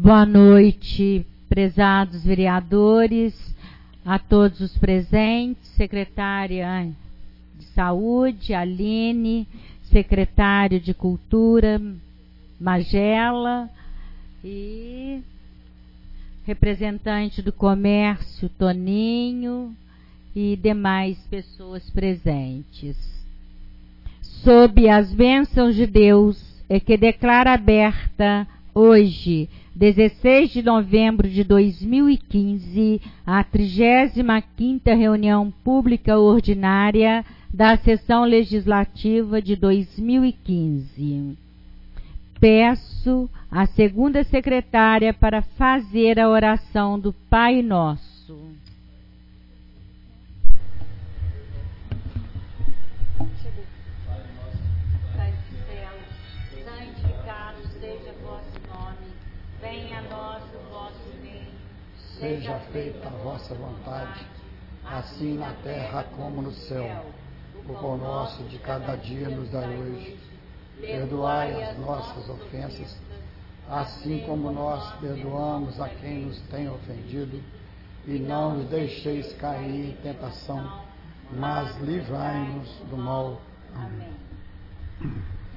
Boa noite, prezados vereadores, a todos os presentes, secretária de Saúde, Aline, secretário de Cultura, Magela, e representante do comércio, Toninho, e demais pessoas presentes. Sob as bênçãos de Deus, é que declara aberta hoje, 16 de novembro de 2015, a 35ª reunião pública ordinária da sessão legislativa de 2015. Peço à segunda secretária para fazer a oração do Pai Nosso. Seja feita a vossa vontade, assim na terra como no céu. O pão nosso de cada dia nos dai hoje. Perdoai as nossas ofensas, assim como nós perdoamos a quem nos tem ofendido. E não nos deixeis cair em tentação, mas livrai-nos do mal. Amém.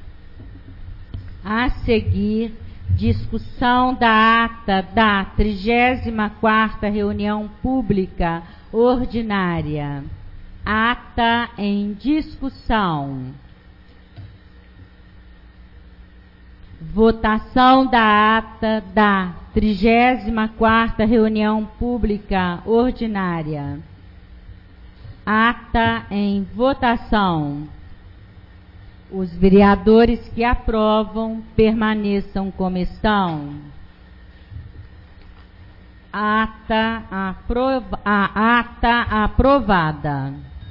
A seguir, discussão da ata da 34ª reunião pública ordinária. Ata em discussão. Votação da ata da 34ª reunião pública ordinária. Ata em votação. Os vereadores que aprovam permaneçam como estão. A ata aprovada.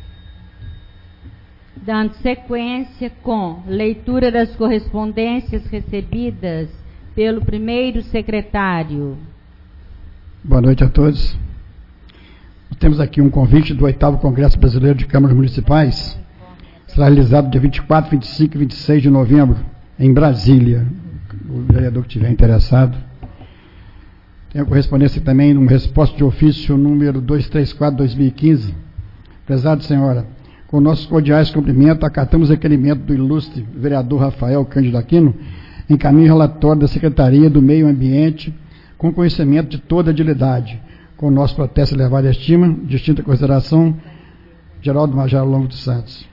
Dando sequência com leitura das correspondências recebidas pelo primeiro secretário. Boa noite a todos. Temos aqui um convite do 8º Congresso Brasileiro de Câmaras Municipais. Será realizado dia 24, 25 e 26 de novembro, em Brasília. O vereador que estiver interessado. Tem a correspondência também, uma resposta de ofício número 234/2015. Prezada senhora, com nossos cordiais cumprimentos, acatamos o requerimento do ilustre vereador Rafael Cândido Aquino, encaminho relatório da Secretaria do Meio Ambiente, com conhecimento de toda a agilidade. Com nosso protesto elevado à estima, distinta consideração, Geraldo Major Longo dos Santos.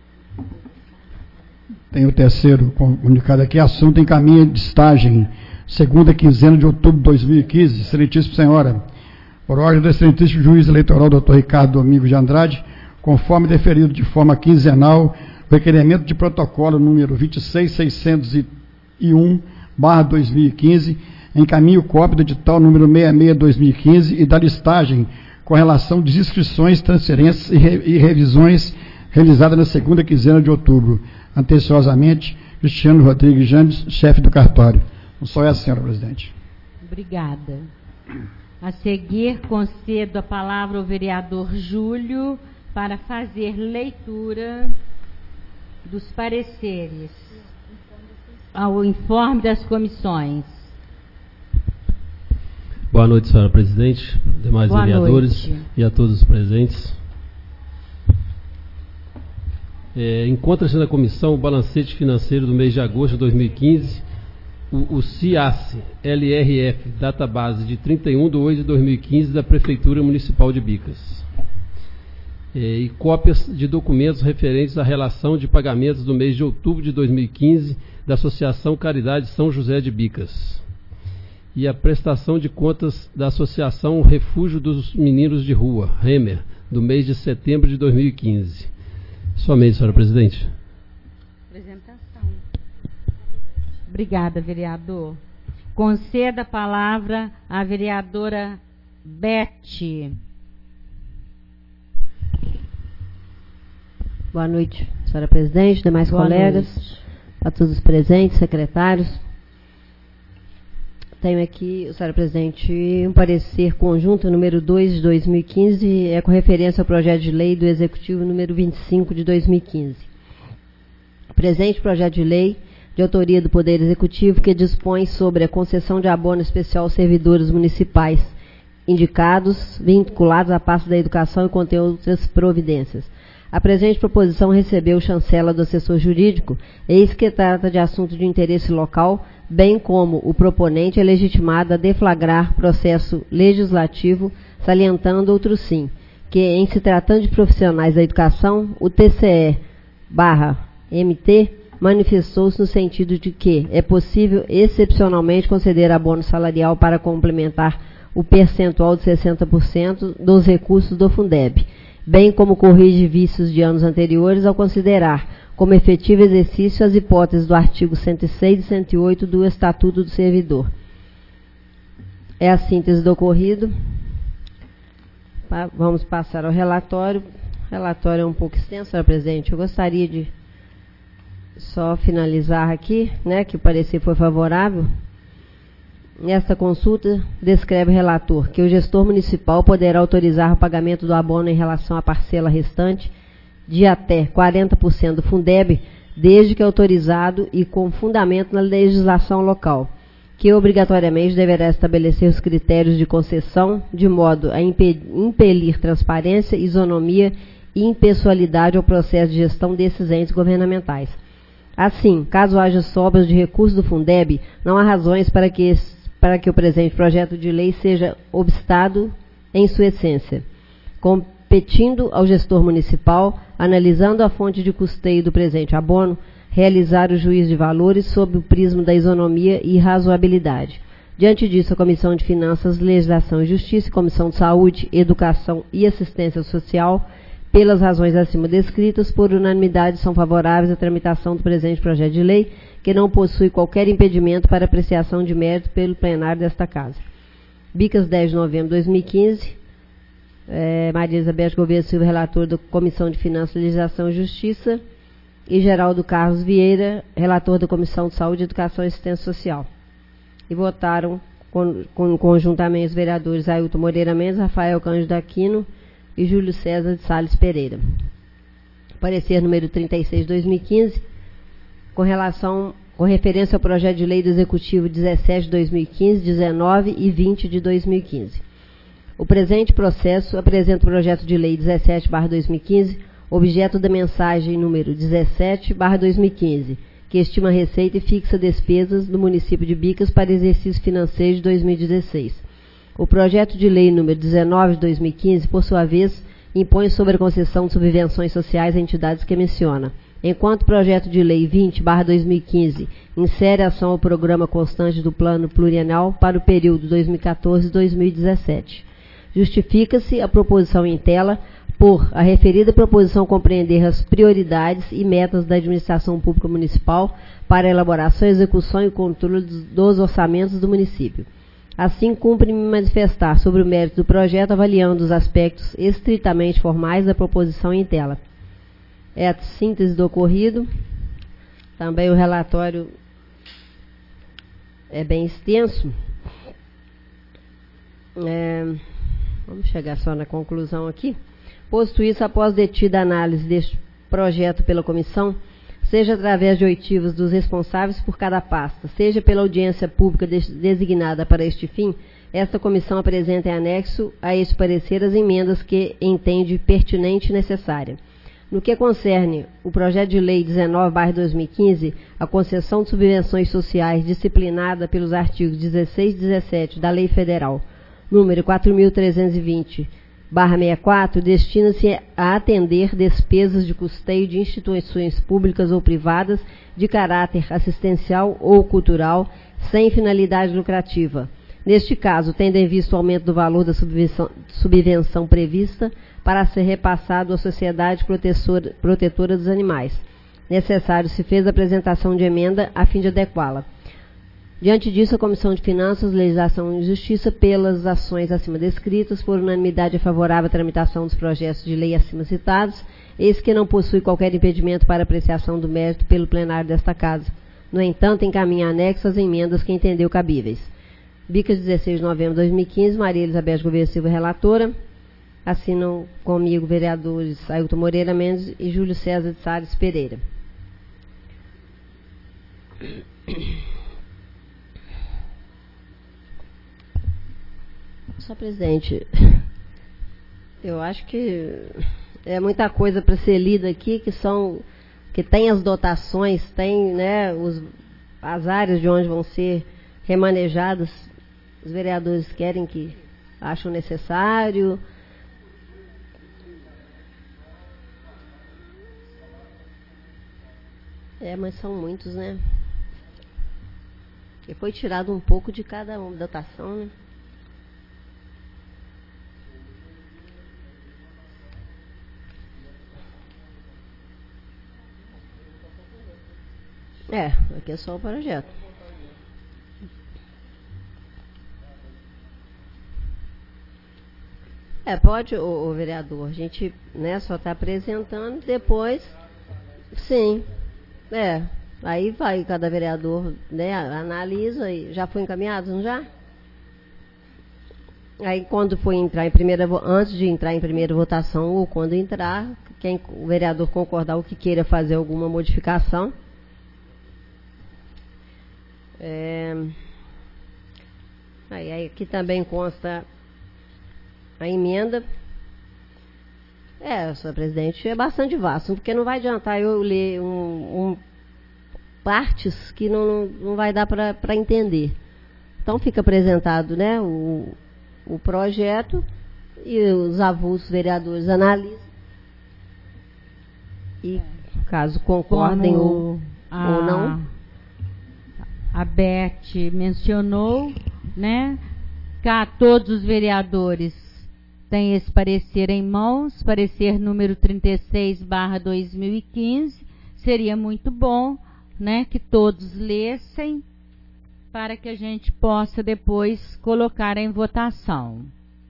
Tem o terceiro comunicado aqui, assunto encaminha de estagem, segunda quinzena de outubro de 2015, excelentíssima senhora, por ordem do excelentíssimo juiz eleitoral, Dr. Ricardo Domingos de Andrade, conforme deferido de forma quinzenal, o requerimento de protocolo número 26601/2015, encaminho cópia do edital número 66/2015 e da listagem com relação às inscrições, transferências e revisões realizadas na segunda quinzena de outubro. Atenciosamente, Cristiano Rodrigues James, chefe do cartório. Só essa, senhora presidente. Obrigada. A seguir, concedo a palavra ao vereador Júlio para fazer leitura dos pareceres ao informe das comissões. Boa noite, senhora presidente, demais Boa vereadores noite. E a todos os presentes. Encontra-se na comissão o balancete financeiro do mês de agosto de 2015, o CIAS-LRF, database de 31/8/2015 da Prefeitura Municipal de Bicas. E cópias de documentos referentes à relação de pagamentos do mês de outubro de 2015 da Associação Caridade São José de Bicas. E a prestação de contas da Associação Refúgio dos Meninos de Rua, REMER, do mês de setembro de 2015. Somente, senhora presidente. Apresentação. Obrigada, vereador. Conceda a palavra à vereadora Beth. Boa noite, senhora presidente, demais colegas, a todos os presentes, secretários. Tenho aqui, senhora presidente, um parecer conjunto número 2 de 2015, com referência ao projeto de lei do Executivo número 25 de 2015. O presente projeto de lei de autoria do Poder Executivo, que dispõe sobre a concessão de abono especial aos servidores municipais indicados, vinculados à pasta da educação e contém outras providências. A presente proposição recebeu chancela do assessor jurídico, eis que trata de assunto de interesse local, bem como o proponente é legitimado a deflagrar processo legislativo, salientando outro sim, que em se tratando de profissionais da educação, o TCE/MT manifestou-se no sentido de que é possível excepcionalmente conceder abono salarial para complementar o percentual de 60% dos recursos do Fundeb, bem como corrige vícios de anos anteriores ao considerar como efetivo exercício as hipóteses do artigo 106 e 108 do Estatuto do Servidor. É a síntese do ocorrido. Vamos passar ao relatório. O relatório é um pouco extenso, senhora presidente. Eu gostaria de só finalizar aqui, né, que o parecer foi favorável. Nesta consulta, descreve o relator que o gestor municipal poderá autorizar o pagamento do abono em relação à parcela restante de até 40% do Fundeb, desde que autorizado e com fundamento na legislação local, que obrigatoriamente deverá estabelecer os critérios de concessão, de modo a impelir transparência, isonomia e impessoalidade ao processo de gestão desses entes governamentais. Assim, caso haja sobras de recursos do Fundeb, não há razões para que o presente projeto de lei seja obstado em sua essência, competindo ao gestor municipal, analisando a fonte de custeio do presente abono, realizar o juízo de valores sob o prisma da isonomia e razoabilidade. Diante disso, a Comissão de Finanças, Legislação e Justiça e Comissão de Saúde, Educação e Assistência Social, pelas razões acima descritas, por unanimidade são favoráveis à tramitação do presente projeto de lei, que não possui qualquer impedimento para apreciação de mérito pelo plenário desta Casa. Bicas, 10 de novembro de 2015. Maria Elizabeth Gouveia Silva, relator da Comissão de Finanças, Legislação e Justiça, e Geraldo Carlos Vieira, relator da Comissão de Saúde, Educação e Assistência Social. E votaram conjuntamente os vereadores Ailton Moreira Mendes, Rafael Cândido Aquino e Júlio César de Salles Pereira. Parecer número 36 de 2015, com referência ao projeto de lei do Executivo 17 de 2015, 19 e 20 de 2015. O presente processo apresenta o projeto de lei 17/2015, objeto da mensagem número 17/2015, que estima receita e fixa despesas do município de Bicas para exercício financeiro de 2016. O projeto de lei número 19 de 2015, por sua vez, impõe sobre a concessão de subvenções sociais a entidades que menciona. Enquanto o projeto de lei 20/2015 insere ação ao programa constante do Plano Plurianual para o período 2014-2017. Justifica-se a proposição em tela por a referida proposição compreender as prioridades e metas da administração pública municipal para a elaboração, execução e controle dos orçamentos do município. Assim, cumpre-me manifestar sobre o mérito do projeto, avaliando os aspectos estritamente formais da proposição em tela. É a síntese do ocorrido. Também o relatório é bem extenso. Vamos chegar só na conclusão aqui. Posto isso, após detida a análise deste projeto pela comissão, seja através de oitivos dos responsáveis por cada pasta, seja pela audiência pública designada para este fim, esta comissão apresenta em anexo a este parecer as emendas que entende pertinente e necessária. No que concerne o projeto de lei 19/2015, a concessão de subvenções sociais disciplinada pelos artigos 16 e 17 da Lei Federal, número 4.320/64, destina-se a atender despesas de custeio de instituições públicas ou privadas de caráter assistencial ou cultural, sem finalidade lucrativa. Neste caso, tendo em vista o aumento do valor da subvenção prevista para ser repassado à Sociedade Protetora dos Animais. Necessário se fez a apresentação de emenda a fim de adequá-la. Diante disso, a Comissão de Finanças, Legislação e Justiça, pelas ações acima descritas, por unanimidade é favorável à tramitação dos projetos de lei acima citados, eis que não possui qualquer impedimento para apreciação do mérito pelo plenário desta Casa. No entanto, encaminha anexo as emendas que entendeu cabíveis. Bicas, 16 de novembro de 2015, Maria Elizabeth Gouveia Silva, relatora. Assinam comigo vereadores Ailton Moreira Mendes e Júlio César de Salles Pereira. Só, presidente, eu acho que é muita coisa para ser lida aqui, que tem as dotações, tem, né, as áreas de onde vão ser remanejadas. Os vereadores acham necessário. Mas são muitos, né? E foi tirado um pouco de cada dotação, né? Aqui é só o projeto. Pode, o vereador, a gente, né, só está apresentando, depois, sim, aí vai, cada vereador, né, analisa, e já foi encaminhado, não já? Aí quando for entrar antes de entrar em primeira votação, ou quando entrar, o vereador concordar o que queira fazer alguma modificação. Aí aqui também consta a emenda. Senhor presidente, é bastante vasto, porque não vai adiantar eu ler partes que não vai dar para entender. Então fica apresentado, né, o projeto e os avulsos vereadores analisam e, caso concordem ou não. A Beth mencionou, né? Todos os vereadores têm esse parecer em mãos, parecer número 36/2015. Seria muito bom, né, que todos lessem, para que a gente possa depois colocar em votação.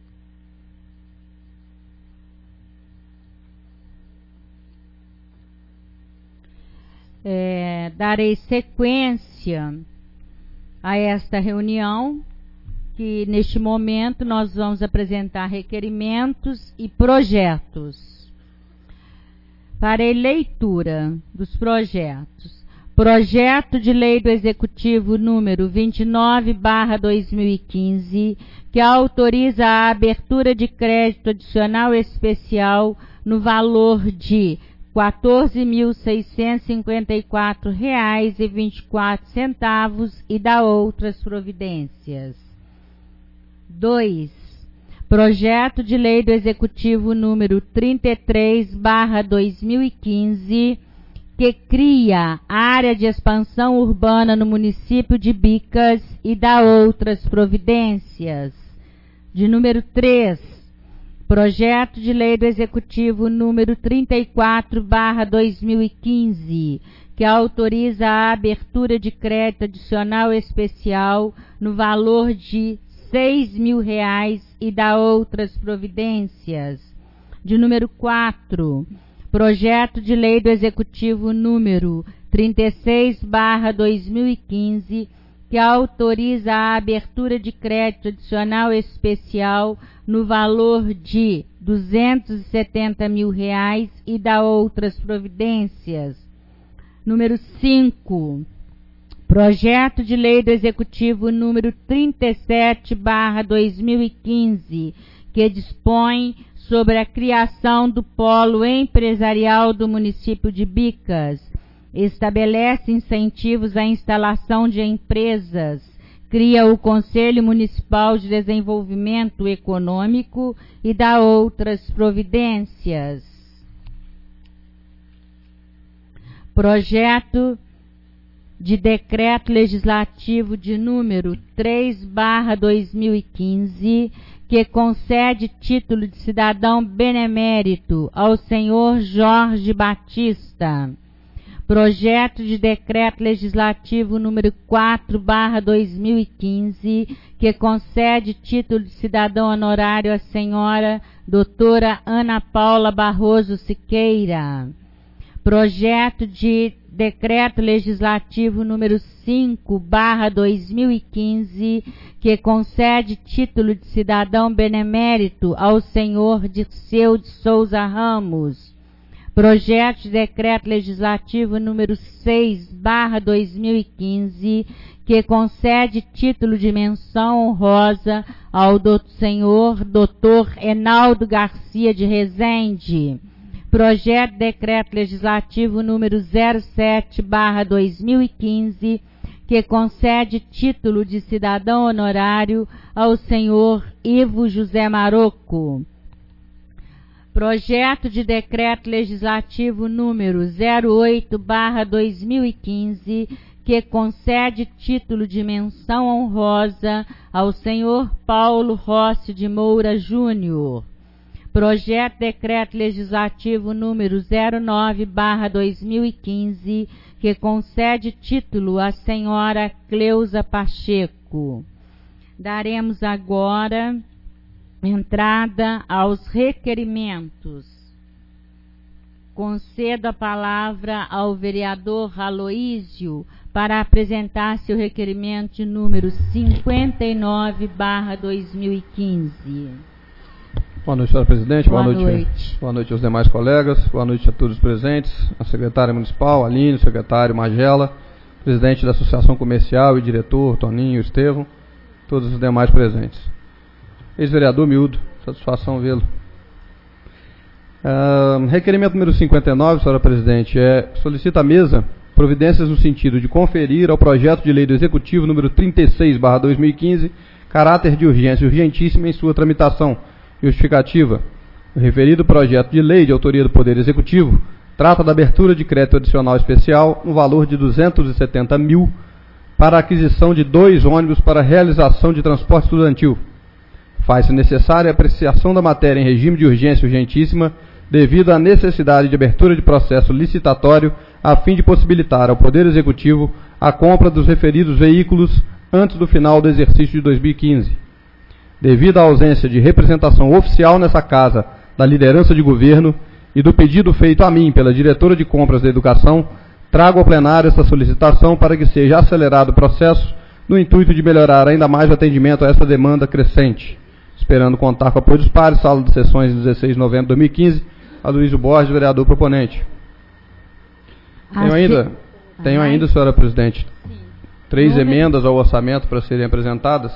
Darei sequência a esta reunião, que neste momento nós vamos apresentar requerimentos e projetos. Farei leitura dos projetos. Projeto de Lei do Executivo número 29/2015, que autoriza a abertura de crédito adicional especial no valor de R$ 14.654,24 e da outras providências. 2. Projeto de Lei do Executivo número 33/2015, que cria área de expansão urbana no município de Bicas e da outras providências. De número 3. Projeto de Lei do Executivo número 34/2015, que autoriza a abertura de crédito adicional especial no valor de R$ 6.000 e da outras providências. De número 4. Projeto de Lei do Executivo número 36/2015, que autoriza a abertura de crédito adicional especial no valor de R$ 270.000 e da outras providências. Número 5. Projeto de Lei do Executivo número 37/2015, que dispõe sobre a criação do Polo Empresarial do município de Bicas, estabelece incentivos à instalação de empresas, cria o Conselho Municipal de Desenvolvimento Econômico e dá outras providências. Projeto de Decreto Legislativo de número 3/2015, que concede título de cidadão benemérito ao senhor Jorge Batista. Projeto de Decreto Legislativo número 4/2015, que concede título de cidadão honorário à senhora doutora Ana Paula Barroso Siqueira. Projeto de Decreto Legislativo número 5/2015, que concede título de cidadão benemérito ao senhor Dirceu de Souza Ramos. Projeto de Decreto Legislativo número 6/2015, que concede título de menção honrosa ao senhor Dr. Enaldo Garcia de Rezende. Projeto de Decreto Legislativo número 07/2015, que concede título de cidadão honorário ao senhor Ivo José Marocco. Projeto de Decreto Legislativo número 08/2015, que concede título de menção honrosa ao senhor Paulo Rossi de Moura Júnior. Projeto de Decreto Legislativo número 09/2015, que concede título à senhora Cleusa Pacheco. Daremos agora entrada aos requerimentos. Concedo a palavra ao vereador Aloísio para apresentar seu requerimento de número 59/2015. Boa noite, senhora presidente. Boa noite. Boa noite aos demais colegas. Boa noite a todos os presentes. A secretária municipal, Aline, o secretário Magela, presidente da Associação Comercial e diretor, Toninho, Estevão, todos os demais presentes. Ex-vereador Miúdo, satisfação vê-lo. Requerimento número 59, senhora presidente, solicita à mesa providências no sentido de conferir ao projeto de lei do Executivo número 36/2015 caráter de urgência urgentíssima em sua tramitação. Justificativa. O referido projeto de lei de autoria do Poder Executivo trata da abertura de crédito adicional especial no valor de 270 mil para a aquisição de 2 ônibus para realização de transporte estudantil. Faz-se necessária a apreciação da matéria em regime de urgência urgentíssima devido à necessidade de abertura de processo licitatório a fim de possibilitar ao Poder Executivo a compra dos referidos veículos antes do final do exercício de 2015. Devido à ausência de representação oficial nessa casa da liderança de governo e do pedido feito a mim pela diretora de compras da educação, trago ao plenário essa solicitação para que seja acelerado o processo no intuito de melhorar ainda mais o atendimento a essa demanda crescente. Esperando contar com apoio dos pares, sala de sessões de 16 de novembro de 2015, Aloísio Borges, vereador proponente. Tenho ainda, senhora presidente, 3 emendas ao orçamento para serem apresentadas.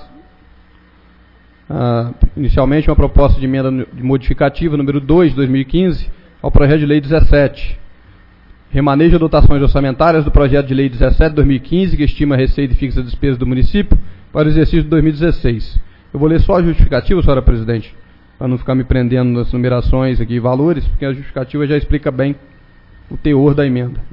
Inicialmente, uma proposta de emenda modificativa número 2 de 2015 ao projeto de lei 17. Remaneja dotações orçamentárias do projeto de lei 17 de 2015, que estima a receita e fixa a despesa do município para o exercício de 2016. Eu vou ler só a justificativa, senhora presidente, para não ficar me prendendo nas numerações aqui e valores, porque a justificativa já explica bem o teor da emenda.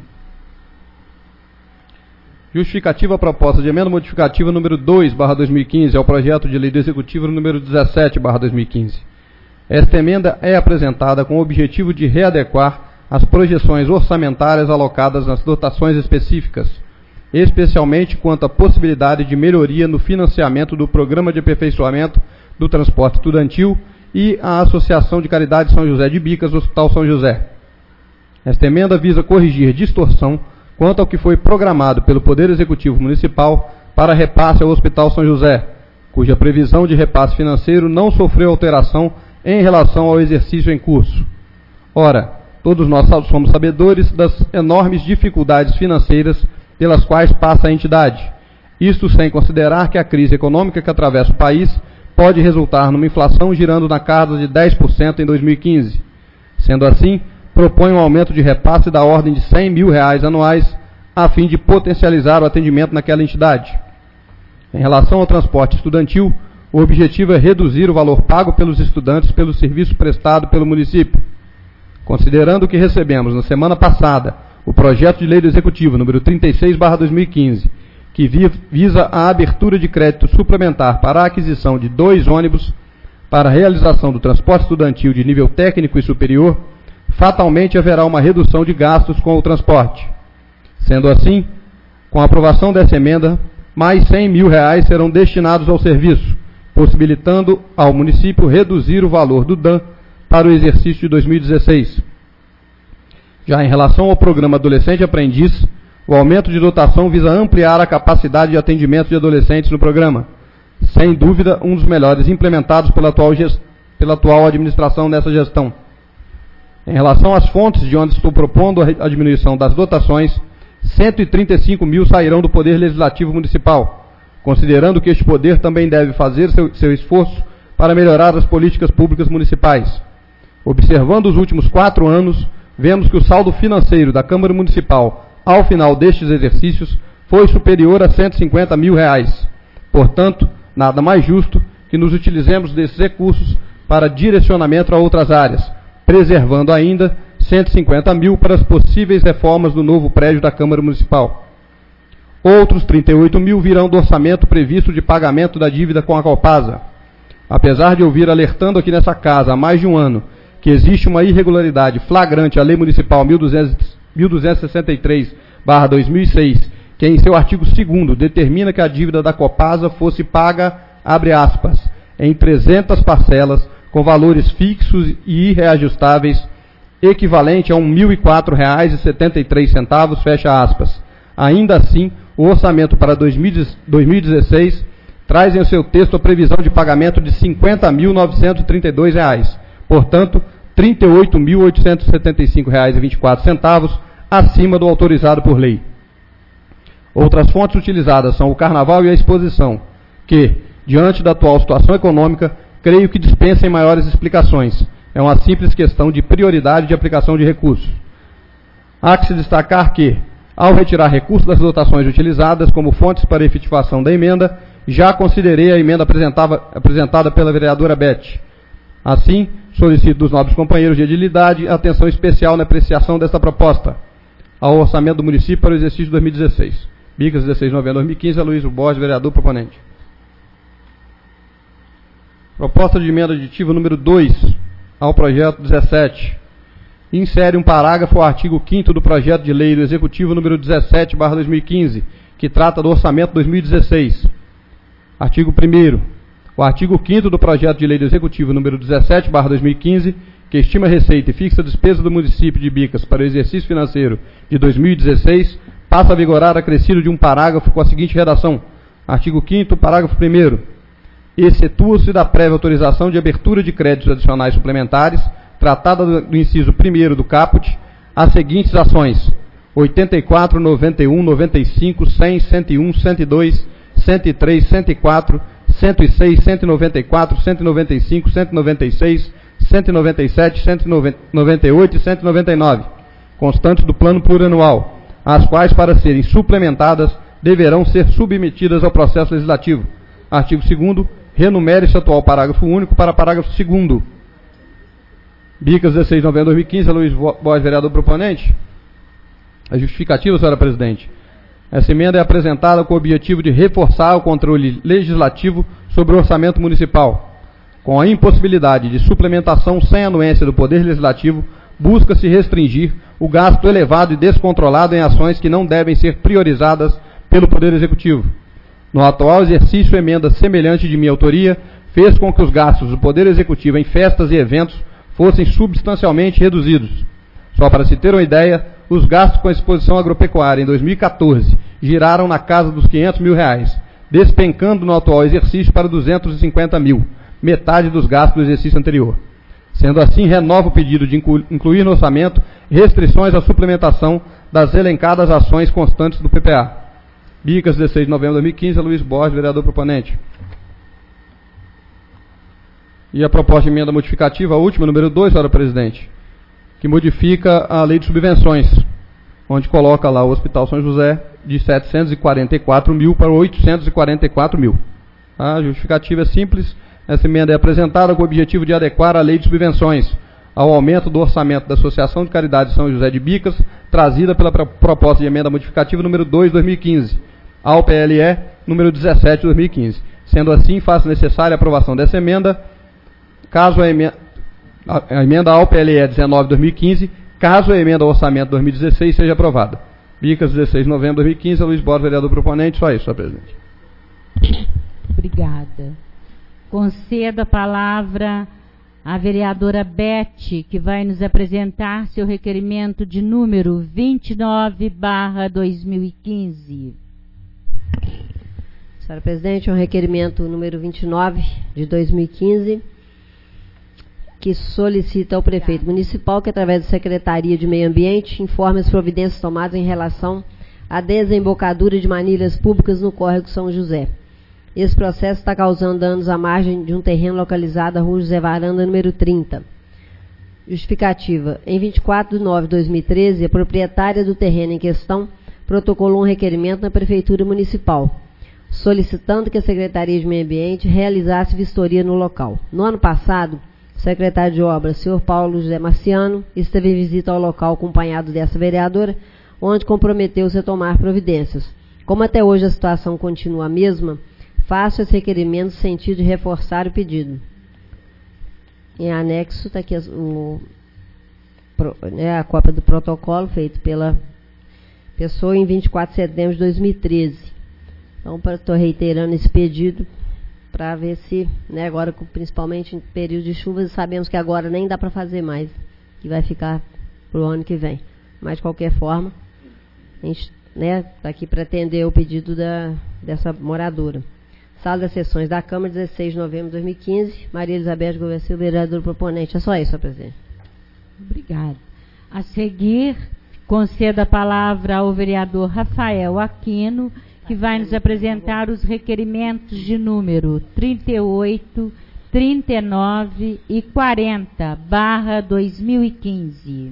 Justificativa à proposta de emenda modificativa número 2/2015 ao projeto de lei do Executivo número 17/2015. Esta emenda é apresentada com o objetivo de readequar as projeções orçamentárias alocadas nas dotações específicas, especialmente quanto à possibilidade de melhoria no financiamento do Programa de Aperfeiçoamento do Transporte Estudantil e a Associação de Caridade São José de Bicas, Hospital São José. Esta emenda visa corrigir distorção quanto ao que foi programado pelo Poder Executivo Municipal para repasse ao Hospital São José, cuja previsão de repasse financeiro não sofreu alteração em relação ao exercício em curso. Ora, todos nós somos sabedores das enormes dificuldades financeiras pelas quais passa a entidade, isto sem considerar que a crise econômica que atravessa o país pode resultar numa inflação girando na casa de 10% em 2015. Sendo assim, propõe um aumento de repasse da ordem de R$100 mil anuais, a fim de potencializar o atendimento naquela entidade. Em relação ao transporte estudantil, o objetivo é reduzir o valor pago pelos estudantes pelo serviço prestado pelo município. Considerando que recebemos na semana passada o projeto de lei do Executivo número 36/2015, que visa a abertura de crédito suplementar para a aquisição de 2 ônibus para a realização do transporte estudantil de nível técnico e superior, fatalmente haverá uma redução de gastos com o transporte. Sendo assim, com a aprovação dessa emenda, mais R$100 mil serão destinados ao serviço, possibilitando ao município reduzir o valor do DAN para o exercício de 2016. Já em relação ao programa Adolescente Aprendiz, o aumento de dotação visa ampliar a capacidade de atendimento de adolescentes no programa, sem dúvida um dos melhores implementados pela atual administração nessa gestão. Em relação às fontes de onde estou propondo a diminuição das dotações, 135 mil sairão do Poder Legislativo Municipal, considerando que este poder também deve fazer seu esforço para melhorar as políticas públicas municipais. Observando os últimos 4 anos, vemos que o saldo financeiro da Câmara Municipal, ao final destes exercícios, foi superior a 150 mil reais. Portanto, nada mais justo que nos utilizemos desses recursos para direcionamento a outras áreas, preservando ainda 150 mil para as possíveis reformas do novo prédio da Câmara Municipal. Outros 38 mil virão do orçamento previsto de pagamento da dívida com a Copasa. Apesar de eu vir alertando aqui nessa casa há mais de um ano que existe uma irregularidade flagrante à Lei Municipal 1263/2006, que em seu artigo 2º determina que a dívida da Copasa fosse paga, abre aspas, em 300 parcelas, com valores fixos e irreajustáveis, equivalente a R$ 1.004,73, fecha aspas. Ainda assim, o orçamento para 2016 traz em seu texto a previsão de pagamento de R$ 50.932, portanto, R$ 38.875,24, acima do autorizado por lei. Outras fontes utilizadas são o Carnaval e a Exposição, que, diante da atual situação econômica, creio que dispensem maiores explicações. É uma simples questão de prioridade de aplicação de recursos. Há que se destacar que, ao retirar recursos das dotações utilizadas como fontes para efetivação da emenda, já considerei a emenda apresentada pela vereadora Beth. Assim, solicito dos nobres companheiros de edilidade atenção especial na apreciação desta proposta ao orçamento do município para o exercício 2016. Bicas, 16 de novembro de 2015, Aloysio Borges, vereador proponente. Proposta de emenda aditiva número 2 ao projeto 17. Insere um parágrafo ao artigo 5º do projeto de lei do Executivo número 17/2015, que trata do orçamento 2016. Artigo 1º. O artigo 5º do projeto de lei do Executivo número 17/2015, que estima a receita e fixa a despesa do município de Bicas para o exercício financeiro de 2016, passa a vigorar acrescido de um parágrafo com a seguinte redação. Artigo 5º, parágrafo 1º. Excetua-se da prévia autorização de abertura de créditos adicionais suplementares, tratada do inciso 1º do caput, as seguintes ações: 84, 91, 95, 100, 101, 102, 103, 104, 106, 194, 195, 196, 197, 198 e 199, constantes do plano plurianual, as quais, para serem suplementadas, deverão ser submetidas ao processo legislativo. Artigo 2º. Renumere-se o atual parágrafo único para parágrafo 2º. Bicas, 16 de novembro de 2015, Aloysio Borges, vereador proponente. A justificativa, senhora presidente. Essa emenda é apresentada com o objetivo de reforçar o controle legislativo sobre o orçamento municipal. Com a impossibilidade de suplementação sem anuência do Poder Legislativo, busca-se restringir o gasto elevado e descontrolado em ações que não devem ser priorizadas pelo Poder Executivo. No atual exercício, emenda semelhante de minha autoria fez com que os gastos do Poder Executivo em festas e eventos fossem substancialmente reduzidos. Só para se ter uma ideia, os gastos com a exposição agropecuária em 2014 giraram na casa dos R$ 500 mil, despencando no atual exercício para 250 mil, metade dos gastos do exercício anterior. Sendo assim, renovo o pedido de incluir no orçamento restrições à suplementação das elencadas ações constantes do PPA. Bicas, 16 de novembro de 2015, Aloysio Borges, vereador proponente. E a proposta de emenda modificativa, a última, número 2, senhora presidente, que modifica a lei de subvenções, onde coloca lá o Hospital São José de 744 mil para 844 mil. A justificativa é simples. Essa emenda é apresentada com o objetivo de adequar a lei de subvenções ao aumento do orçamento da Associação de Caridade São José de Bicas, trazida pela proposta de emenda modificativa número 2 de 2015, ao PLE número 17 de 2015. Sendo assim, faço necessária a aprovação dessa emenda, caso a emenda ao PLE 19 de 2015, caso a emenda ao orçamento 2016 seja aprovada. Bicas, 16 de novembro de 2015, Aloysio Borges, vereador proponente. Só isso, senhor presidente. Obrigada. Concedo a palavra à vereadora Beth, que vai nos apresentar seu requerimento de número 29/2015. Senhora presidente, é um requerimento número 29 de 2015. que solicita ao prefeito municipal que, através da Secretaria de Meio Ambiente, informe as providências tomadas em relação à desembocadura de manilhas públicas no córrego São José. Esse processo está causando danos à margem de um terreno localizado na rua José Varanda, número 30. Justificativa. Em 24 de nove de 2013, a proprietária do terreno em questão protocolou um requerimento na Prefeitura Municipal, solicitando que a Secretaria de Meio Ambiente realizasse vistoria no local. No ano passado, o secretário de Obras, senhor Paulo José Marciano, esteve em visita ao local acompanhado dessa vereadora, onde comprometeu-se a tomar providências. Como até hoje a situação continua a mesma, faço esse requerimento no sentido de reforçar o pedido. Em anexo está aqui a cópia do protocolo feito pela pessoa em 24 de setembro de 2013. Então, estou reiterando esse pedido para ver se, né, agora, principalmente em período de chuvas, sabemos que agora nem dá para fazer mais, que vai ficar para o ano que vem. Mas, de qualquer forma, a gente está aqui para atender o pedido dessa moradora. Sala das Sessões da Câmara, 16 de novembro de 2015. Maria Elizabeth Gouveia Silva, vereadora proponente. É só isso, senhor presidente. Obrigada. A seguir, concedo a palavra ao vereador Rafael Aquino, que vai nos apresentar os requerimentos de número 38, 39 e 40/2015.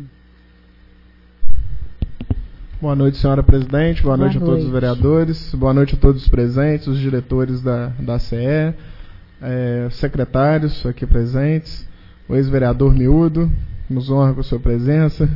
Boa noite, senhora presidente. Boa noite a todos os vereadores. Boa noite a todos os presentes, os diretores da CE, secretários aqui presentes, o ex-vereador Miúdo, nos honra com a sua presença.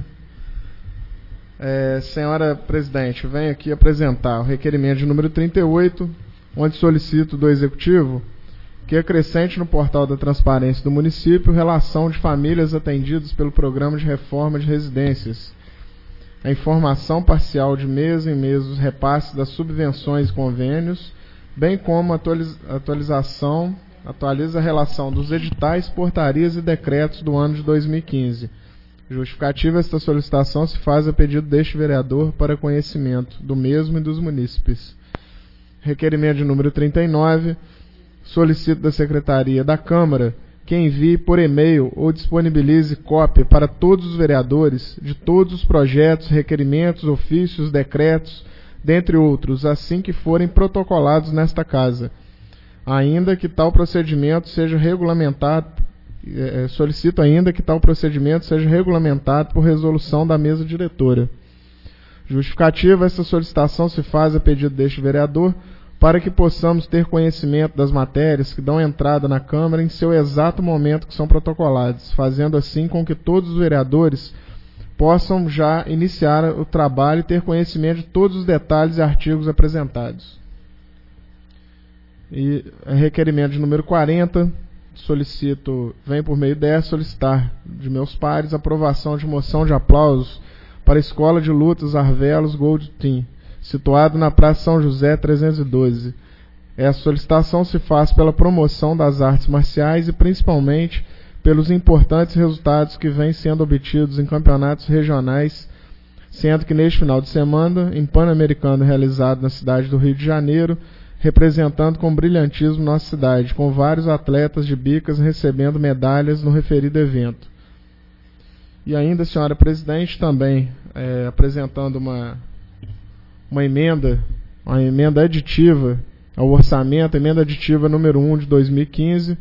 Senhora presidente, venho aqui apresentar o requerimento de número 38, onde solicito do Executivo que acrescente no portal da transparência do município relação de famílias atendidas pelo Programa de Reforma de Residências, a informação parcial de mês em mês dos repasses das subvenções e convênios, bem como atualiza a relação dos editais, portarias e decretos do ano de 2015. Justificativa, esta solicitação se faz a pedido deste vereador para conhecimento do mesmo e dos munícipes. Requerimento de número 39, solicito da Secretaria da Câmara que envie por e-mail ou disponibilize cópia para todos os vereadores de todos os projetos, requerimentos, ofícios, decretos, dentre outros, assim que forem protocolados nesta casa. Ainda que tal procedimento seja regulamentado, solicito ainda que tal procedimento seja regulamentado por resolução da mesa diretora. Justificativa, essa solicitação se faz a pedido deste vereador para que possamos ter conhecimento das matérias que dão entrada na Câmara em seu exato momento que são protocoladas, fazendo assim com que todos os vereadores possam já iniciar o trabalho e ter conhecimento de todos os detalhes e artigos apresentados. E requerimento de número 40, vem por meio dessa solicitar de meus pares a aprovação de moção de aplausos para a Escola de Lutas Arvelos Gold Team, situado na Praça São José 312. Essa solicitação se faz pela promoção das artes marciais e principalmente pelos importantes resultados que vêm sendo obtidos em campeonatos regionais, sendo que neste final de semana, em Pan-Americano realizado na cidade do Rio de Janeiro, representando com brilhantismo nossa cidade, com vários atletas de Bicas recebendo medalhas no referido evento. E ainda, senhora presidente, também apresentando uma emenda aditiva ao orçamento, emenda aditiva número 1 de 2015,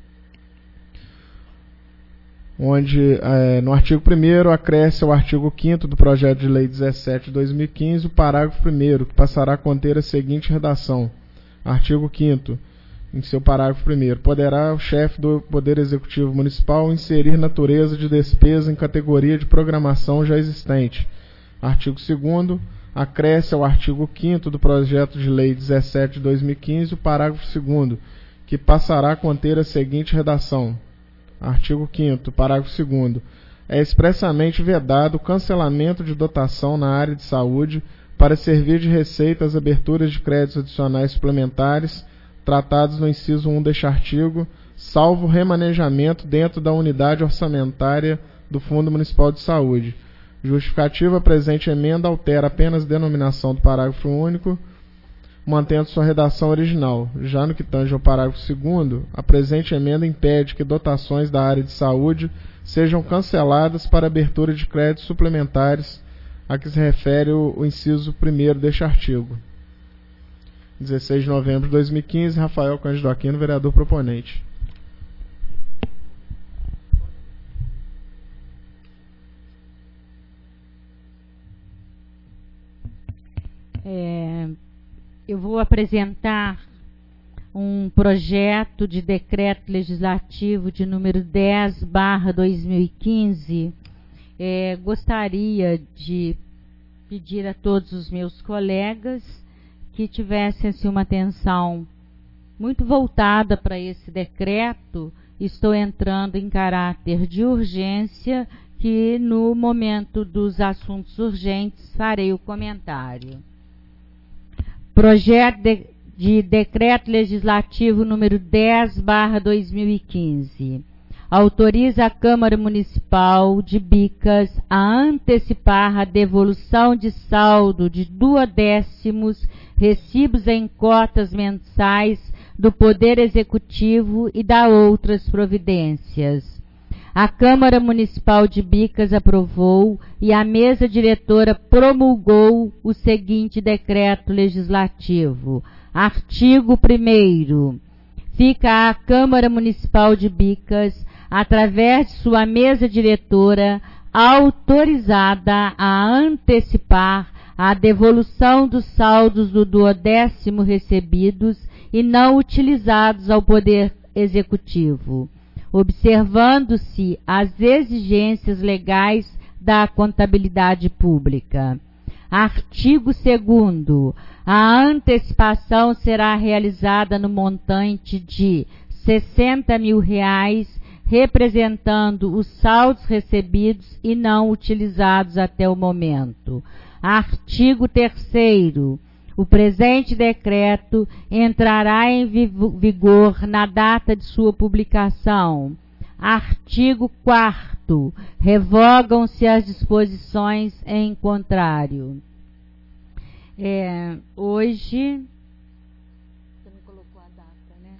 onde no artigo 1º acresce ao artigo 5º do projeto de lei 17 de 2015 o parágrafo 1º, que passará a conter a seguinte redação. Artigo 5º, em seu parágrafo 1º, poderá o chefe do Poder Executivo Municipal inserir natureza de despesa em categoria de programação já existente. Artigo 2º, acresce ao artigo 5º do projeto de lei 17 de 2015 o parágrafo 2º, que passará a conter a seguinte redação. Artigo 5º, parágrafo 2º. É expressamente vedado o cancelamento de dotação na área de saúde para servir de receita às aberturas de créditos adicionais suplementares tratados no inciso 1 deste artigo, salvo remanejamento dentro da unidade orçamentária do Fundo Municipal de Saúde. Justificativa, a presente emenda altera apenas a denominação do parágrafo único, mantendo sua redação original. Já no que tange ao parágrafo 2º, a presente emenda impede que dotações da área de saúde sejam canceladas para abertura de créditos suplementares a que se refere o inciso 1º deste artigo. 16 de novembro de 2015, Rafael Cândido Aquino, vereador proponente. Eu vou apresentar um projeto de decreto legislativo de número 10/2015. Gostaria de pedir a todos os meus colegas que tivessem assim, uma atenção muito voltada para esse decreto. Estou entrando em caráter de urgência, que no momento dos assuntos urgentes farei o comentário. Projeto de decreto legislativo número 10/2015. Autoriza a Câmara Municipal de Bicas a antecipar a devolução de saldo de 2/10 recibos em cotas mensais do Poder Executivo e da outras providências. A Câmara Municipal de Bicas aprovou e a mesa diretora promulgou o seguinte decreto legislativo. Artigo 1º. Fica a Câmara Municipal de Bicas, através de sua mesa diretora, autorizada a antecipar a devolução dos saldos do 2/10 recebidos e não utilizados ao Poder Executivo, observando-se as exigências legais da contabilidade pública. Artigo 2º. A antecipação será realizada no montante de R$60 mil, representando os saldos recebidos e não utilizados até o momento. Artigo 3º. O presente decreto entrará em vigor na data de sua publicação. Artigo 4º. Revogam-se as disposições em contrário. Hoje... Você não colocou a data, né?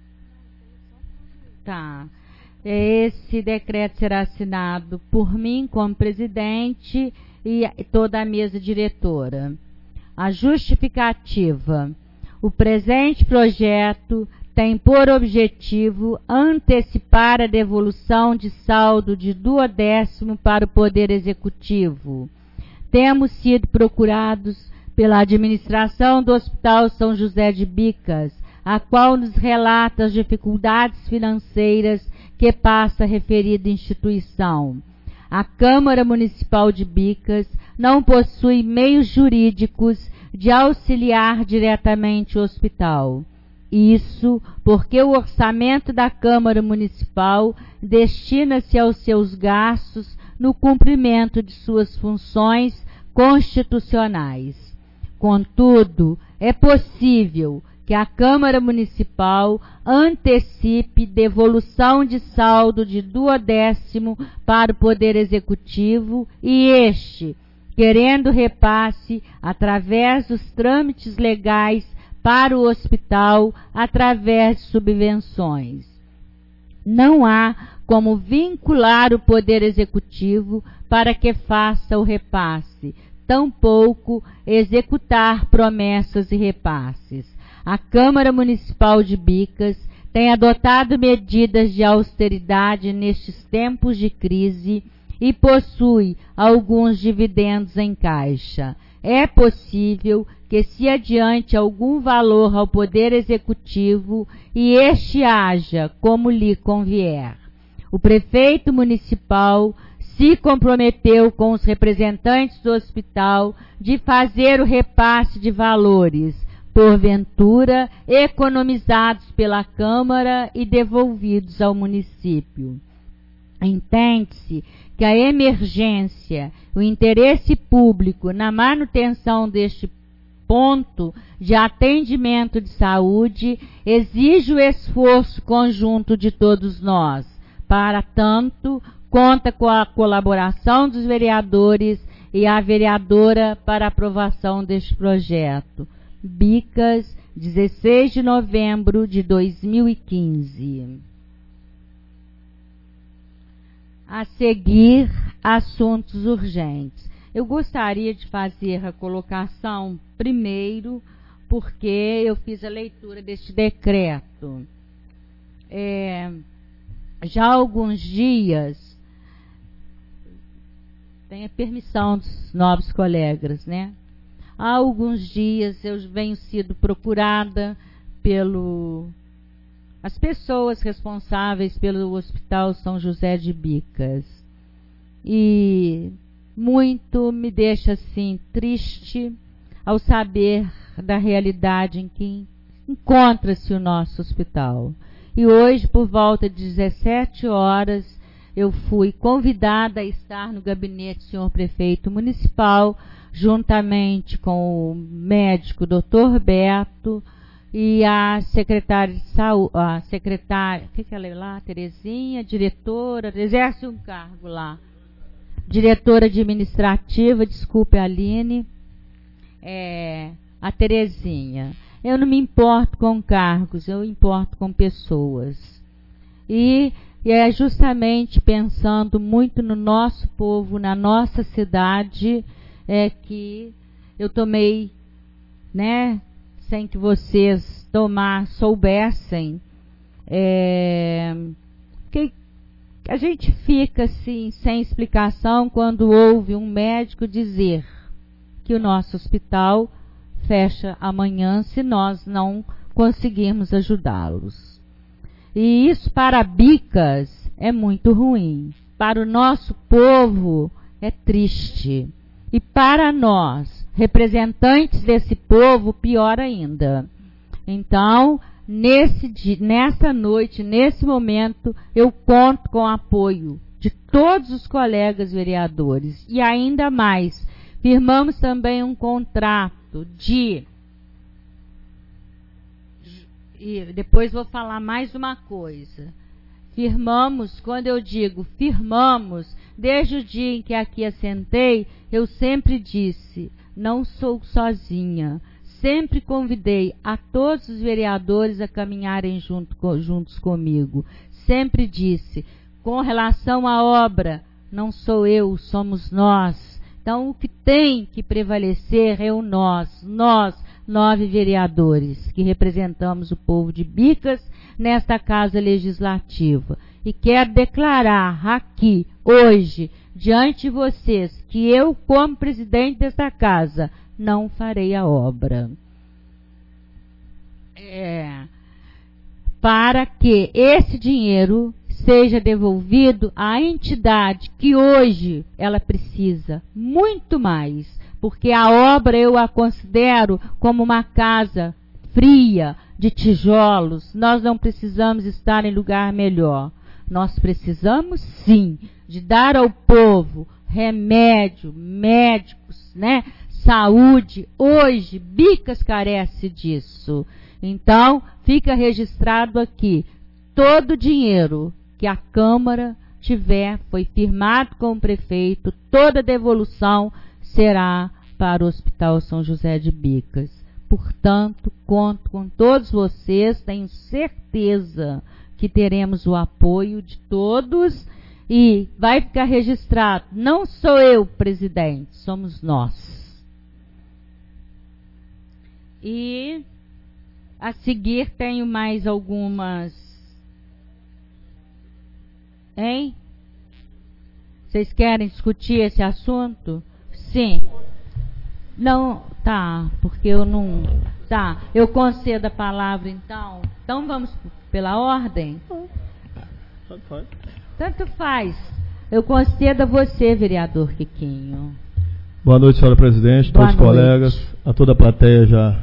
Tá. Esse decreto será assinado por mim como presidente e toda a mesa diretora. A justificativa. O presente projeto tem por objetivo antecipar a devolução de saldo de 2/10 para o Poder Executivo. Temos sido procurados pela administração do Hospital São José de Bicas, a qual nos relata as dificuldades financeiras que passa a referida instituição. A Câmara Municipal de Bicas não possui meios jurídicos de auxiliar diretamente o hospital. Isso porque o orçamento da Câmara Municipal destina-se aos seus gastos no cumprimento de suas funções constitucionais. Contudo, é possível que a Câmara Municipal antecipe devolução de saldo de 2/10 para o Poder Executivo e este, querendo repasse através dos trâmites legais para o hospital através de subvenções. Não há como vincular o Poder Executivo para que faça o repasse, tampouco executar promessas e repasses. A Câmara Municipal de Bicas tem adotado medidas de austeridade nestes tempos de crise e possui alguns dividendos em caixa. É possível que se adiante algum valor ao Poder Executivo e este haja como lhe convier. O prefeito municipal se comprometeu com os representantes do hospital de fazer o repasse de valores, porventura economizados pela Câmara e devolvidos ao município. Entende-se que a emergência, o interesse público na manutenção deste ponto de atendimento de saúde exige o esforço conjunto de todos nós. Para tanto, conta com a colaboração dos vereadores e a vereadora para aprovação deste projeto. Bicas, 16 de novembro de 2015. A seguir, assuntos urgentes. Eu gostaria de fazer a colocação primeiro, porque eu fiz a leitura deste decreto. Já há alguns dias, tem a permissão dos nobres colegas, né? Há alguns dias eu venho sido procurada as pessoas responsáveis pelo Hospital São José de Bicas. E muito me deixa assim triste ao saber da realidade em que encontra-se o nosso hospital. E hoje, por volta de 17 horas, eu fui convidada a estar no gabinete do senhor prefeito municipal, juntamente com o médico Dr. Beto e a secretária de saúde, a secretária, o que ela é lá? Terezinha, diretora, exerce um cargo lá. Diretora administrativa, desculpe, Aline, a Terezinha. Eu não me importo com cargos, eu importo com pessoas. E é justamente pensando muito no nosso povo, na nossa cidade, que eu tomei, né, sem que vocês soubessem, que a gente fica assim, sem explicação, quando ouve um médico dizer que o nosso hospital fecha amanhã se nós não conseguirmos ajudá-los. E isso para Bicas é muito ruim. Para o nosso povo é triste. E para nós, representantes desse povo, pior ainda. Então, nessa noite, nesse momento, eu conto com o apoio de todos os colegas vereadores. E ainda mais, firmamos também um contrato e depois vou falar mais uma coisa. Firmamos, quando eu digo firmamos, desde o dia em que aqui assentei, eu sempre disse, não sou sozinha. Sempre convidei a todos os vereadores a caminharem juntos comigo. Sempre disse, com relação à obra, não sou eu, somos nós. Então, o que tem que prevalecer é nós, 9 vereadores, que representamos o povo de Bicas nesta Casa Legislativa. E quero declarar aqui, hoje, diante de vocês, que eu, como presidente desta casa, não farei a obra. Para que esse dinheiro seja devolvido à entidade que hoje ela precisa muito mais, porque a obra eu a considero como uma casa fria, de tijolos. Nós não precisamos estar em lugar melhor. Nós precisamos sim de dar ao povo remédio, médicos, né? Saúde. Hoje Bicas carece disso. Então fica registrado aqui, todo o dinheiro que a Câmara tiver, foi firmado com o prefeito, toda devolução será para o Hospital São José de Bicas. Portanto, conto com todos vocês, tenho certeza que teremos o apoio de todos e vai ficar registrado, não sou eu, presidente, somos nós. E a seguir tenho mais algumas. Hein? Vocês querem discutir esse assunto? Sim. Não, tá, porque eu não... Tá, eu concedo a palavra então. Então vamos pela ordem? Tanto faz. Eu concedo a você, vereador Quiquinho. Boa noite, senhora presidente, todos os colegas, a toda a plateia já.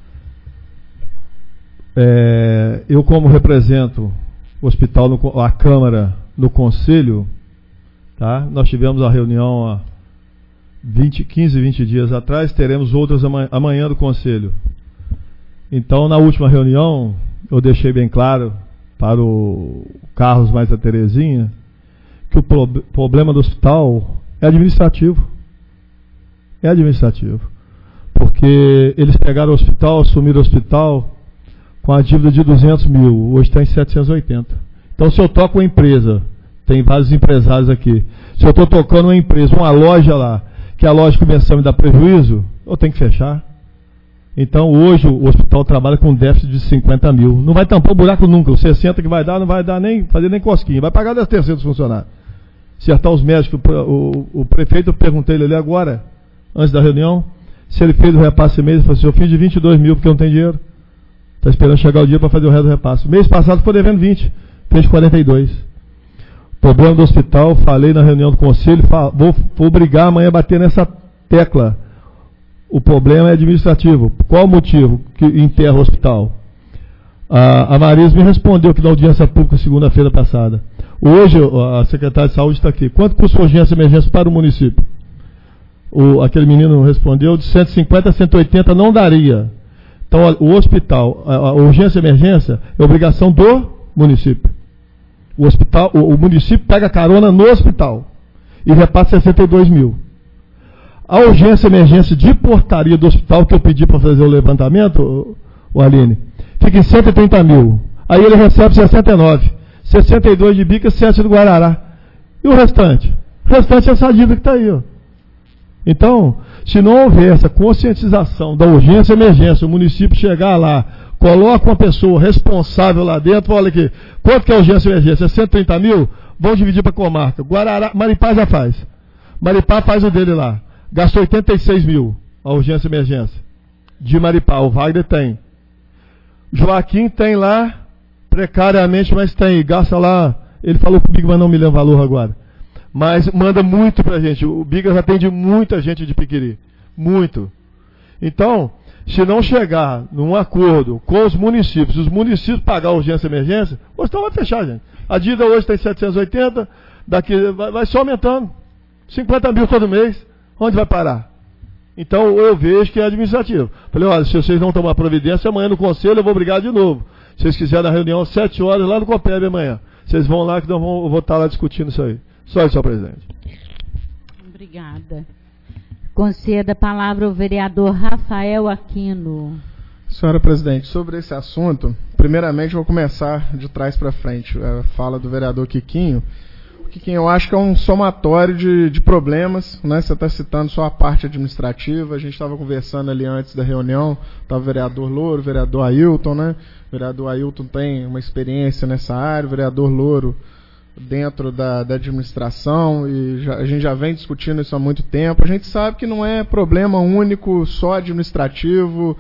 Eu, como represento o hospital, a Câmara no Conselho, tá? Nós tivemos a reunião há 15, 20 dias atrás, teremos outras amanhã do Conselho. Então, na última reunião, eu deixei bem claro para o Carlos mais a Terezinha que o problema do hospital é administrativo. É administrativo. Porque porque eles pegaram o hospital, assumiram o hospital com a dívida de 200 mil, hoje está em 780. Então, se eu toco uma empresa, tem vários empresários aqui, se eu estou tocando uma empresa, uma loja lá, que a loja começou a me dar prejuízo, eu tenho que fechar. Então, hoje, o hospital trabalha com um déficit de 50 mil. Não vai tampar o buraco nunca. Os 60 que vai dar, não vai dar nem, fazer nem cosquinha. Vai pagar 10% dos funcionários. Acertar os médicos. O prefeito, eu perguntei ele ali agora, antes da reunião, se ele fez o repasse mês. Ele falou assim, eu fiz de 22 mil porque eu não tenho dinheiro. Está esperando chegar o dia para fazer o resto do repasse. Mês passado ficou devendo 20, fez 42. Problema do hospital, falei na reunião do conselho, vou brigar amanhã, bater nessa tecla. O problema é administrativo. Qual o motivo que enterra o hospital? A Marisa me respondeu que na audiência pública segunda-feira passada. Hoje a secretária de saúde está aqui. Quanto custa a urgência e emergência para o município? Aquele menino respondeu de 150 a 180 não daria. Então o hospital, a urgência e emergência é obrigação do município. O hospital, o município pega carona no hospital e repassa 62 mil. A urgência e emergência de portaria do hospital, que eu pedi para fazer o levantamento, o Aline, fica em 130 mil. Aí ele recebe 69. 62 de Bica, 7 do Guarará. E o restante? O restante é essa dívida que está aí. Ó. Então, se não houver essa conscientização da urgência e emergência, o município chegar lá, coloca uma pessoa responsável lá dentro, olha aqui, quanto que é a urgência e emergência? É 130 mil? Vão dividir para a comarca. Guarará, Maripá já faz. Maripá faz o dele lá. Gastou 86 mil a urgência e emergência. De Maripá, o Wagner tem. Joaquim tem lá, precariamente, mas tem. Gasta lá, ele falou comigo, mas não me lembro o valor agora. Mas manda muito pra gente. O Bigas atende muita gente de Piquiri. Muito. Então, se não chegar num acordo com os municípios pagar a urgência e emergência, o hospital vai fechar, gente. A dívida hoje está em 780, daqui vai só aumentando. 50 mil todo mês. Onde vai parar? Então eu vejo que é administrativo. Falei, olha, se vocês não tomar providência, amanhã no conselho eu vou brigar de novo. Se vocês quiserem na reunião às 7 horas lá no Copeb amanhã. Vocês vão lá que eu vou estar lá discutindo isso aí. Só isso, senhor presidente. Obrigada. Conceda a palavra ao vereador Rafael Aquino. Senhora presidente, sobre esse assunto, primeiramente eu vou começar de trás para frente. A fala do vereador Quiquinho. Quiquinho, eu acho que é um somatório de problemas, né? Você está citando só a parte administrativa, a gente estava conversando ali antes da reunião, estava o vereador Louro, o vereador Ailton, né? O vereador Ailton tem uma experiência nessa área, o vereador Louro dentro da administração, e a gente já vem discutindo isso há muito tempo. A gente sabe que não é problema único, só administrativo,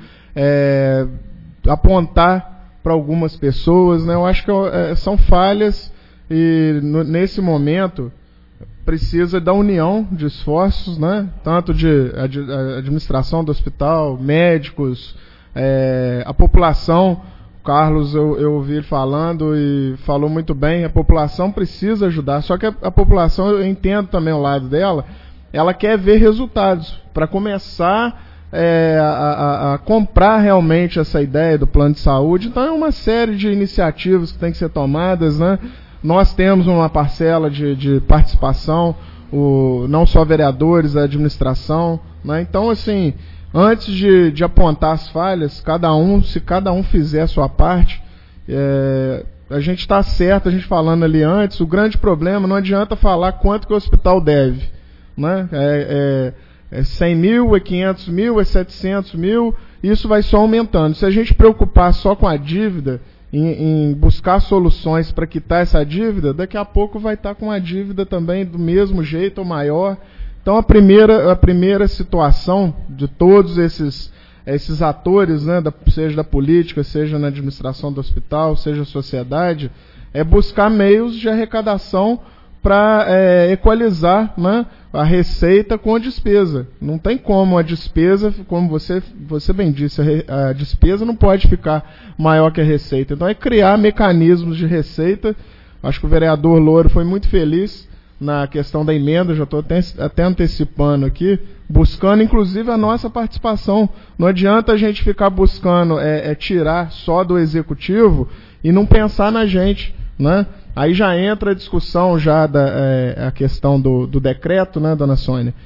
apontar para algumas pessoas, né? Eu acho que são falhas. E nesse momento precisa da união de esforços, né? Tanto de administração do hospital, médicos, a população. O Carlos, eu ouvi ele falando e falou muito bem, a população precisa ajudar, só que a população, eu entendo também o lado dela, ela quer ver resultados, para começar a comprar realmente essa ideia do plano de saúde. Então é uma série de iniciativas que tem que ser tomadas, né? Nós temos uma parcela de participação, não só vereadores, a administração, né? Então, assim, antes de apontar as falhas, se cada um fizer a sua parte, a gente está certo, a gente falando ali antes, o grande problema, não adianta falar quanto que o hospital deve, né? É 100 mil, é 500 mil, é 700 mil, isso vai só aumentando. Se a gente preocupar só com a dívida, em buscar soluções para quitar essa dívida, daqui a pouco vai estar com a dívida também do mesmo jeito ou maior. Então a primeira situação de todos esses atores, né, seja da política, seja na administração do hospital, seja a sociedade, é buscar meios de arrecadação para equalizar, né, a receita com a despesa. Não tem como a despesa, como você bem disse, a despesa não pode ficar maior que a receita. Então é criar mecanismos de receita. Acho que o vereador Louro foi muito feliz na questão da emenda, já estou até antecipando aqui, buscando inclusive a nossa participação. Não adianta a gente ficar buscando tirar só do executivo e não pensar na gente, né? Aí já entra a discussão já a questão do decreto, né, dona Sônia?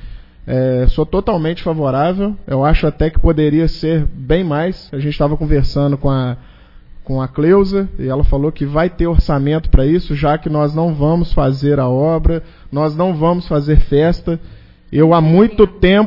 Sou totalmente favorável. Eu acho até que poderia ser bem mais. A gente estava conversando com a Cleusa e ela falou que vai ter orçamento para isso, já que nós não vamos fazer a obra, nós não vamos fazer festa. Eu há muito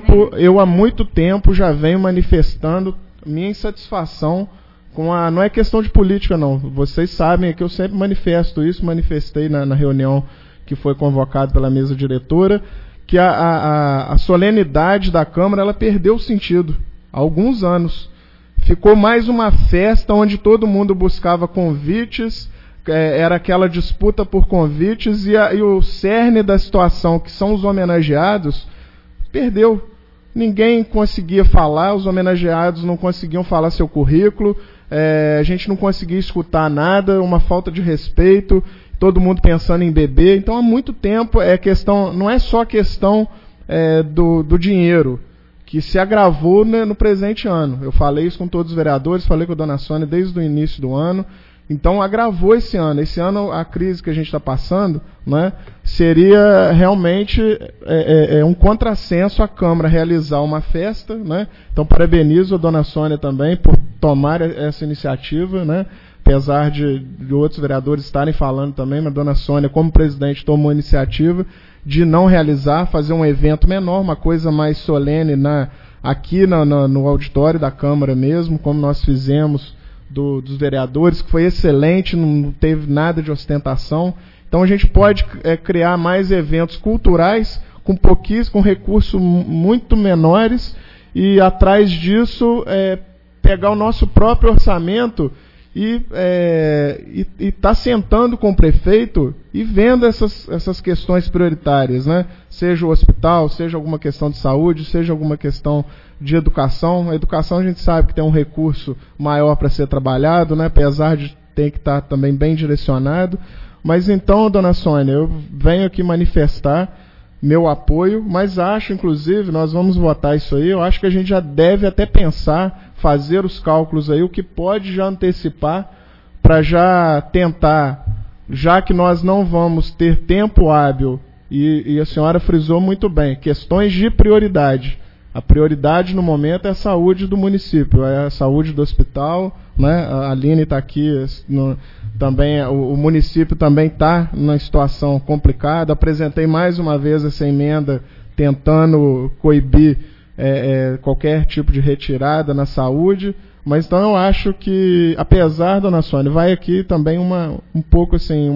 tempo já venho manifestando minha insatisfação com não é questão de política, não. Vocês sabem que eu sempre manifesto isso, manifestei na reunião que foi convocada pela mesa diretora, que a solenidade da Câmara ela perdeu o sentido há alguns anos. Ficou mais uma festa onde todo mundo buscava convites, era aquela disputa por convites, e o cerne da situação, que são os homenageados, perdeu. Ninguém conseguia falar, os homenageados não conseguiam falar seu currículo, a gente não conseguia escutar nada, uma falta de respeito, todo mundo pensando em beber. Então há muito tempo não é só questão do dinheiro, que se agravou no presente ano. Eu falei isso com todos os vereadores, falei com a dona Sônia desde o início do ano. Então agravou esse ano. Esse ano a crise que a gente está passando, né, seria realmente um contrassenso a Câmara realizar uma festa, né? Então parabenizo a dona Sônia também por tomar essa iniciativa, né? Apesar de outros vereadores estarem falando também, mas a dona Sônia, como presidente, tomou a iniciativa de não realizar, fazer um evento menor, uma coisa mais solene aqui no auditório da Câmara mesmo, como nós fizemos dos vereadores, que foi excelente, não teve nada de ostentação. Então a gente pode criar mais eventos culturais com recursos muito menores e atrás disso pegar o nosso próprio orçamento e tá sentando com o prefeito e vendo essas questões prioritárias, né? Seja o hospital, seja alguma questão de saúde, seja alguma questão de educação. A educação a gente sabe que tem um recurso maior para ser trabalhado, né? Apesar de ter que estar também bem direcionado. Mas então, dona Sônia, eu venho aqui manifestar meu apoio, mas acho, inclusive, nós vamos votar isso aí, eu acho que a gente já deve até pensar, fazer os cálculos aí, o que pode já antecipar, para já tentar, já que nós não vamos ter tempo hábil, e a senhora frisou muito bem, questões de prioridade. A prioridade no momento é a saúde do município, é a saúde do hospital, né? A Aline está aqui, também o município também está numa situação complicada. Apresentei mais uma vez essa emenda tentando coibir qualquer tipo de retirada na saúde, mas então eu acho que, apesar, dona Sônia, vai aqui também um pouco assim,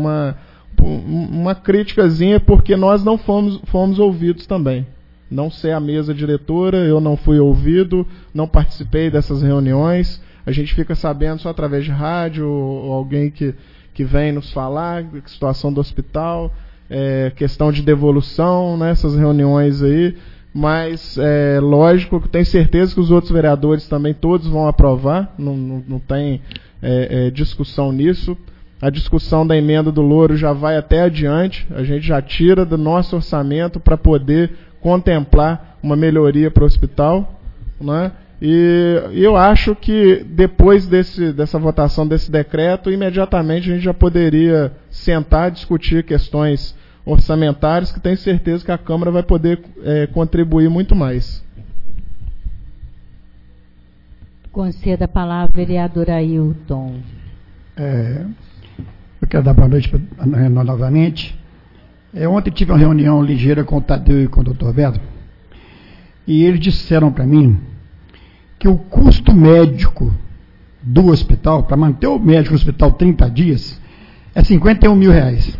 uma criticazinha, porque nós não fomos ouvidos também. Não sei a mesa diretora, eu não fui ouvido, não participei dessas reuniões. A gente fica sabendo só através de rádio, ou alguém que vem nos falar, situação do hospital, questão de devolução, nessas reuniões aí. Mas, lógico, tenho certeza que os outros vereadores também todos vão aprovar, não tem discussão nisso. A discussão da emenda do Louro já vai até adiante, a gente já tira do nosso orçamento para poder contemplar uma melhoria para o hospital, né? E eu acho que depois dessa votação desse decreto, imediatamente a gente já poderia sentar e discutir questões orçamentárias, que tenho certeza que a Câmara vai poder contribuir muito mais. Conceda a palavra, vereador Ailton. Eu quero dar boa noite novamente. Ontem tive uma reunião ligeira com o Tadeu e com o Dr. Beto, e eles disseram para mim que o custo médico do hospital, para manter o médico no hospital 30 dias, é R$51 mil.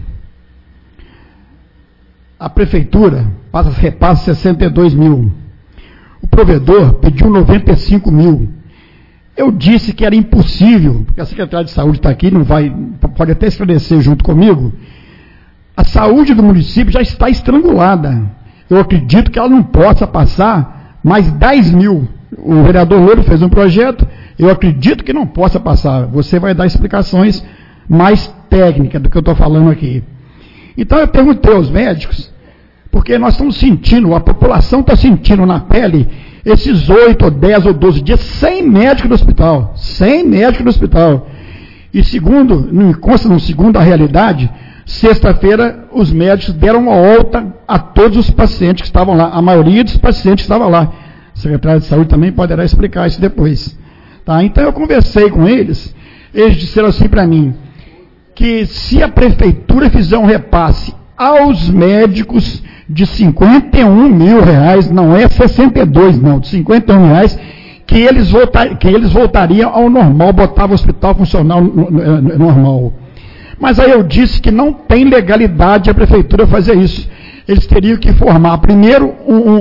A prefeitura repassa 62 mil. O provedor pediu 95 mil. Eu disse que era impossível, porque a secretária de saúde está aqui, pode até esclarecer junto comigo. A saúde do município já está estrangulada. Eu acredito que ela não possa passar mais 10 mil. O vereador Louro fez um projeto, eu acredito que não possa passar. Você vai dar explicações mais técnicas do que eu estou falando aqui. Então eu perguntei aos médicos, porque nós estamos sentindo, a população está sentindo na pele esses 8 ou 10 ou 12 dias sem médico no hospital. Sem médico no hospital. E segundo, não consta, segundo a realidade, Sexta-feira, os médicos deram uma alta a todos os pacientes que estavam lá, a maioria dos pacientes que estavam lá. O secretário de Saúde também poderá explicar isso depois. Tá? Então, eu conversei com eles, eles disseram assim para mim, que se a prefeitura fizer um repasse aos médicos de R$51 mil, não é 62 não, de R$51, que eles voltariam ao normal, botava o hospital funcional normal. Mas aí eu disse que não tem legalidade a prefeitura fazer isso. Eles teriam que formar primeiro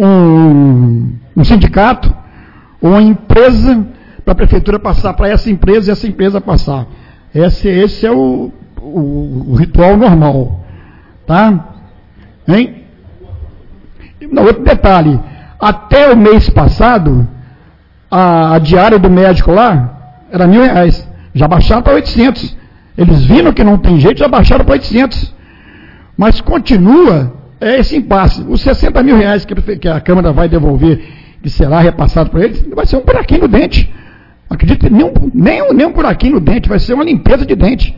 um sindicato ou uma empresa para a prefeitura passar para essa empresa e essa empresa passar. Esse é o ritual normal. Tá? Hein? Outro detalhe, até o mês passado, a diária do médico lá era R$1.000, já baixaram para 800. Eles viram que não tem jeito, já baixaram para 800. Mas continua esse impasse. Os R$60 mil que a Câmara vai devolver, que será repassado para eles, vai ser um buraquinho no dente. Acredite, nem um buraquinho no dente, vai ser uma limpeza de dente.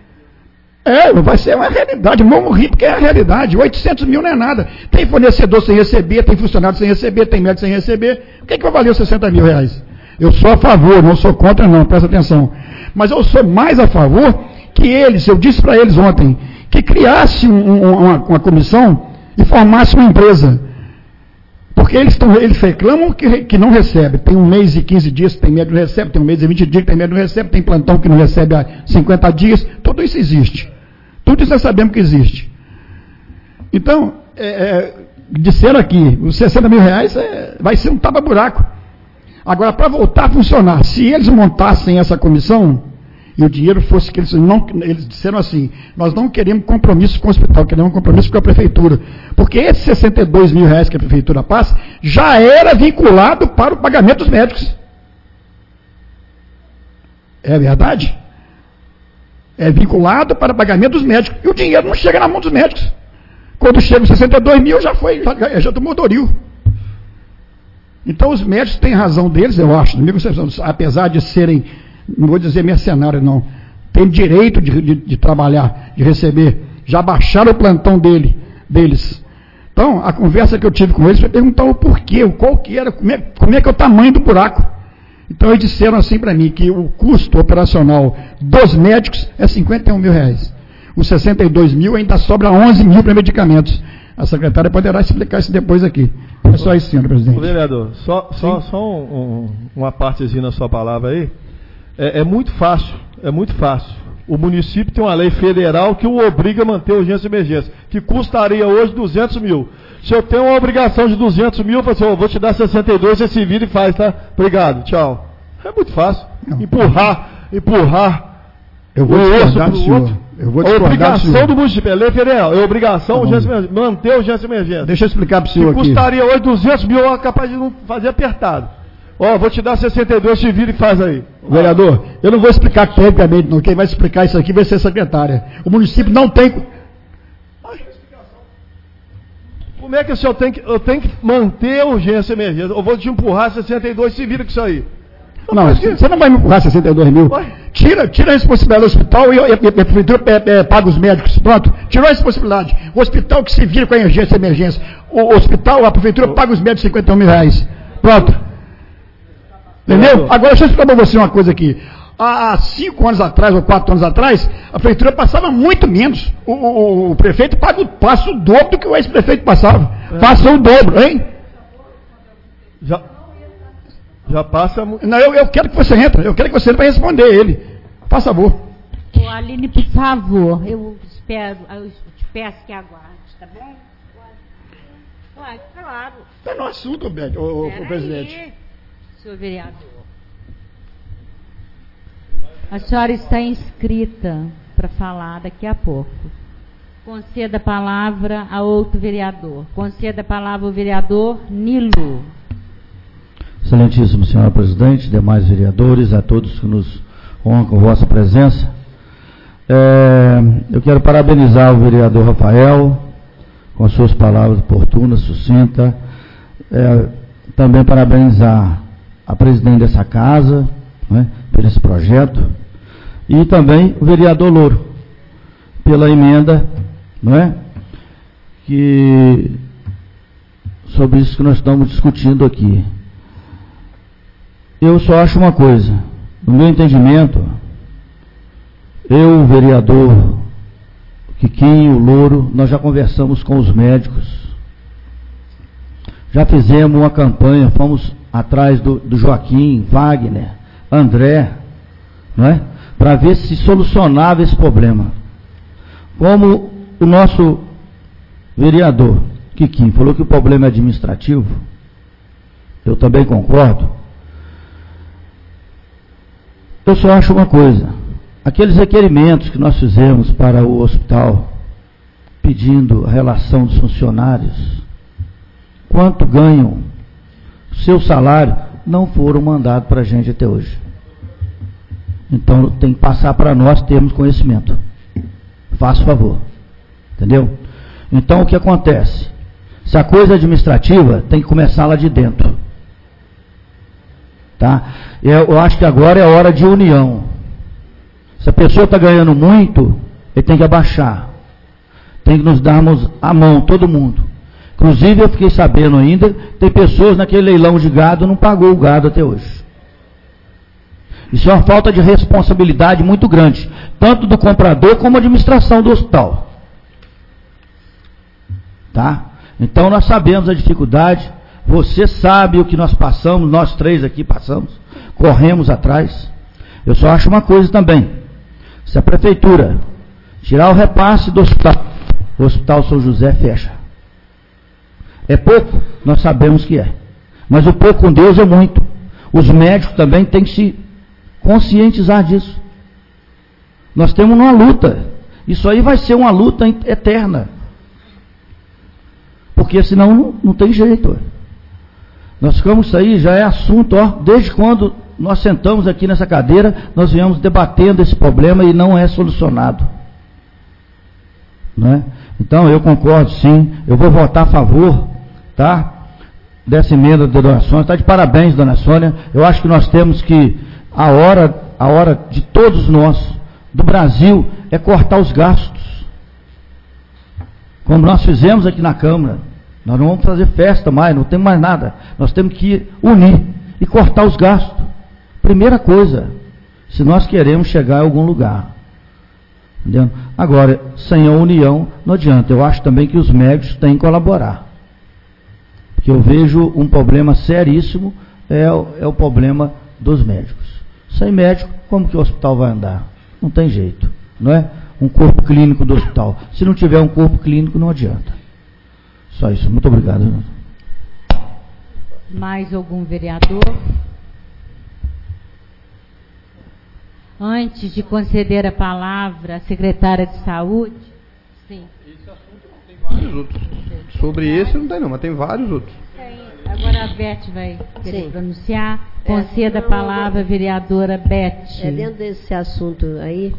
Vai ser uma realidade. Vamos rir porque é a realidade. 800 mil não é nada. Tem fornecedor sem receber, tem funcionário sem receber, tem médico sem receber. O que vai valer os R$60 mil? Eu sou a favor, não sou contra não, presta atenção. Mas eu sou mais a favor que eles, eu disse para eles ontem, que criasse uma comissão e formasse uma empresa. Porque eles reclamam que não recebe. Tem 1 mês e 15 dias que tem médico que não recebe, tem 1 mês e 20 dias que tem médico que não recebe, tem plantão que não recebe há 50 dias. Tudo isso existe. Tudo isso nós sabemos que existe. Então, disseram aqui, os R$60 mil vai ser um tapa-buraco. Agora, para voltar a funcionar, se eles montassem essa comissão e o dinheiro fosse que eles disseram assim, nós não queremos compromisso com o hospital, queremos compromisso com a prefeitura, porque esses R$62 mil que a prefeitura passa já era vinculado para o pagamento dos médicos. É verdade? É vinculado para o pagamento dos médicos e o dinheiro não chega na mão dos médicos. Quando chega os 62 mil já tomou Doril. Então os médicos têm razão deles, eu acho, apesar de serem, não vou dizer mercenários não, têm direito de trabalhar, de receber, já baixaram o plantão deles. Então, a conversa que eu tive com eles foi perguntar o porquê, qual que era, como é que é o tamanho do buraco. Então eles disseram assim para mim, que o custo operacional dos médicos é R$51 mil. Os 62 mil ainda sobra 11 mil para medicamentos. A secretária poderá explicar isso depois aqui. É só isso, senhor presidente. Vereador, só uma partezinha na sua palavra aí. É muito fácil. O município tem uma lei federal que o obriga a manter urgência e emergência, que custaria hoje 200 mil. Se eu tenho uma obrigação de 200 mil, eu falo assim, vou te dar 62, você se vira e faz, tá? Obrigado, tchau. É muito fácil. Não. Empurrar. Eu vou discordar do senhor. A obrigação do município, é lei federal, é obrigação, manter a urgência e emergência. Deixa eu explicar para o senhor aqui. Custaria hoje 200 mil, eu capaz de não fazer apertado. Vou te dar 62, te vira e faz aí. Vereador, eu não vou explicar tecnicamente, não. Quem vai explicar isso aqui vai ser a secretária. O município não tem... Como é que o senhor eu tenho que manter a urgência e emergência? Eu vou te empurrar 62, se vira com isso aí. Não, você não vai me empurrar 62 mil. Tira a responsabilidade do hospital e a prefeitura paga os médicos. Pronto, tirou a responsabilidade. O hospital que se vira com a emergência. O hospital, a prefeitura paga os médicos 51 mil reais. Pronto. Entendeu? Agora, deixa eu explicar para você uma coisa aqui. Há 5 anos atrás, ou 4 anos atrás, a prefeitura passava muito menos. O prefeito passa o dobro do que o ex-prefeito passava. Passa o dobro, hein? Já passa... Não, eu quero que você entre. Eu quero que você entre para responder ele. Faça favor. Aline, por favor, eu te peço que aguarde, tá bom? Claro. Está no assunto, Beto, o presidente. Senhor vereador. A senhora está inscrita para falar daqui a pouco. Conceda a palavra a outro vereador. Conceda a palavra ao vereador Nilo. Excelentíssimo senhor presidente, demais vereadores, a todos que nos honram com vossa presença. Eu quero parabenizar o vereador Rafael com suas palavras oportunas, sucintas. Também parabenizar a presidente dessa casa, né, por esse projeto, e também o vereador Louro pela emenda, não é? Sobre isso que nós estamos discutindo aqui. Eu só acho uma coisa, no meu entendimento, eu, o vereador Quiquinho, o Louro, nós já conversamos com os médicos, já fizemos uma campanha, fomos atrás do Joaquim, Wagner, André, não é? Para ver se solucionava esse problema. Como o nosso vereador Quiquinho falou que o problema é administrativo, eu também concordo. Eu só acho uma coisa, aqueles requerimentos que nós fizemos para o hospital, pedindo a relação dos funcionários, quanto ganham, seu salário, não foram mandados para a gente até hoje. Então tem que passar para nós termos conhecimento. Faça favor. Entendeu? Então o que acontece? Se a coisa é administrativa, tem que começar lá de dentro. Tá? Eu acho que agora é hora de união. Se a pessoa está ganhando muito, ele tem que abaixar. Tem que nos darmos a mão, todo mundo. Inclusive eu fiquei sabendo ainda, tem pessoas naquele leilão de gado, não pagou o gado até hoje. Isso é uma falta de responsabilidade muito grande, tanto do comprador como a administração do hospital. Tá? Então nós sabemos a dificuldade, você sabe o que nós passamos, nós três aqui passamos, corremos atrás. Eu só acho uma coisa também, se a prefeitura tirar o repasse do hospital, o Hospital São José fecha. É pouco? Nós sabemos que é. Mas o pouco com Deus é muito. Os médicos também têm que se conscientizar disso. Nós temos uma luta. Isso aí vai ser uma luta eterna. Porque senão não tem jeito. Nós ficamos, isso aí já é assunto, desde quando nós sentamos aqui nessa cadeira, nós viemos debatendo esse problema e não é solucionado. Não é? Então eu concordo sim, eu vou votar a favor, tá? Dessa emenda da dona Sônia, está de parabéns, dona Sônia. Eu acho que nós temos que, a hora de todos nós, do Brasil, é cortar os gastos. Como nós fizemos aqui na Câmara, nós não vamos fazer festa mais, não temos mais nada. Nós temos que unir e cortar os gastos. Primeira coisa, se nós queremos chegar a algum lugar. Entendeu? Agora, sem a união, não adianta. Eu acho também que os médicos têm que colaborar. Porque eu vejo um problema seríssimo, é o problema dos médicos. Sem médico, como que o hospital vai andar? Não tem jeito, não é? Um corpo clínico do hospital. Se não tiver um corpo clínico, não adianta. Só isso. Muito obrigado. Mais algum vereador? Antes de conceder a palavra à secretária de Saúde. Sim. Esse assunto não tem vários outros. Sobre esse não tem não, mas tem vários outros. Agora a Beth vai querer pronunciar. Conceda a palavra à vereadora Beth. Dentro desse assunto aí,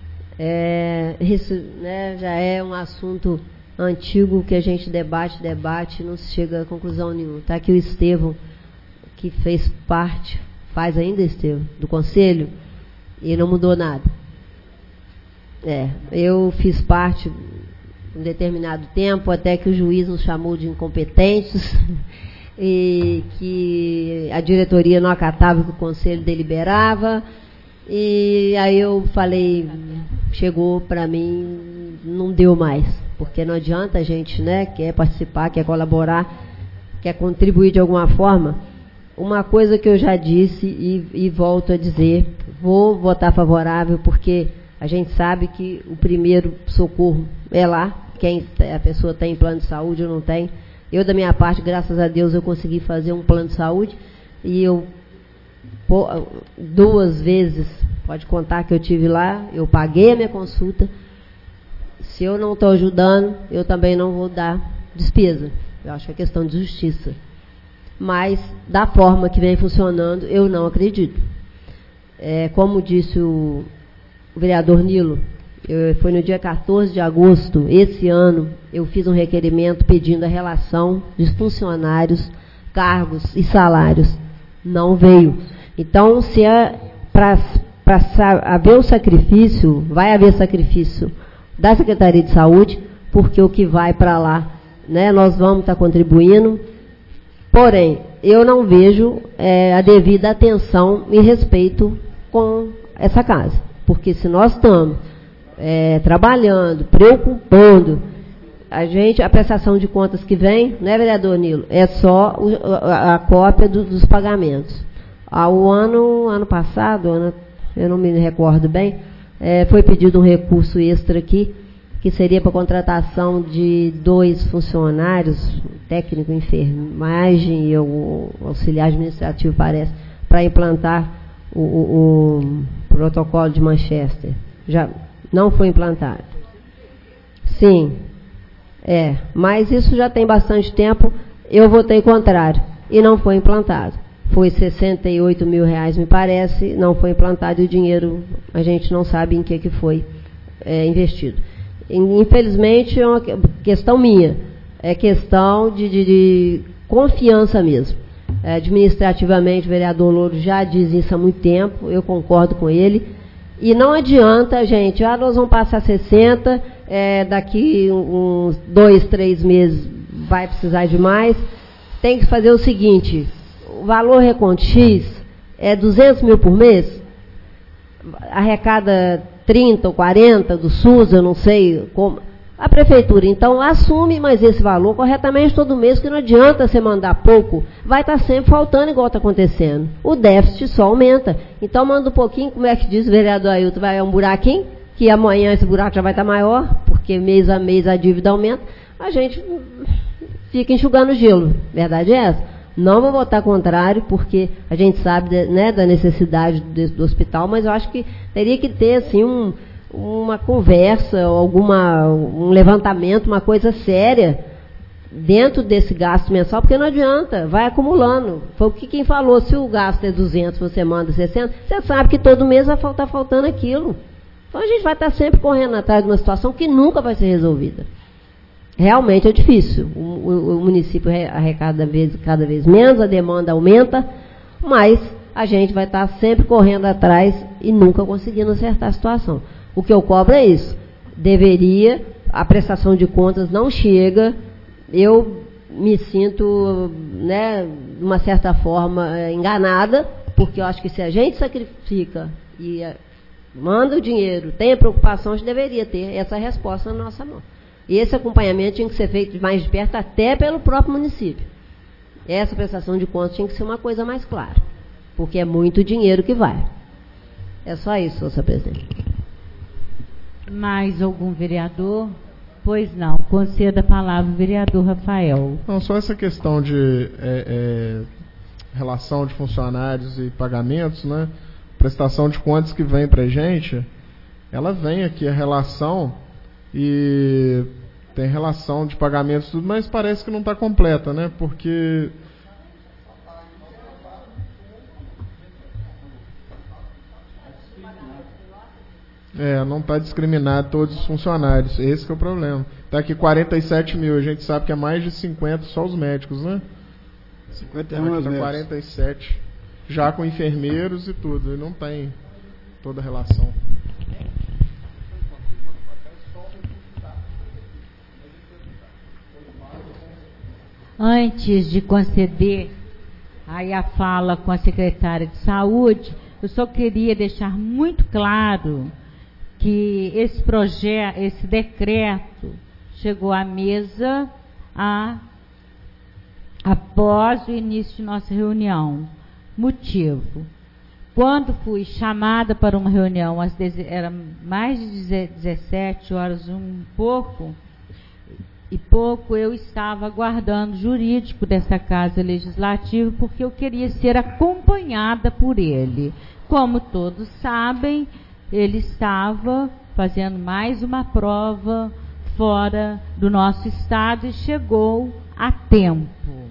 já é um assunto antigo que a gente debate e não se chega a conclusão nenhuma. Está aqui o Estevão, que fez parte, faz ainda, Estevão, do conselho, e não mudou nada. Eu fiz parte um determinado tempo, até que o juiz nos chamou de incompetentes e que a diretoria não acatava o que o conselho deliberava, e aí eu falei, chegou para mim, não deu mais, porque não adianta a gente, quer participar, quer colaborar, quer contribuir de alguma forma. Uma coisa que eu já disse e volto a dizer, vou votar favorável, porque a gente sabe que o primeiro socorro é lá, quem a pessoa tem plano de saúde ou não tem. Eu, da minha parte, graças a Deus, eu consegui fazer um plano de saúde, e eu 2 vezes, pode contar que eu tive lá, eu paguei a minha consulta. Se eu não estou ajudando, eu também não vou dar despesa. Eu acho que é questão de justiça. Mas, da forma que vem funcionando, eu não acredito. Como disse o vereador Nilo, foi no dia 14 de agosto, esse ano, eu fiz um requerimento pedindo a relação dos funcionários, cargos e salários. Não veio. Então, se para haver o sacrifício, vai haver sacrifício da Secretaria de Saúde, porque o que vai para lá, né, nós vamos estar contribuindo. Porém, eu não vejo a devida atenção e respeito com essa casa. Porque se nós estamos trabalhando, preocupando, a prestação de contas que vem, né, vereador Nilo, é só a cópia dos pagamentos. O ano passado, eu não me recordo bem, foi pedido um recurso extra aqui, que seria para contratação de 2 funcionários, técnico, enfermagem e o auxiliar administrativo, parece, para implantar o protocolo de Manchester. Já não foi implantado. Sim, mas isso já tem bastante tempo, eu votei contrário, e não foi implantado. Foi 68 mil reais, me parece, não foi implantado, e o dinheiro a gente não sabe em que foi investido. Infelizmente, é uma questão minha, é questão de confiança mesmo. Administrativamente, o vereador Louro já diz isso há muito tempo, eu concordo com ele, e não adianta, gente, nós vamos passar 60, daqui uns 2, 3 meses vai precisar de mais. Tem que fazer o seguinte, o valor Reconto X é 200 mil por mês, arrecada 30 ou 40 do SUS, eu não sei como. A prefeitura, então, assume mais esse valor corretamente todo mês, que não adianta você mandar pouco, vai estar sempre faltando igual está acontecendo. O déficit só aumenta. Então, manda um pouquinho, como é que diz o vereador Ailton, vai um buraquinho, que amanhã esse buraco já vai estar maior, porque mês a mês a dívida aumenta, a gente fica enxugando gelo. Verdade é essa? Não vou votar contrário, porque a gente sabe, né, da necessidade do hospital, mas eu acho que teria que ter, assim, uma conversa, um levantamento, uma coisa séria dentro desse gasto mensal, porque não adianta, vai acumulando. Foi o que quem falou, se o gasto é 200, você manda 60, você sabe que todo mês vai estar faltando aquilo. Então a gente vai estar sempre correndo atrás de uma situação que nunca vai ser resolvida. Realmente é difícil, o município arrecada cada vez menos, a demanda aumenta, mas a gente vai estar sempre correndo atrás e nunca conseguindo acertar a situação. O que eu cobro é isso. A prestação de contas não chega, eu me sinto, né, de uma certa forma, enganada, porque eu acho que se a gente sacrifica e manda o dinheiro, tem a preocupação, a gente deveria ter essa resposta na nossa mão. E esse acompanhamento tinha que ser feito mais de perto, até pelo próprio município. Essa prestação de contas tinha que ser uma coisa mais clara, porque é muito dinheiro que vai. É só isso, senhor presidente. Mais algum vereador? Pois não. Conceda a palavra ao vereador Rafael. Não, só essa questão de relação de funcionários e pagamentos, né? Prestação de contas que vem pra gente, ela vem aqui, a relação, e tem relação de pagamentos e tudo, mas parece que não está completa, né? Porque não está discriminado todos os funcionários. Esse que é o problema. Está aqui 47 mil, a gente sabe que é mais de 50 só os médicos, né? 51 tá 47, já com enfermeiros e tudo, e não tem toda a relação. Antes de conceder aí a fala com a secretária de Saúde, eu só queria deixar muito claro que esse decreto chegou à mesa após o início de nossa reunião. Motivo: quando fui chamada para uma reunião, era mais de 17 horas, eu estava aguardando o jurídico dessa Casa Legislativa, porque eu queria ser acompanhada por ele. Como todos sabem, ele estava fazendo mais uma prova fora do nosso estado e chegou a tempo.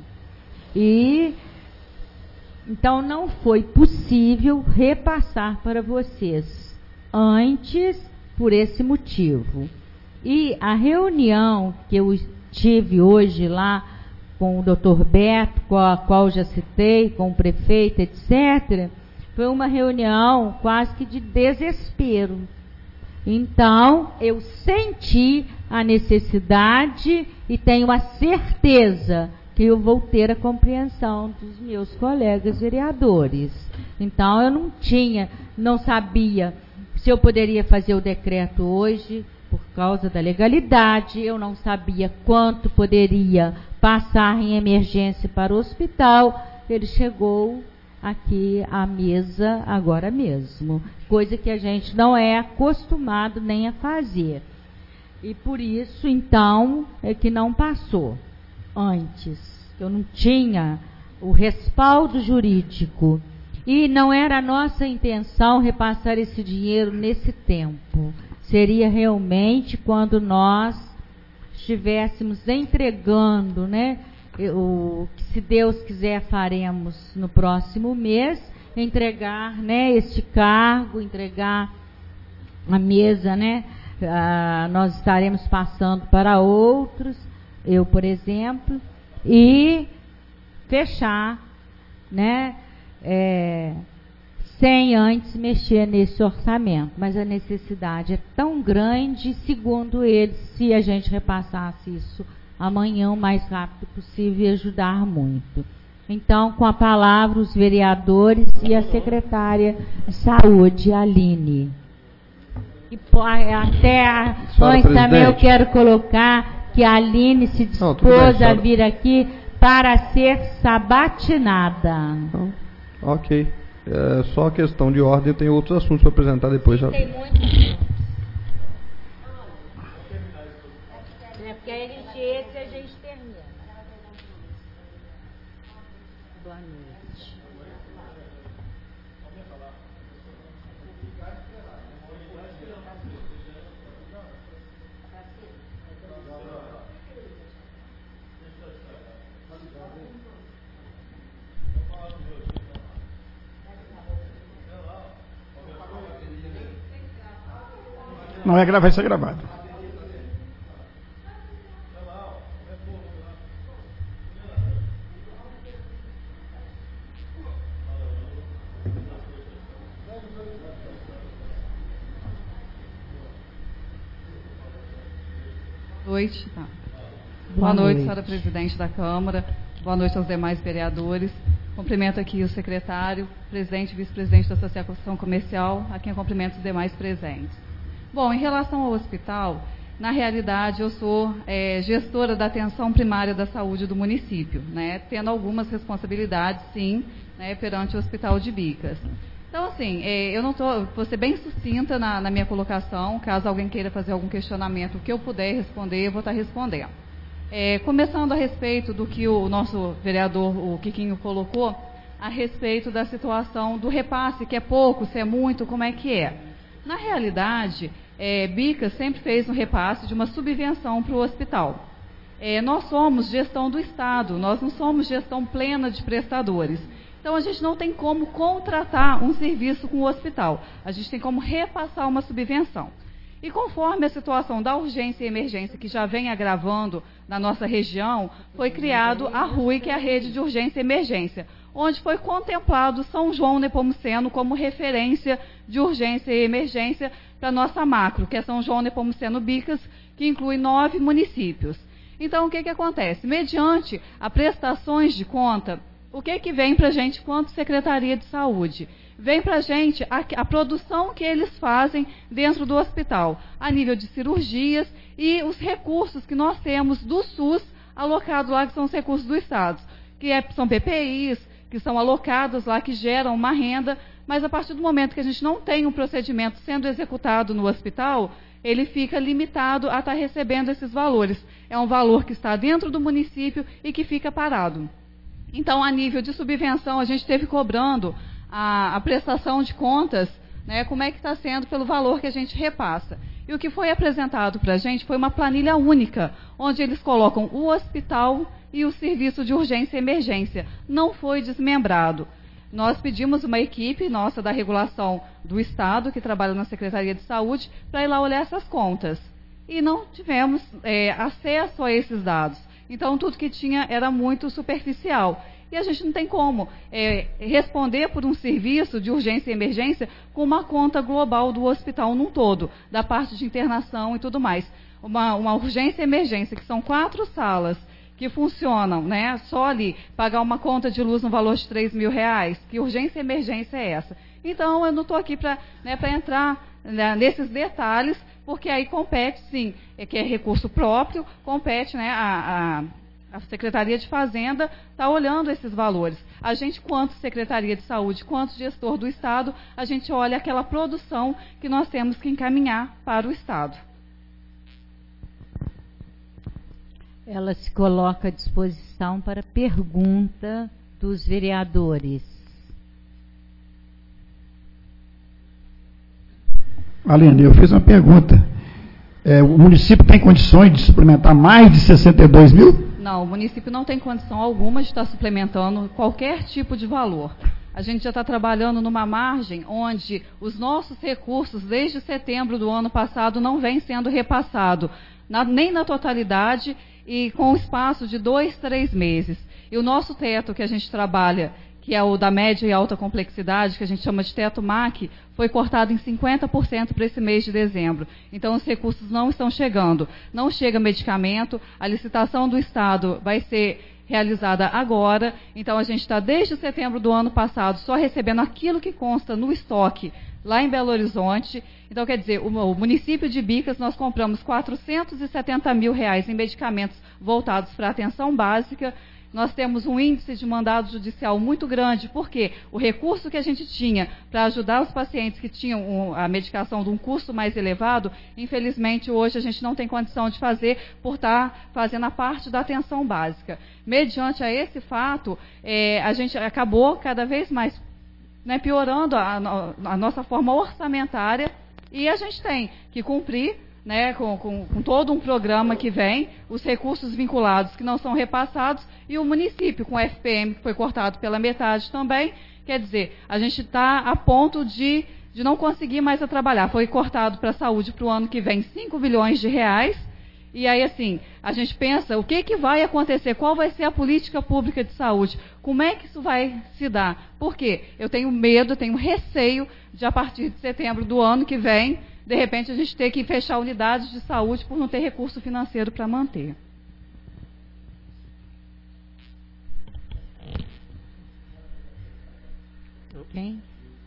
Então não foi possível repassar para vocês antes, por esse motivo. E a reunião que eu tive hoje lá com o Dr. Beto, com a qual já citei, com o prefeito, etc., foi uma reunião quase que de desespero, Então, eu senti a necessidade e tenho a certeza que eu vou ter a compreensão dos meus colegas vereadores. Então, eu não sabia se eu poderia fazer o decreto hoje, por causa da legalidade, eu não sabia quanto poderia passar em emergência para o hospital. Ele chegou aqui à mesa agora mesmo, coisa que a gente não é acostumado nem a fazer. E por isso, então, é que não passou antes. Eu não tinha o respaldo jurídico. E não era a nossa intenção repassar esse dinheiro nesse tempo. Seria realmente quando nós estivéssemos entregando, né? O que, se Deus quiser, faremos no próximo mês, entregar, né, este cargo, entregar a mesa, né? Nós estaremos passando para outros, eu, por exemplo, e fechar, né? Sem antes mexer nesse orçamento. Mas a necessidade é tão grande, segundo eles, se a gente repassasse isso amanhã o mais rápido possível, ia ajudar muito. Então, com a palavra, os vereadores e a secretária de Saúde, Aline. E até antes também eu quero colocar que a Aline se dispôs a vir aqui para ser sabatinada. Ok. É só questão de ordem, eu tenho outros assuntos para apresentar depois. Tem muito. É porque a LGS a gente termina. Boa noite. Não vai ser gravado. Noite. Tá. Boa noite, senhora presidente da Câmara. Boa noite aos demais vereadores. Cumprimento aqui o secretário, presidente e vice-presidente da Associação Comercial, a quem eu cumprimento os demais presentes. Bom, em relação ao hospital, na realidade eu sou gestora da atenção primária da saúde do município, né, tendo algumas responsabilidades, sim, né, perante o Hospital de Bicas. Então, assim, vou ser bem sucinta na minha colocação, caso alguém queira fazer algum questionamento, o que eu puder responder, eu vou estar respondendo. Começando a respeito do que o nosso vereador, o Quiquinho, colocou, a respeito da situação do repasse, que é pouco, se é muito, como é que é? Na realidade, Bicas sempre fez um repasse de uma subvenção para o hospital. Nós somos gestão do Estado, nós não somos gestão plena de prestadores. Então, a gente não tem como contratar um serviço com o hospital. A gente tem como repassar uma subvenção. E conforme a situação da urgência e emergência, que já vem agravando na nossa região, foi criado a RUI, que é a Rede de Urgência e Emergência, onde foi contemplado São João Nepomuceno como referência de urgência e emergência para a nossa macro, que é São João Nepomuceno Bicas, que inclui 9 municípios. Então, o que acontece? Mediante a prestações de conta, o que vem para a gente quanto Secretaria de Saúde? Vem para a gente a produção que eles fazem dentro do hospital, a nível de cirurgias e os recursos que nós temos do SUS alocados lá, que são os recursos do Estado, que são PPIs, que são alocados lá, que geram uma renda, mas a partir do momento que a gente não tem um procedimento sendo executado no hospital, ele fica limitado a estar recebendo esses valores. É um valor que está dentro do município e que fica parado. Então, a nível de subvenção, a gente teve cobrando a prestação de contas, né, como é que está sendo pelo valor que a gente repassa. E o que foi apresentado para a gente foi uma planilha única, onde eles colocam o hospital e o serviço de urgência e emergência. Não foi desmembrado. Nós pedimos uma equipe nossa da regulação do Estado, que trabalha na Secretaria de Saúde, para ir lá olhar essas contas. E não tivemos acesso a esses dados. Então, tudo que tinha era muito superficial. porque a gente não tem como responder por um serviço de urgência e emergência com uma conta global do hospital num todo, da parte de internação e tudo mais. Uma urgência e emergência, que são 4 salas, que funcionam, né, só ali, pagar uma conta de luz no valor de R$3.000, que urgência e emergência é essa? Então, eu não estou aqui para entrar nesses detalhes, porque aí compete, sim, que é recurso próprio, compete, né, a Secretaria de Fazenda está olhando esses valores. A gente, quanto Secretaria de Saúde, quanto gestor do Estado, a gente olha aquela produção que nós temos que encaminhar para o Estado. Ela se coloca à disposição para pergunta dos vereadores. Aline, eu fiz uma pergunta. O município tem condições de suplementar mais de 62 mil? Não, o município não tem condição alguma de estar suplementando qualquer tipo de valor. A gente já está trabalhando numa margem onde os nossos recursos, desde setembro do ano passado, não vêm sendo repassados, nem na totalidade e com um espaço de 2, 3 meses. E o nosso teto que a gente trabalha, que é o da média e alta complexidade, que a gente chama de teto MAC, foi cortado em 50% para esse mês de dezembro. Então, os recursos não estão chegando. Não chega medicamento, a licitação do Estado vai ser realizada agora. Então, a gente está desde setembro do ano passado só recebendo aquilo que consta no estoque lá em Belo Horizonte. Então, quer dizer, o município de Bicas, nós compramos R$470 mil em medicamentos voltados para a atenção básica. Nós temos um índice de mandado judicial muito grande, porque o recurso que a gente tinha para ajudar os pacientes que tinham a medicação de um custo mais elevado, infelizmente hoje a gente não tem condição de fazer por estar fazendo a parte da atenção básica. Mediante a esse fato, a gente acabou cada vez mais, né, piorando a nossa forma orçamentária, e a gente tem que cumprir, né, com todo um programa que vem, os recursos vinculados que não são repassados, e o município com o FPM que foi cortado pela metade também. Quer dizer, a gente está a ponto de não conseguir mais trabalhar. Foi cortado para a saúde para o ano que vem R$5 bilhões, e aí assim, a gente pensa, o que vai acontecer? Qual vai ser a política pública de saúde? Como é que isso vai se dar? Por quê? Eu tenho medo, eu tenho receio de, a partir de setembro do ano que vem, de repente a gente ter que fechar unidades de saúde por não ter recurso financeiro para manter. Quem?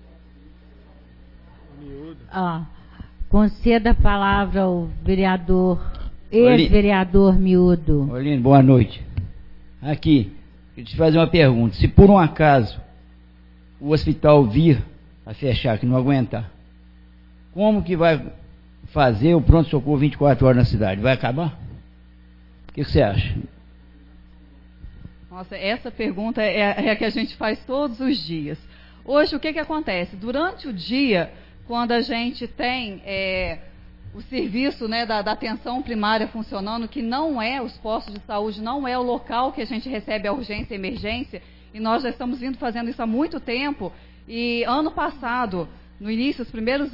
Conceda a palavra ao vereador, ex-vereador Miúdo. Oline, boa noite. Aqui, eu te fazer uma pergunta. Se por um acaso o hospital vir a fechar, que não aguentar, como que vai fazer o pronto-socorro 24 horas na cidade? Vai acabar? O que você acha? Nossa, essa pergunta é a que a gente faz todos os dias. Hoje, o que acontece? Durante o dia, quando a gente tem o serviço, né, da atenção primária funcionando, que não é os postos de saúde, não é o local que a gente recebe a urgência e emergência, e nós já estamos fazendo isso há muito tempo, e ano passado, no início, os primeiros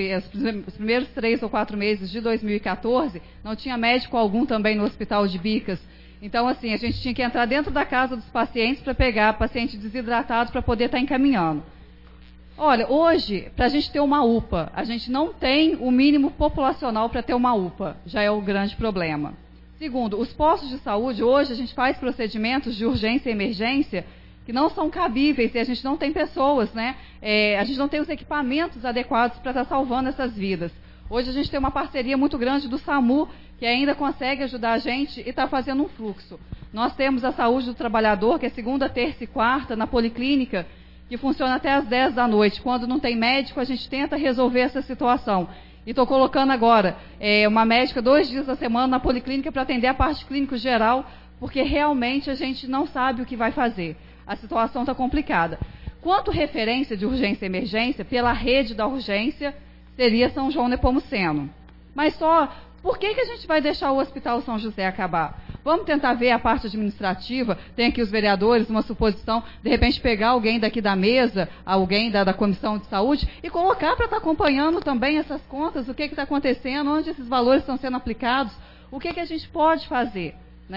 3 ou 4 meses de 2014, não tinha médico algum também no hospital de Bicas. Então, assim, a gente tinha que entrar dentro da casa dos pacientes para pegar paciente desidratado para poder estar encaminhando. Olha, hoje, para a gente ter uma UPA, a gente não tem o mínimo populacional para ter uma UPA. Já é o grande problema. Segundo, os postos de saúde, hoje a gente faz procedimentos de urgência e emergência que não são cabíveis e a gente não tem pessoas, né? A gente não tem os equipamentos adequados para estar salvando essas vidas. Hoje a gente tem uma parceria muito grande do SAMU, que ainda consegue ajudar a gente e está fazendo um fluxo. Nós temos a saúde do trabalhador, que é segunda, terça e quarta, na policlínica, que funciona até às 10 da noite. Quando não tem médico, a gente tenta resolver essa situação. E estou colocando agora uma médica 2 dias da semana na policlínica para atender a parte clínico geral, porque realmente a gente não sabe o que vai fazer. A situação está complicada. Quanto referência de urgência e emergência, pela rede da urgência, seria São João Nepomuceno. Mas só, por que a gente vai deixar o Hospital São José acabar? Vamos tentar ver a parte administrativa, tem aqui os vereadores, uma suposição, de repente pegar alguém daqui da mesa, alguém da Comissão de Saúde, e colocar para estar acompanhando também essas contas, o que está acontecendo, onde esses valores estão sendo aplicados, o que a gente pode fazer, né?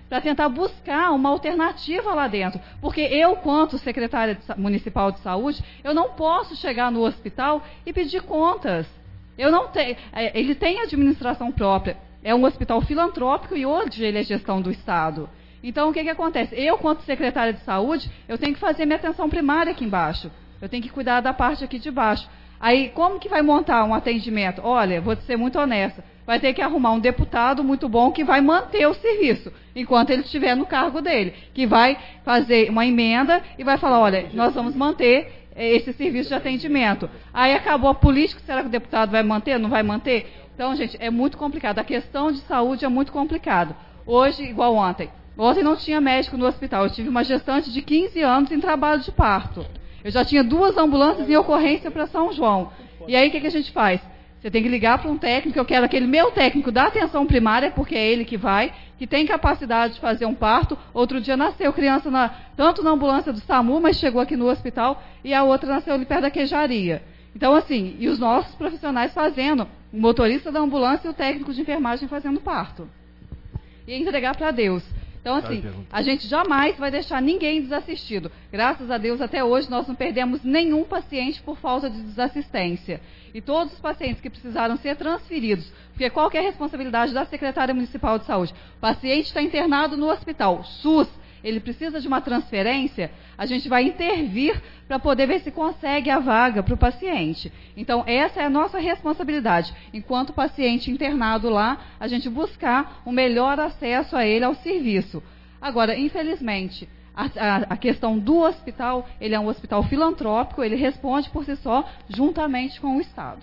para tentar buscar uma alternativa lá dentro. Porque eu, quanto secretária municipal de saúde, eu não posso chegar no hospital e pedir contas. Eu não tenho, ele tem administração própria, é um hospital filantrópico e hoje ele é gestão do Estado. Então, o que acontece? Eu, quanto secretária de saúde, eu tenho que fazer minha atenção primária aqui embaixo. Eu tenho que cuidar da parte aqui de baixo. Aí, como que vai montar um atendimento? Olha, vou ser muito honesta, vai ter que arrumar um deputado muito bom que vai manter o serviço, enquanto ele estiver no cargo dele, que vai fazer uma emenda e vai falar, olha, nós vamos manter esse serviço de atendimento. Aí acabou a política, será que o deputado vai manter, não vai manter? Então, gente, é muito complicado. A questão de saúde é muito complicado. Hoje, igual ontem não tinha médico no hospital, eu tive uma gestante de 15 anos em trabalho de parto. Eu já tinha 2 ambulâncias em ocorrência para São João. E aí, o que a gente faz? Você tem que ligar para um técnico, eu quero aquele meu técnico da atenção primária, porque é ele que vai, que tem capacidade de fazer um parto. Outro dia nasceu criança tanto na ambulância do SAMU, mas chegou aqui no hospital, e a outra nasceu ali perto da queijaria. Então, assim, e os nossos profissionais fazendo, o motorista da ambulância e o técnico de enfermagem fazendo parto. E entregar para Deus. Então, assim, a gente jamais vai deixar ninguém desassistido. Graças a Deus, até hoje, nós não perdemos nenhum paciente por falta de desassistência. E todos os pacientes que precisaram ser transferidos, porque qual que é a responsabilidade da Secretaria Municipal de Saúde? O paciente está internado no hospital, SUS, ele precisa de uma transferência, a gente vai intervir para poder ver se consegue a vaga para o paciente. Então, essa é a nossa responsabilidade. Enquanto paciente internado lá, a gente buscar um melhor acesso a ele ao serviço. Agora, infelizmente, a questão do hospital, ele é um hospital filantrópico, ele responde por si só, juntamente com o Estado.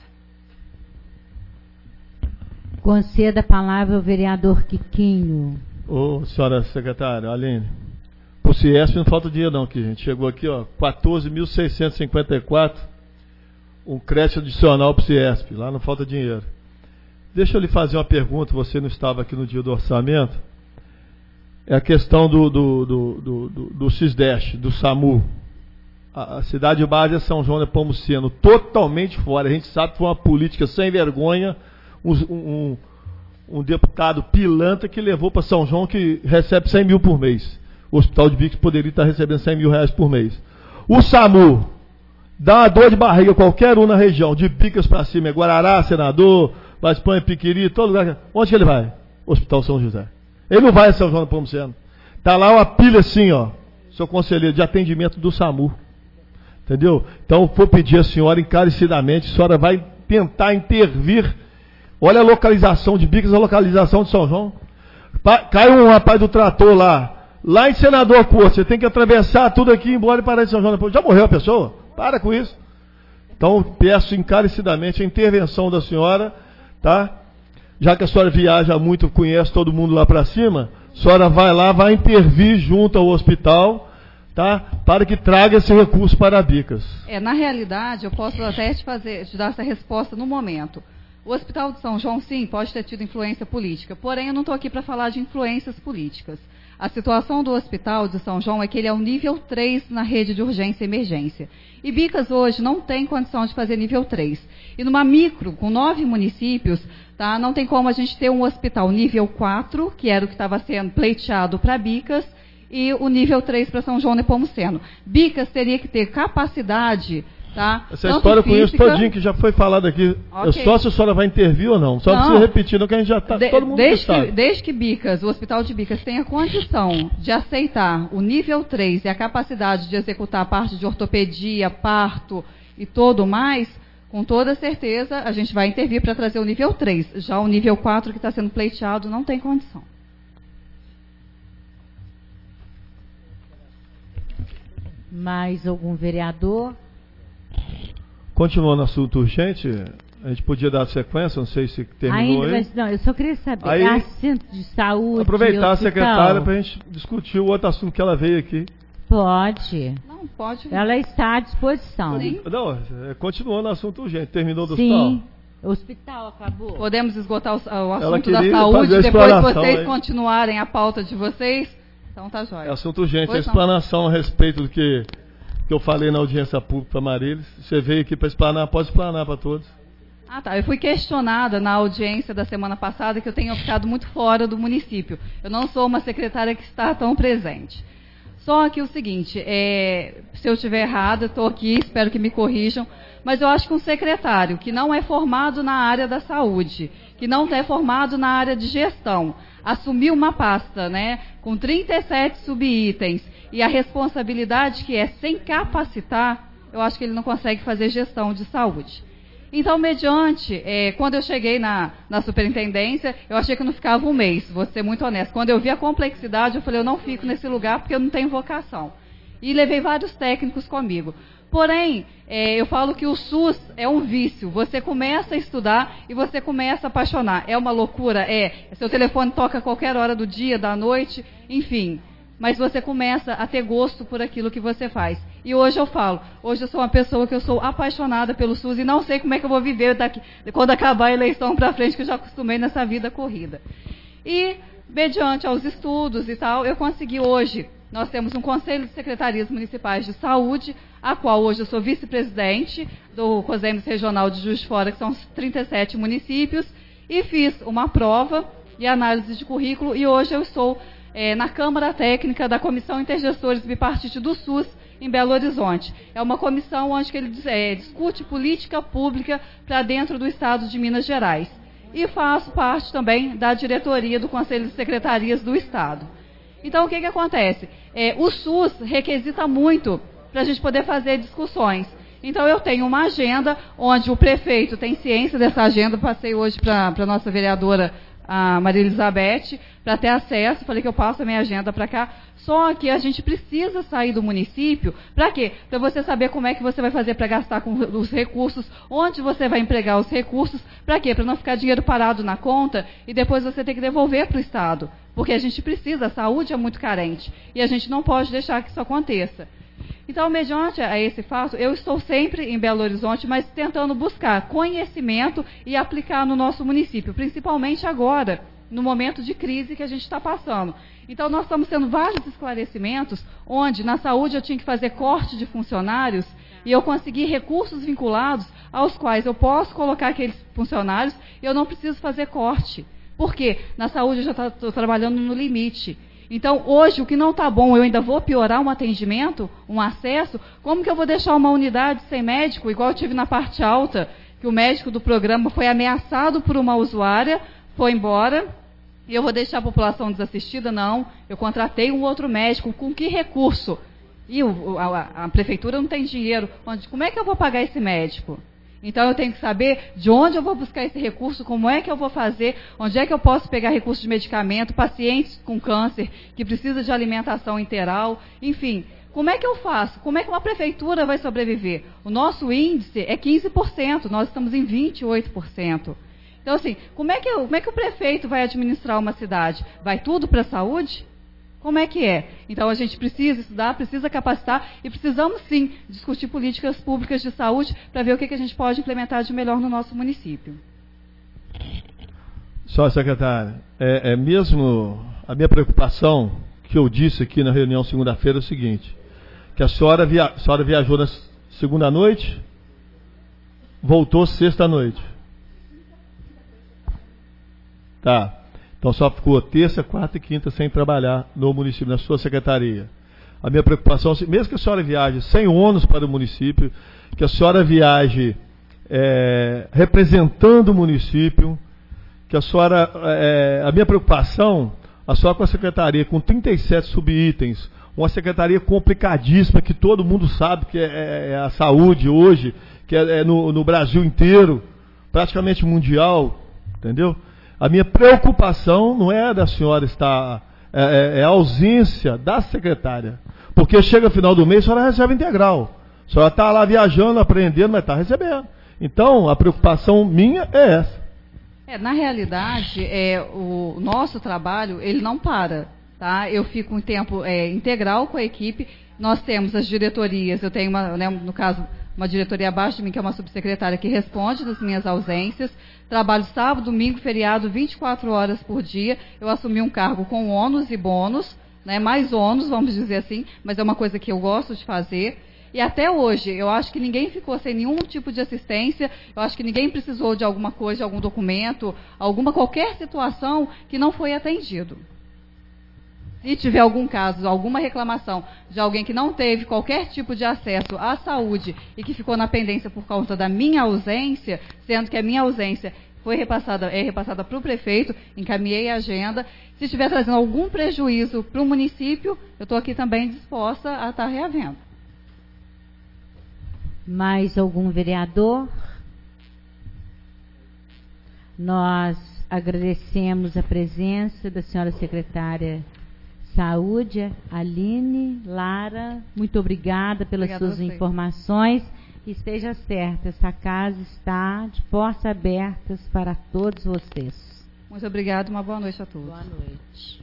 Conceda a palavra ao vereador Quiquinho. Ô, senhora secretária, Aline, pro CIESP não falta dinheiro não, que a gente chegou aqui, ó, 14.654, um crédito adicional pro CIESP, lá não falta dinheiro. Deixa eu lhe fazer uma pergunta, você não estava aqui no dia do orçamento, é a questão do CISDEST, do SAMU. A cidade de base é São João de Nepomuceno, totalmente fora, a gente sabe que foi uma política sem vergonha, um deputado pilantra que levou para São João que recebe 100 mil por mês. O Hospital de Bicos poderia estar recebendo 100 mil reais por mês. O SAMU dá uma dor de barriga qualquer um na região, de Bicas para cima, é Guarará, Senador, Vaz Espanha, Piquiri, todo lugar. Onde que ele vai? Hospital São José. Ele não vai a São João do Nepomuceno. Está lá uma pilha assim, ó, seu conselheiro, de atendimento do SAMU. Entendeu? Então, vou pedir à senhora encarecidamente, a senhora vai tentar intervir. Olha a localização de Bicas, a localização de São João. Cai um rapaz do trator lá em Senador Couto, você tem que atravessar tudo aqui, embora e parar em São João. Já morreu a pessoa? Para com isso. Então, peço encarecidamente a intervenção da senhora, tá? Já que a senhora viaja muito, conhece todo mundo lá para cima, a senhora vai lá, vai intervir junto ao hospital, tá? Para que traga esse recurso para Bicas. Na realidade, eu posso até te dar essa resposta no momento. O Hospital de São João, sim, pode ter tido influência política, porém eu não estou aqui para falar de influências políticas. A situação do Hospital de São João é que ele é o nível 3 na rede de urgência e emergência. E Bicas hoje não tem condição de fazer nível 3. E numa micro, com 9 municípios, tá, não tem como a gente ter um hospital nível 4, que era o que estava sendo pleiteado para Bicas, e o nível 3 para São João Nepomuceno. Bicas teria que ter capacidade... Tá? Essa história com isso todinho que já foi falado aqui, okay. Só se a senhora vai intervir ou não. Só não precisa repetir, não, que a gente já está todo mundo sabe. Desde que Bicas, o Hospital de Bicas tenha condição de aceitar o nível 3 e a capacidade de executar a parte de ortopedia, parto e todo mais, com toda certeza a gente vai intervir para trazer o nível 3. Já o nível 4 que está sendo pleiteado não tem condição. Mais algum vereador? Continuando o assunto urgente, a gente podia dar sequência, não sei se terminou ainda, aí. Não, eu só queria saber, aí, assunto de saúde, aproveitar a secretária para a gente discutir o outro assunto que ela veio aqui. Pode. Não, pode. Ela está à disposição. Sim. Não, continuando o assunto urgente, terminou do hospital? Sim, o hospital acabou. Podemos esgotar o assunto da saúde, depois vocês continuarem a pauta de vocês. Então tá jóia. É assunto urgente, a explanação a respeito do que eu falei na audiência pública para Marilis. Você veio aqui para explanar, pode explanar para todos. Ah, tá. Eu fui questionada na audiência da semana passada que eu tenho ficado muito fora do município. Eu não sou uma secretária que está tão presente. Só que o seguinte, se eu estiver errada, estou aqui, espero que me corrijam, mas eu acho que um secretário que não é formado na área da saúde, que não é formado na área de gestão, assumir uma pasta, né, com 37 subitens e a responsabilidade que é sem capacitar, eu acho que ele não consegue fazer gestão de saúde. Então, mediante, quando eu cheguei na superintendência, eu achei que eu não ficava um mês, vou ser muito honesta. Quando eu vi a complexidade, eu falei, eu não fico nesse lugar porque eu não tenho vocação. E levei vários técnicos comigo. Porém, eu falo que o SUS é um vício. Você começa a estudar e você começa a apaixonar. É uma loucura? Seu telefone toca a qualquer hora do dia, da noite, enfim. Mas você começa a ter gosto por aquilo que você faz. E hoje eu falo, hoje eu sou uma pessoa que eu sou apaixonada pelo SUS e não sei como é que eu vou viver daqui, quando acabar a eleição para frente, que eu já acostumei nessa vida corrida. E, mediante aos estudos e tal, eu consegui hoje, nós temos um Conselho de Secretarias Municipais de Saúde, a qual hoje eu sou vice-presidente do COSEMES Regional de Juiz de Fora, que são os 37 municípios, e fiz uma prova de análise de currículo e hoje eu estou na Câmara Técnica da Comissão Intergestores Bipartite do SUS, em Belo Horizonte. É uma comissão onde que ele discute política pública para dentro do Estado de Minas Gerais. E faço parte também da diretoria do Conselho de Secretarias do Estado. Então, o que acontece? O SUS requisita muito para a gente poder fazer discussões. Então, eu tenho uma agenda onde o prefeito tem ciência dessa agenda, passei hoje para a nossa vereadora, a Maria Elizabeth, para ter acesso, falei que eu passo a minha agenda para cá, só que a gente precisa sair do município, para quê? Para você saber como é que você vai fazer para gastar com os recursos, onde você vai empregar os recursos, para quê? Para não ficar dinheiro parado na conta e depois você ter que devolver para o Estado, porque a gente precisa, a saúde é muito carente, e a gente não pode deixar que isso aconteça. Então, mediante a esse fato, eu estou sempre em Belo Horizonte, mas tentando buscar conhecimento e aplicar no nosso município, principalmente agora, no momento de crise que a gente está passando. Então, nós estamos tendo vários esclarecimentos, onde na saúde eu tinha que fazer corte de funcionários, e eu consegui recursos vinculados aos quais eu posso colocar aqueles funcionários e eu não preciso fazer corte. Por quê? Na saúde eu já estou trabalhando no limite. Então, hoje, o que não está bom, eu ainda vou piorar um atendimento, um acesso, como que eu vou deixar uma unidade sem médico, igual eu tive na parte alta, que o médico do programa foi ameaçado por uma usuária, foi embora, e eu vou deixar a população desassistida? Não, eu contratei um outro médico, com que recurso? E a prefeitura não tem dinheiro, como é que eu vou pagar esse médico? Então, eu tenho que saber de onde eu vou buscar esse recurso, como é que eu vou fazer, onde é que eu posso pegar recursos de medicamento, pacientes com câncer, que precisa de alimentação integral, enfim. Como é que eu faço? Como é que uma prefeitura vai sobreviver? O nosso índice é 15%, nós estamos em 28%. Então, assim, como é que o prefeito vai administrar uma cidade? Vai tudo para a saúde? Como é que é? Então, a gente precisa estudar, precisa capacitar e precisamos, sim, discutir políticas públicas de saúde para ver o que a gente pode implementar de melhor no nosso município. Só, secretária, mesmo a minha preocupação, que eu disse aqui na reunião segunda-feira, é o seguinte, que a senhora viajou na segunda noite, voltou sexta noite. Tá. Então só ficou terça, quarta e quinta sem trabalhar no município, na sua secretaria. A minha preocupação, mesmo que a senhora viaje sem ônus para o município, que a senhora viaje representando o município, que a senhora, a minha preocupação, a senhora com a secretaria com 37 subitens, uma secretaria complicadíssima que todo mundo sabe que é a saúde hoje, que é no Brasil inteiro, praticamente mundial, entendeu? A minha preocupação não é da senhora estar, a ausência da secretária. Porque chega no final do mês, a senhora recebe integral. A senhora está lá viajando, aprendendo, mas está recebendo. Então, a preocupação minha é essa. Na realidade, o nosso trabalho, ele não para. Tá? Eu fico um tempo integral com a equipe. Nós temos as diretorias, eu tenho, no caso, uma diretoria abaixo de mim, que é uma subsecretária que responde das minhas ausências. Trabalho sábado, domingo, feriado, 24 horas por dia. Eu assumi um cargo com ônus e bônus, né, mais ônus, vamos dizer assim, mas é uma coisa que eu gosto de fazer. E até hoje, eu acho que ninguém ficou sem nenhum tipo de assistência, eu acho que ninguém precisou de alguma coisa, de algum documento, qualquer situação que não foi atendido. Se tiver algum caso, alguma reclamação de alguém que não teve qualquer tipo de acesso à saúde e que ficou na pendência por causa da minha ausência, sendo que a minha ausência é repassada para o prefeito, encaminhei a agenda. Se estiver trazendo algum prejuízo para o município, eu estou aqui também disposta a estar reavendo. Mais algum vereador? Nós agradecemos a presença da senhora secretária Saúde, Aline, Lara, muito obrigada pelas suas informações. E esteja certa, essa casa está de portas abertas para todos vocês. Muito obrigada, uma boa noite a todos. Boa noite.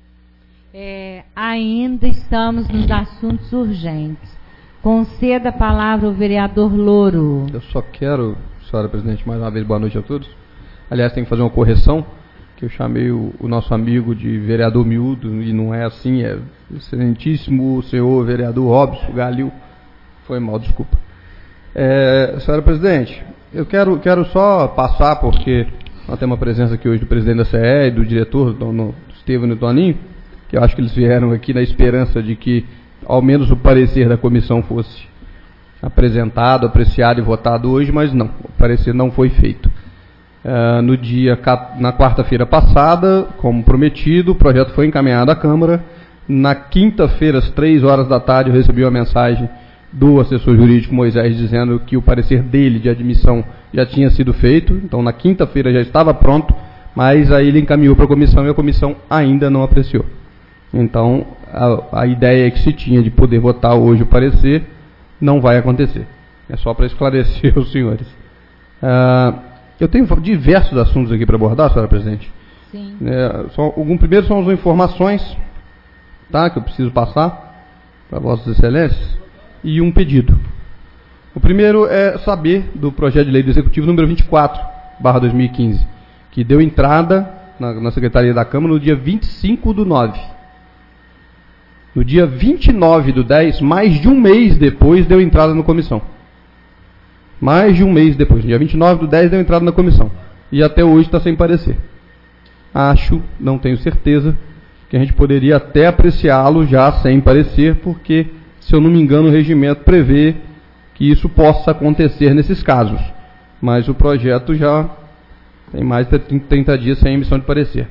Ainda estamos nos assuntos urgentes. Conceda a palavra ao vereador Louro. Eu só quero, senhora presidente, mais uma vez, boa noite a todos. Aliás, tem que fazer uma correção, que eu chamei o nosso amigo de vereador miúdo, e não é assim, é excelentíssimo senhor vereador Robson Galil. Foi mal, desculpa. Senhora presidente, eu quero só passar, porque nós temos a presença aqui hoje do presidente da CE e do diretor, do Estevão e do Toninho, que eu acho que eles vieram aqui na esperança de que ao menos o parecer da comissão fosse apresentado, apreciado e votado hoje, mas não, o parecer não foi feito. Na quarta-feira passada, como prometido, o projeto foi encaminhado à Câmara. Na quinta-feira, às 3 horas da tarde, eu recebi uma mensagem do assessor jurídico Moisés dizendo que o parecer dele de admissão já tinha sido feito. Então, na quinta-feira já estava pronto, mas aí ele encaminhou para a comissão e a comissão ainda não apreciou. Então, a ideia que se tinha de poder votar hoje o parecer não vai acontecer. É só para esclarecer os senhores. Eu tenho diversos assuntos aqui para abordar, senhora presidente. Sim. Primeiro são as informações, tá, que eu preciso passar para vossas excelências, e um pedido. O primeiro é saber do projeto de lei do Executivo número 24/2015, que deu entrada na Secretaria da Câmara no dia 25/9. No dia 29/10, mais de um mês depois, deu entrada na comissão. Mais de um mês depois, no dia 29/10, deu entrada na comissão. E até hoje está sem parecer. Acho, não tenho certeza, que a gente poderia até apreciá-lo já sem parecer, porque, se eu não me engano, o regimento prevê que isso possa acontecer nesses casos. Mas o projeto já tem mais de 30 dias sem emissão de parecer.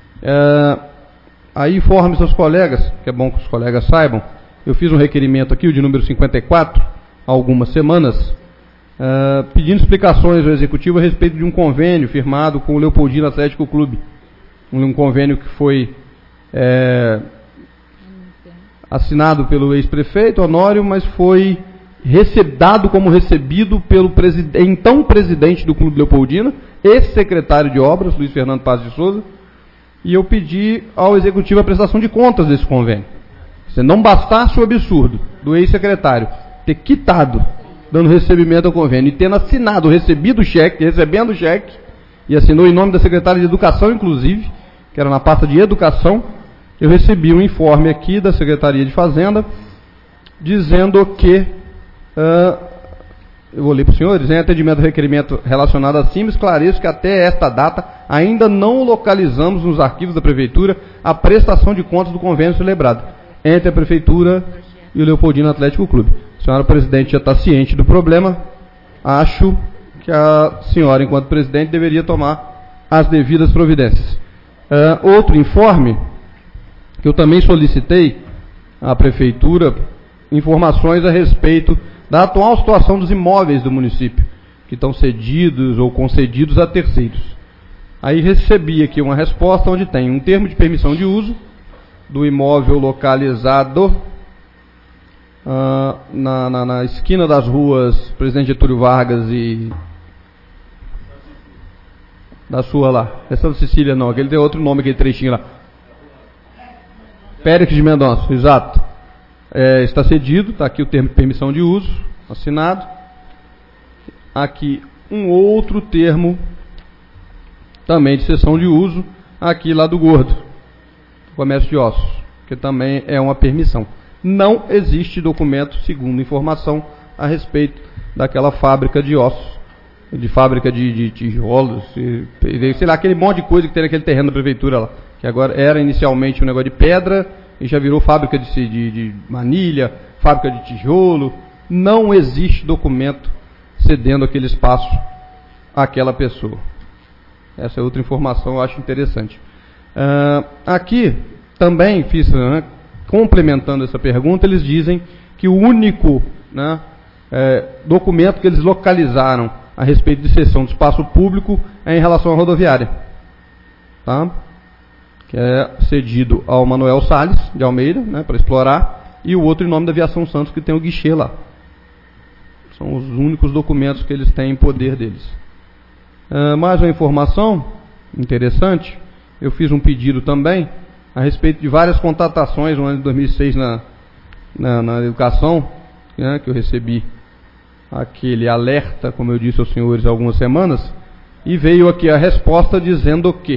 Aí informe seus colegas, que é bom que os colegas saibam, eu fiz um requerimento aqui, o de número 54, há algumas semanas, pedindo explicações ao Executivo a respeito de um convênio firmado com o Leopoldina Atlético Clube. Um convênio que foi assinado pelo ex-prefeito Honório, mas foi dado como recebido pelo então presidente do Clube Leopoldina, ex-secretário de Obras, Luiz Fernando Paz de Souza, e eu pedi ao Executivo a prestação de contas desse convênio. Se não bastasse o absurdo do ex-secretário ter quitado, dando recebimento ao convênio, e tendo assinado, recebendo o cheque, e assinou em nome da secretária de Educação, inclusive, que era na pasta de Educação, eu recebi um informe aqui da Secretaria de Fazenda, dizendo que, eu vou ler para os senhores, em atendimento ao requerimento relacionado acima, esclareço que até esta data ainda não localizamos nos arquivos da Prefeitura a prestação de contas do convênio celebrado entre a Prefeitura e o Leopoldina Atlético Clube. A senhora presidente já está ciente do problema, acho que a senhora, enquanto presidente, deveria tomar as devidas providências. Outro informe, que eu também solicitei à Prefeitura, informações a respeito da atual situação dos imóveis do município, que estão cedidos ou concedidos a terceiros. Aí recebi aqui uma resposta onde tem um termo de permissão de uso do imóvel localizado na esquina das ruas Presidente Getúlio Vargas e da sua lá, é Santa Cecília não, aquele tem outro nome, aquele trechinho lá, Pérez de Mendonça, exato. Está cedido, está aqui o termo de permissão de uso, assinado. Aqui um outro termo, também de cessão de uso, aqui lá do Gordo, comércio de ossos, que também é uma permissão. Não existe documento, segundo informação, a respeito daquela fábrica de ossos, de fábrica de tijolos, sei lá, aquele monte de coisa que tem naquele terreno da prefeitura lá, que agora era inicialmente um negócio de pedra e já virou fábrica de manilha, fábrica de tijolo. Não existe documento cedendo aquele espaço àquela pessoa. Essa é outra informação, eu acho interessante. Aqui também fiz, complementando essa pergunta, eles dizem que o único documento que eles localizaram a respeito de cessão de espaço público é em relação à rodoviária, tá? Que é cedido ao Manuel Salles de Almeida, para explorar, e o outro em nome da Aviação Santos, que tem o guichê lá. São os únicos documentos que eles têm em poder deles. Mais uma informação interessante, eu fiz um pedido também a respeito de várias contratações no ano de 2006 na educação, que eu recebi aquele alerta, como eu disse aos senhores há algumas semanas, e veio aqui a resposta dizendo que,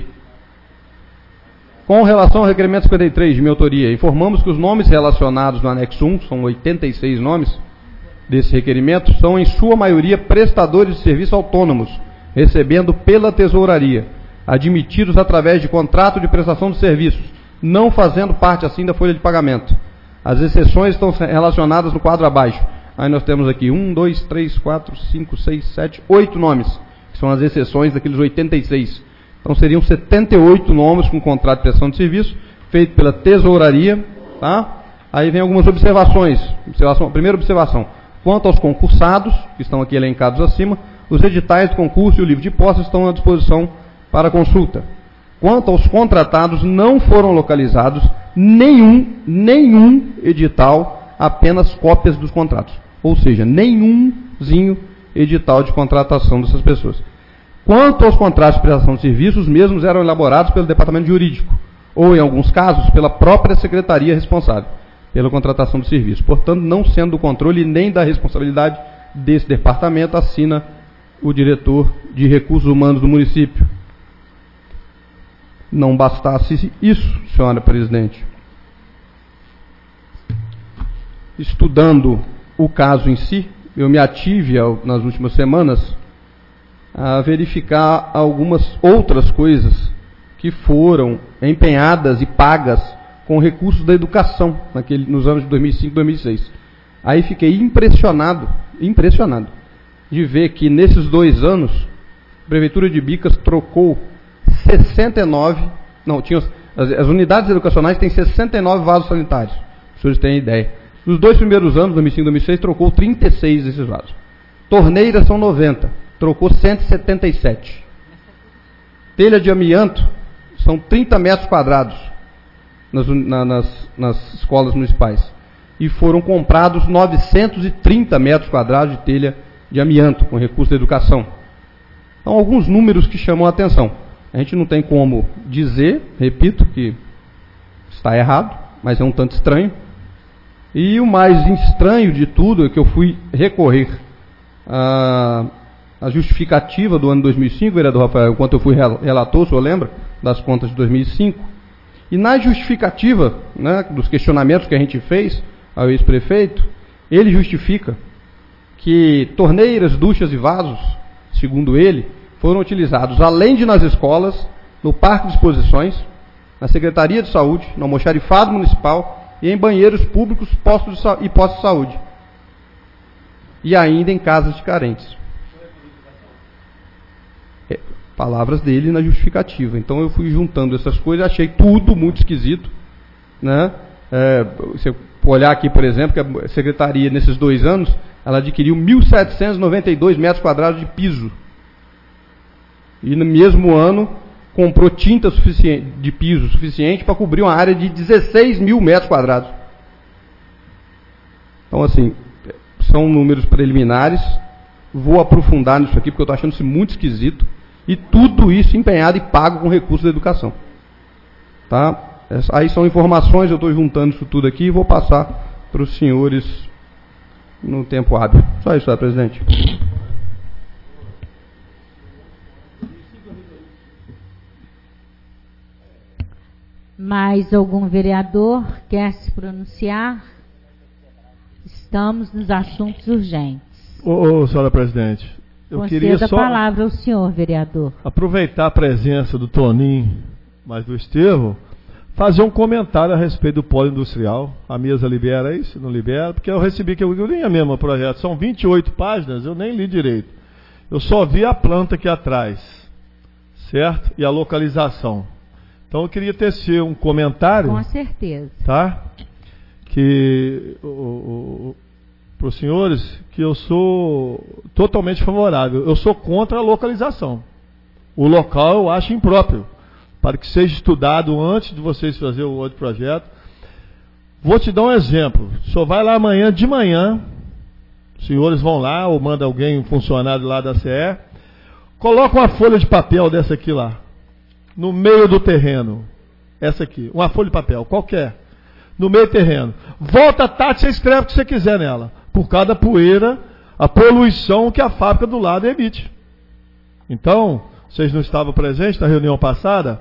com relação ao requerimento 53 de minha autoria, informamos que os nomes relacionados no anexo 1, são 86 nomes desse requerimento, são em sua maioria prestadores de serviço autônomos, recebendo pela tesouraria, admitidos através de contrato de prestação de serviços, não fazendo parte assim da folha de pagamento. As exceções estão relacionadas no quadro abaixo. Aí nós temos aqui 1, 2, 3, 4, 5, 6, 7, 8 nomes, que são as exceções daqueles 86. Então seriam 78 nomes com contrato de prestação de serviço, feito pela tesouraria, tá? Aí vem algumas observações. Primeira observação. Quanto aos concursados, que estão aqui elencados acima, os editais de concurso e o livro de posse estão à disposição para consulta. Quanto aos contratados, não foram localizados nenhum edital, apenas cópias dos contratos. Ou seja, nenhumzinho edital de contratação dessas pessoas. Quanto aos contratos de prestação de serviços, os mesmos eram elaborados pelo departamento jurídico, ou em alguns casos, pela própria secretaria responsável pela contratação de serviço. Portanto, não sendo do controle nem da responsabilidade desse departamento, assina o diretor de recursos humanos do município. Não bastasse isso, senhora presidente, estudando o caso em si, eu me ative nas últimas semanas a verificar algumas outras coisas que foram empenhadas e pagas com recursos da educação nos anos de 2005 e 2006. Aí fiquei impressionado de ver que nesses 2 anos a Prefeitura de Bicas trocou 69, as unidades educacionais têm 69 vasos sanitários, para os senhores terem ideia. Nos 2 primeiros anos, 2005 e 2006, trocou 36 desses vasos. Torneiras são 90, trocou 177. Telha de amianto são 30 metros quadrados nas escolas municipais. E foram comprados 930 metros quadrados de telha de amianto, com recurso da educação. Então, alguns números que chamam a atenção. A gente não tem como dizer, repito, que está errado, mas é um tanto estranho. E o mais estranho de tudo é que eu fui recorrer à justificativa do ano 2005, vereador Rafael, enquanto eu fui relator, o senhor lembra, das contas de 2005. E na justificativa, dos questionamentos que a gente fez ao ex-prefeito, ele justifica que torneiras, duchas e vasos, segundo ele, foram utilizados, além de nas escolas, no Parque de Exposições, na Secretaria de Saúde, no almoxarifado municipal e em banheiros públicos e postos de saúde. E ainda em casas de carentes. Palavras dele na justificativa. Então eu fui juntando essas coisas, achei tudo muito esquisito. Se olhar aqui, por exemplo, que a Secretaria, nesses 2 anos, ela adquiriu 1.792 metros quadrados de piso. E no mesmo ano, comprou tinta de piso suficiente para cobrir uma área de 16 mil metros quadrados. Então, assim, são números preliminares. Vou aprofundar nisso aqui, porque eu estou achando isso muito esquisito. E tudo isso empenhado e pago com recursos da educação. Tá? Aí são informações, eu estou juntando isso tudo aqui e vou passar para os senhores no tempo hábil. Só isso, senhor presidente. Mais algum vereador quer se pronunciar? Estamos nos assuntos urgentes. Senhora presidente, eu queria só... a palavra ao senhor, vereador. Aproveitar a presença do Toninho, mas do Estevão, fazer um comentário a respeito do polo industrial. A mesa libera isso? Não libera? Porque eu recebi, que eu li a mesma projeto, são 28 páginas, eu nem li direito. Eu só vi a planta aqui atrás, certo? E a localização. Então eu queria tecer um comentário. Com certeza. Tá? Que para os senhores, que eu sou totalmente favorável. Eu sou contra a localização. O local eu acho impróprio, para que seja estudado antes de vocês fazerem o outro projeto. Vou te dar um exemplo. O senhor vai lá amanhã de manhã, os senhores vão lá, ou manda alguém, um funcionário lá da CE, coloca uma folha de papel dessa aqui lá, no meio do terreno. Essa aqui, uma folha de papel, qualquer. No meio do terreno. Volta à tarde, você escreve o que você quiser nela. Por causa da poeira, a poluição que a fábrica do lado emite. Então, vocês não estavam presentes na reunião passada?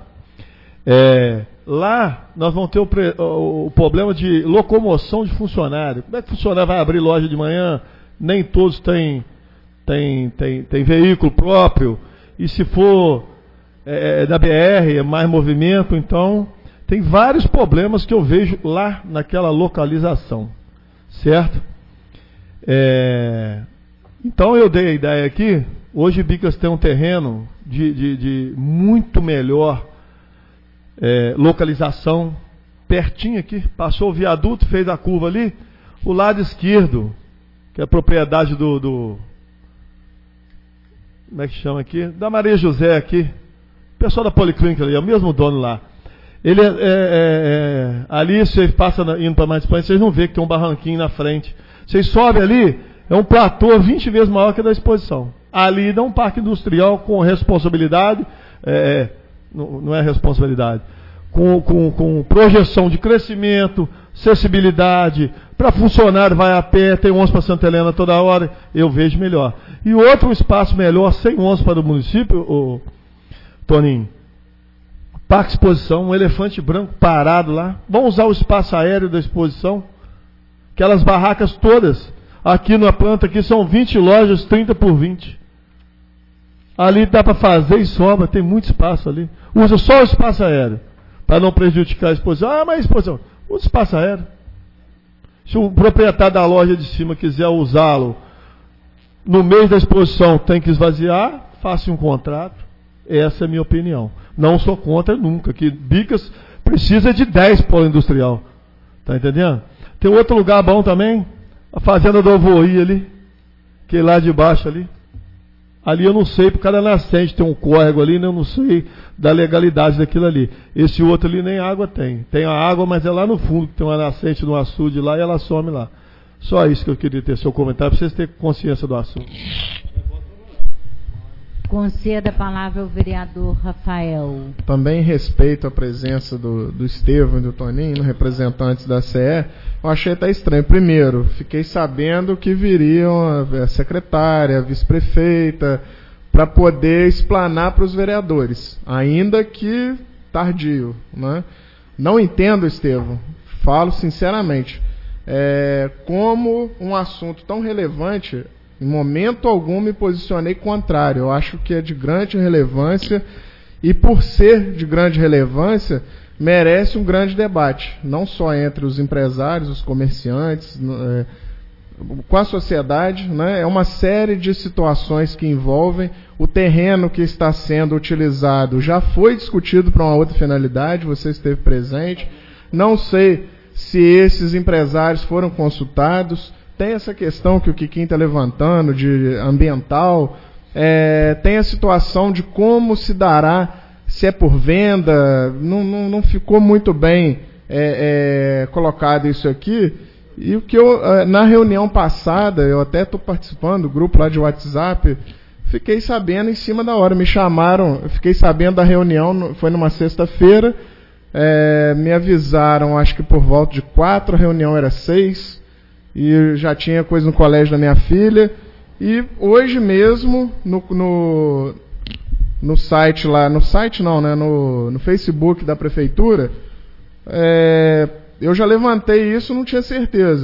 Lá nós vamos ter o problema de locomoção de funcionário. Como é que o funcionário vai abrir loja de manhã? Nem todos têm veículo próprio. E se for da BR, é mais movimento. Então, tem vários problemas que eu vejo lá naquela localização. Certo? Então eu dei a ideia aqui. Hoje Bicas tem um terreno de muito melhor localização, pertinho aqui. Passou o viaduto, fez a curva ali. O lado esquerdo, que é a propriedade do como é que chama aqui? Da Maria José aqui. O pessoal da Policlínica ali, é o mesmo dono lá. Ele ali, vocês passam indo para mais Espanha, vocês não vê que tem um barranquinho na frente. Vocês sobem ali, é um platô 20 vezes maior que a da exposição. Ali dá um parque industrial com responsabilidade, não é responsabilidade, com projeção de crescimento, acessibilidade, para funcionário vai a pé, tem ônibus para Santa Helena toda hora, eu vejo melhor. E outro espaço melhor, sem ônibus para o município, Toninho, parque de exposição, um elefante branco parado lá, vamos usar o espaço aéreo da exposição, aquelas barracas todas, aqui na planta, aqui são 20 lojas, 30 por 20. Ali dá para fazer e sobra, tem muito espaço ali. Usa só o espaço aéreo, para não prejudicar a exposição. Mas a exposição, usa o espaço aéreo. Se o proprietário da loja de cima quiser usá-lo, no mês da exposição tem que esvaziar, faça um contrato. Essa é a minha opinião. Não sou contra nunca, que Bicas precisa de 10 polo industrial. Tá entendendo? Tem outro lugar bom também, a fazenda do Alvoí ali, que é lá de baixo ali. Ali eu não sei, por cada nascente tem um córrego ali, né? Eu não sei da legalidade daquilo ali. Esse outro ali nem água tem. Tem a água, mas é lá no fundo, que tem uma nascente no açude lá e ela some lá. Só isso que eu queria ter seu comentário, para vocês terem consciência do assunto. Conceda a palavra ao vereador Rafael. Também respeito a presença do Estevão e do Toninho, representantes da CE. Eu achei até estranho. Primeiro, fiquei sabendo que viriam a secretária, a vice-prefeita, para poder explanar para os vereadores, ainda que tardio. Né? Não entendo, Estevão, falo sinceramente, como um assunto tão relevante... Em momento algum me posicionei contrário. Eu acho que é de grande relevância e, por ser de grande relevância, merece um grande debate. Não só entre os empresários, os comerciantes, com a sociedade. Né? É uma série de situações que envolvem. O terreno que está sendo utilizado já foi discutido para uma outra finalidade, você esteve presente. Não sei se esses empresários foram consultados. Tem essa questão que o Quiquinho está levantando, de ambiental, tem a situação de como se dará, se é por venda, não ficou muito bem colocado isso aqui. E o que na reunião passada, eu até estou participando do grupo lá de WhatsApp, fiquei sabendo em cima da hora, me chamaram, eu fiquei sabendo da reunião, foi numa sexta-feira, me avisaram, acho que por volta de 4, a reunião era 6, e já tinha coisa no colégio da minha filha, e hoje mesmo no site lá, no site não, né, no Facebook da prefeitura, eu já levantei isso, não tinha certeza.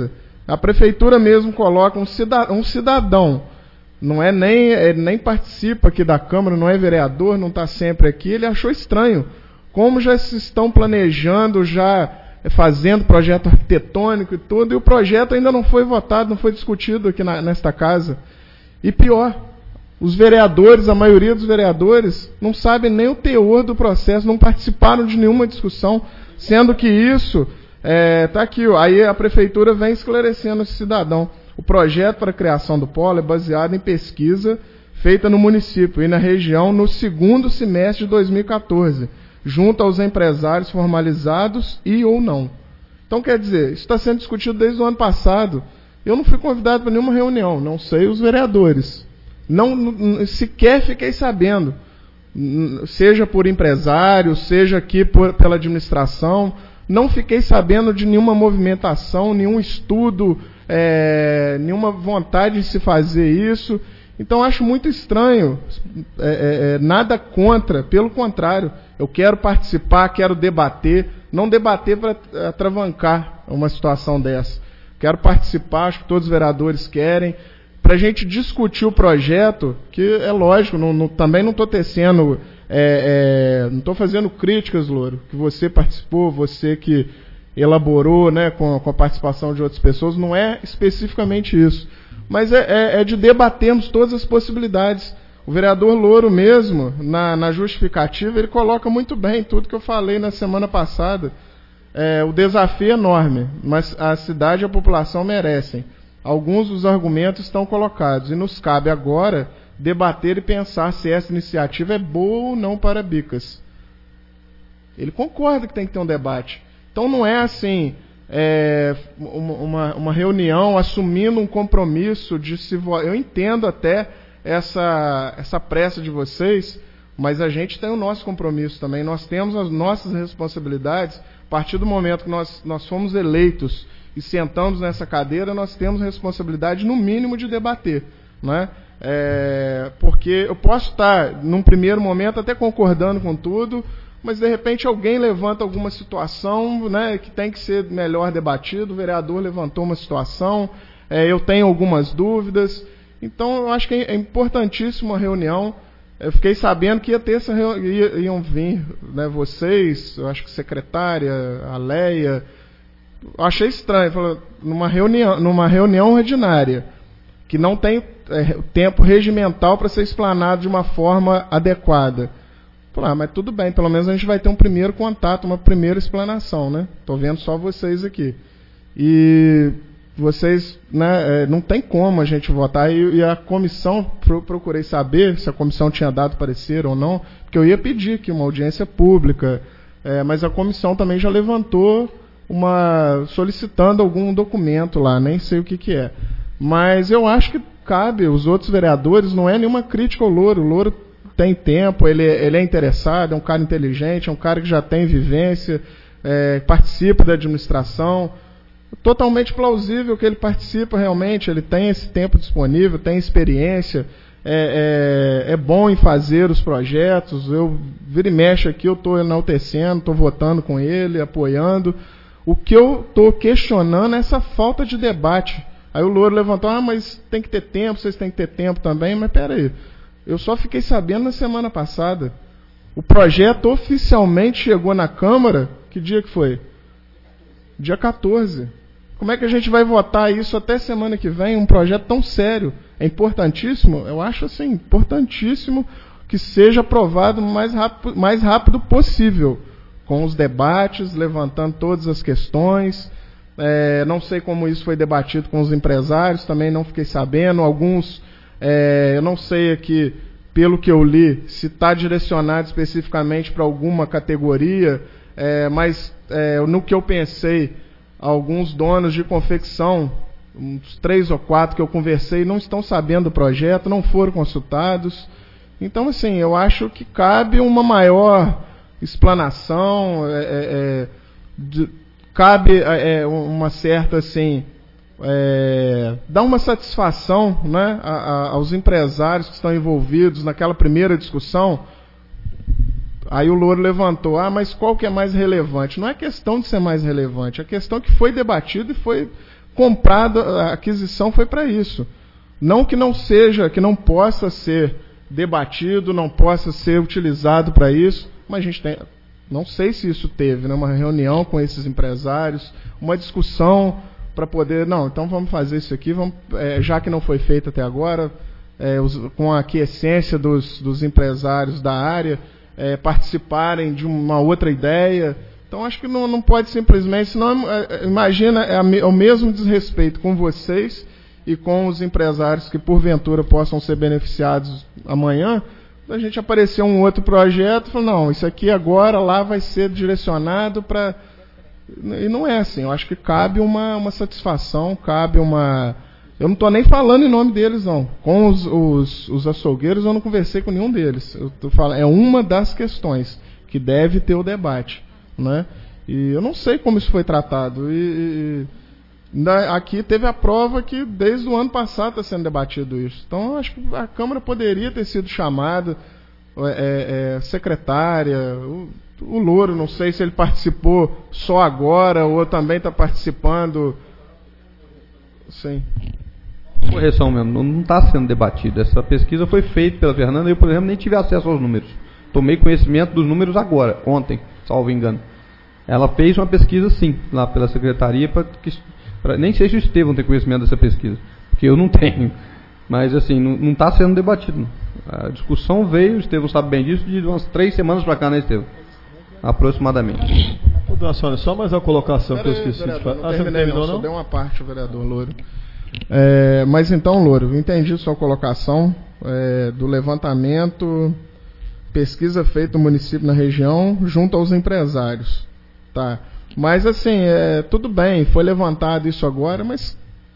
A prefeitura mesmo coloca um cidadão, não é nem participa aqui da Câmara, não é vereador, não está sempre aqui, ele achou estranho. Como já se estão planejando, já fazendo projeto arquitetônico e tudo, e o projeto ainda não foi votado, não foi discutido aqui nesta casa. E pior, os vereadores, a maioria dos vereadores, não sabem nem o teor do processo, não participaram de nenhuma discussão, sendo que isso, está aqui, aí a prefeitura vem esclarecendo esse cidadão. O projeto para a criação do polo é baseado em pesquisa feita no município e na região no segundo semestre de 2014, junto aos empresários formalizados e ou não. Então, quer dizer, isso está sendo discutido desde o ano passado. Eu não fui convidado para nenhuma reunião, não sei os vereadores. Não sequer fiquei sabendo, seja por empresário, seja aqui pela administração, não fiquei sabendo de nenhuma movimentação, nenhum estudo, nenhuma vontade de se fazer isso. Então acho muito estranho, nada contra, pelo contrário, eu quero participar, quero debater, não debater para atravancar uma situação dessa. Quero participar, acho que todos os vereadores querem, para a gente discutir o projeto, que é lógico, também não estou tecendo, não estou fazendo críticas, Louro, que você participou, você que elaborou, né, com a participação de outras pessoas, não é especificamente isso. Mas é de debatermos todas as possibilidades. O vereador Louro mesmo, na justificativa, ele coloca muito bem tudo que eu falei na semana passada. O desafio é enorme, mas a cidade e a população merecem. Alguns dos argumentos estão colocados e nos cabe agora debater e pensar se essa iniciativa é boa ou não para Bicas. Ele concorda que tem que ter um debate. Então não é assim, uma reunião assumindo um compromisso de se votar. Eu entendo até essa pressa de vocês, mas a gente tem o nosso compromisso também. Nós temos as nossas responsabilidades. A partir do momento que nós fomos eleitos e sentamos nessa cadeira, nós temos responsabilidade, no mínimo, de debater, né? Porque eu posso estar, num primeiro momento, até concordando com tudo, mas de repente alguém levanta alguma situação, né, que tem que ser melhor debatido, o vereador levantou uma situação, eu tenho algumas dúvidas, então eu acho que é importantíssima a reunião. Eu fiquei sabendo que ia ter iam vir, né, vocês, eu acho que secretária, a Leia. Eu achei estranho, falou, numa reunião ordinária, que não tem tempo regimental para ser explanado de uma forma adequada. Falei, mas tudo bem, pelo menos a gente vai ter um primeiro contato, uma primeira explanação, né? Estou vendo só vocês aqui. E vocês, né, não tem como a gente votar. E a comissão, procurei saber se a comissão tinha dado parecer ou não, porque eu ia pedir aqui uma audiência pública, mas a comissão também já levantou solicitando algum documento lá, nem sei o que é. Mas eu acho que cabe, os outros vereadores, não é nenhuma crítica ao Louro. O Louro tem tempo, ele é interessado, é um cara inteligente, é um cara que já tem vivência, participa da administração. Totalmente plausível que ele participa realmente, ele tem esse tempo disponível, tem experiência, é bom em fazer os projetos. Eu vira e mexe aqui, eu estou enaltecendo, estou votando com ele, apoiando. O que eu estou questionando é essa falta de debate. Aí o Louro levantou, mas tem que ter tempo, vocês têm que ter tempo também, mas peraí, eu só fiquei sabendo na semana passada. O projeto oficialmente chegou na Câmara, que dia que foi? Dia 14. Como é que a gente vai votar isso até semana que vem? Um projeto tão sério. É importantíssimo? Eu acho assim, importantíssimo que seja aprovado o mais rápido possível, com os debates, levantando todas as questões. Não sei como isso foi debatido com os empresários, também não fiquei sabendo. Alguns, eu não sei aqui, pelo que eu li, se está direcionado especificamente para alguma categoria, mas no que eu pensei, alguns donos de confecção, uns 3 ou 4 que eu conversei, não estão sabendo do projeto, não foram consultados. Então, assim, eu acho que cabe uma maior explanação, cabe uma certa, assim, dar uma satisfação, né, aos empresários que estão envolvidos naquela primeira discussão. Aí o Louro levantou, mas qual que é mais relevante? Não é questão de ser mais relevante, é questão que foi debatido e foi comprado, a aquisição foi para isso. Não que não seja, que não possa ser debatido, não possa ser utilizado para isso, mas a gente tem, não sei se isso teve, né, uma reunião com esses empresários, uma discussão para poder, não, então vamos fazer isso aqui, vamos, já que não foi feito até agora, com a aquiescência dos empresários da área, participarem de uma outra ideia. Então acho que não pode simplesmente, senão imagina, é o mesmo desrespeito com vocês e com os empresários que porventura possam ser beneficiados amanhã, a gente aparecer um outro projeto e falar, não, isso aqui agora lá vai ser direcionado para... E não é assim, eu acho que cabe uma satisfação, cabe uma... Eu não estou nem falando em nome deles, não. Com os açougueiros eu não conversei com nenhum deles. Eu tô falando, é uma das questões que deve ter o debate, né? E eu não sei como isso foi tratado. Aqui teve a prova que desde o ano passado está sendo debatido isso. Então eu acho que a Câmara poderia ter sido chamada, secretária, o Louro, não sei se ele participou só agora ou também está participando. Sim. Correção mesmo, não está sendo debatido. Essa pesquisa foi feita pela Fernanda e eu, por exemplo, nem tive acesso aos números. Tomei conhecimento dos números agora, ontem, salvo engano. Ela fez uma pesquisa, sim, lá pela secretaria, nem sei se o Estevão tem conhecimento dessa pesquisa, porque eu não tenho. Mas, assim, não está sendo debatido. A discussão veio, o Estevão sabe bem disso, de umas 3 semanas para cá, né, Estevão? Aproximadamente. Dona Sônia, só mais uma colocação que eu esqueci de fazer. Você não terminou, não? Só deu uma parte, o vereador Louro. Mas então, Louro, eu entendi sua colocação do levantamento, pesquisa feita no município, na região, junto aos empresários. Tá. Mas, assim, tudo bem, foi levantado isso agora, mas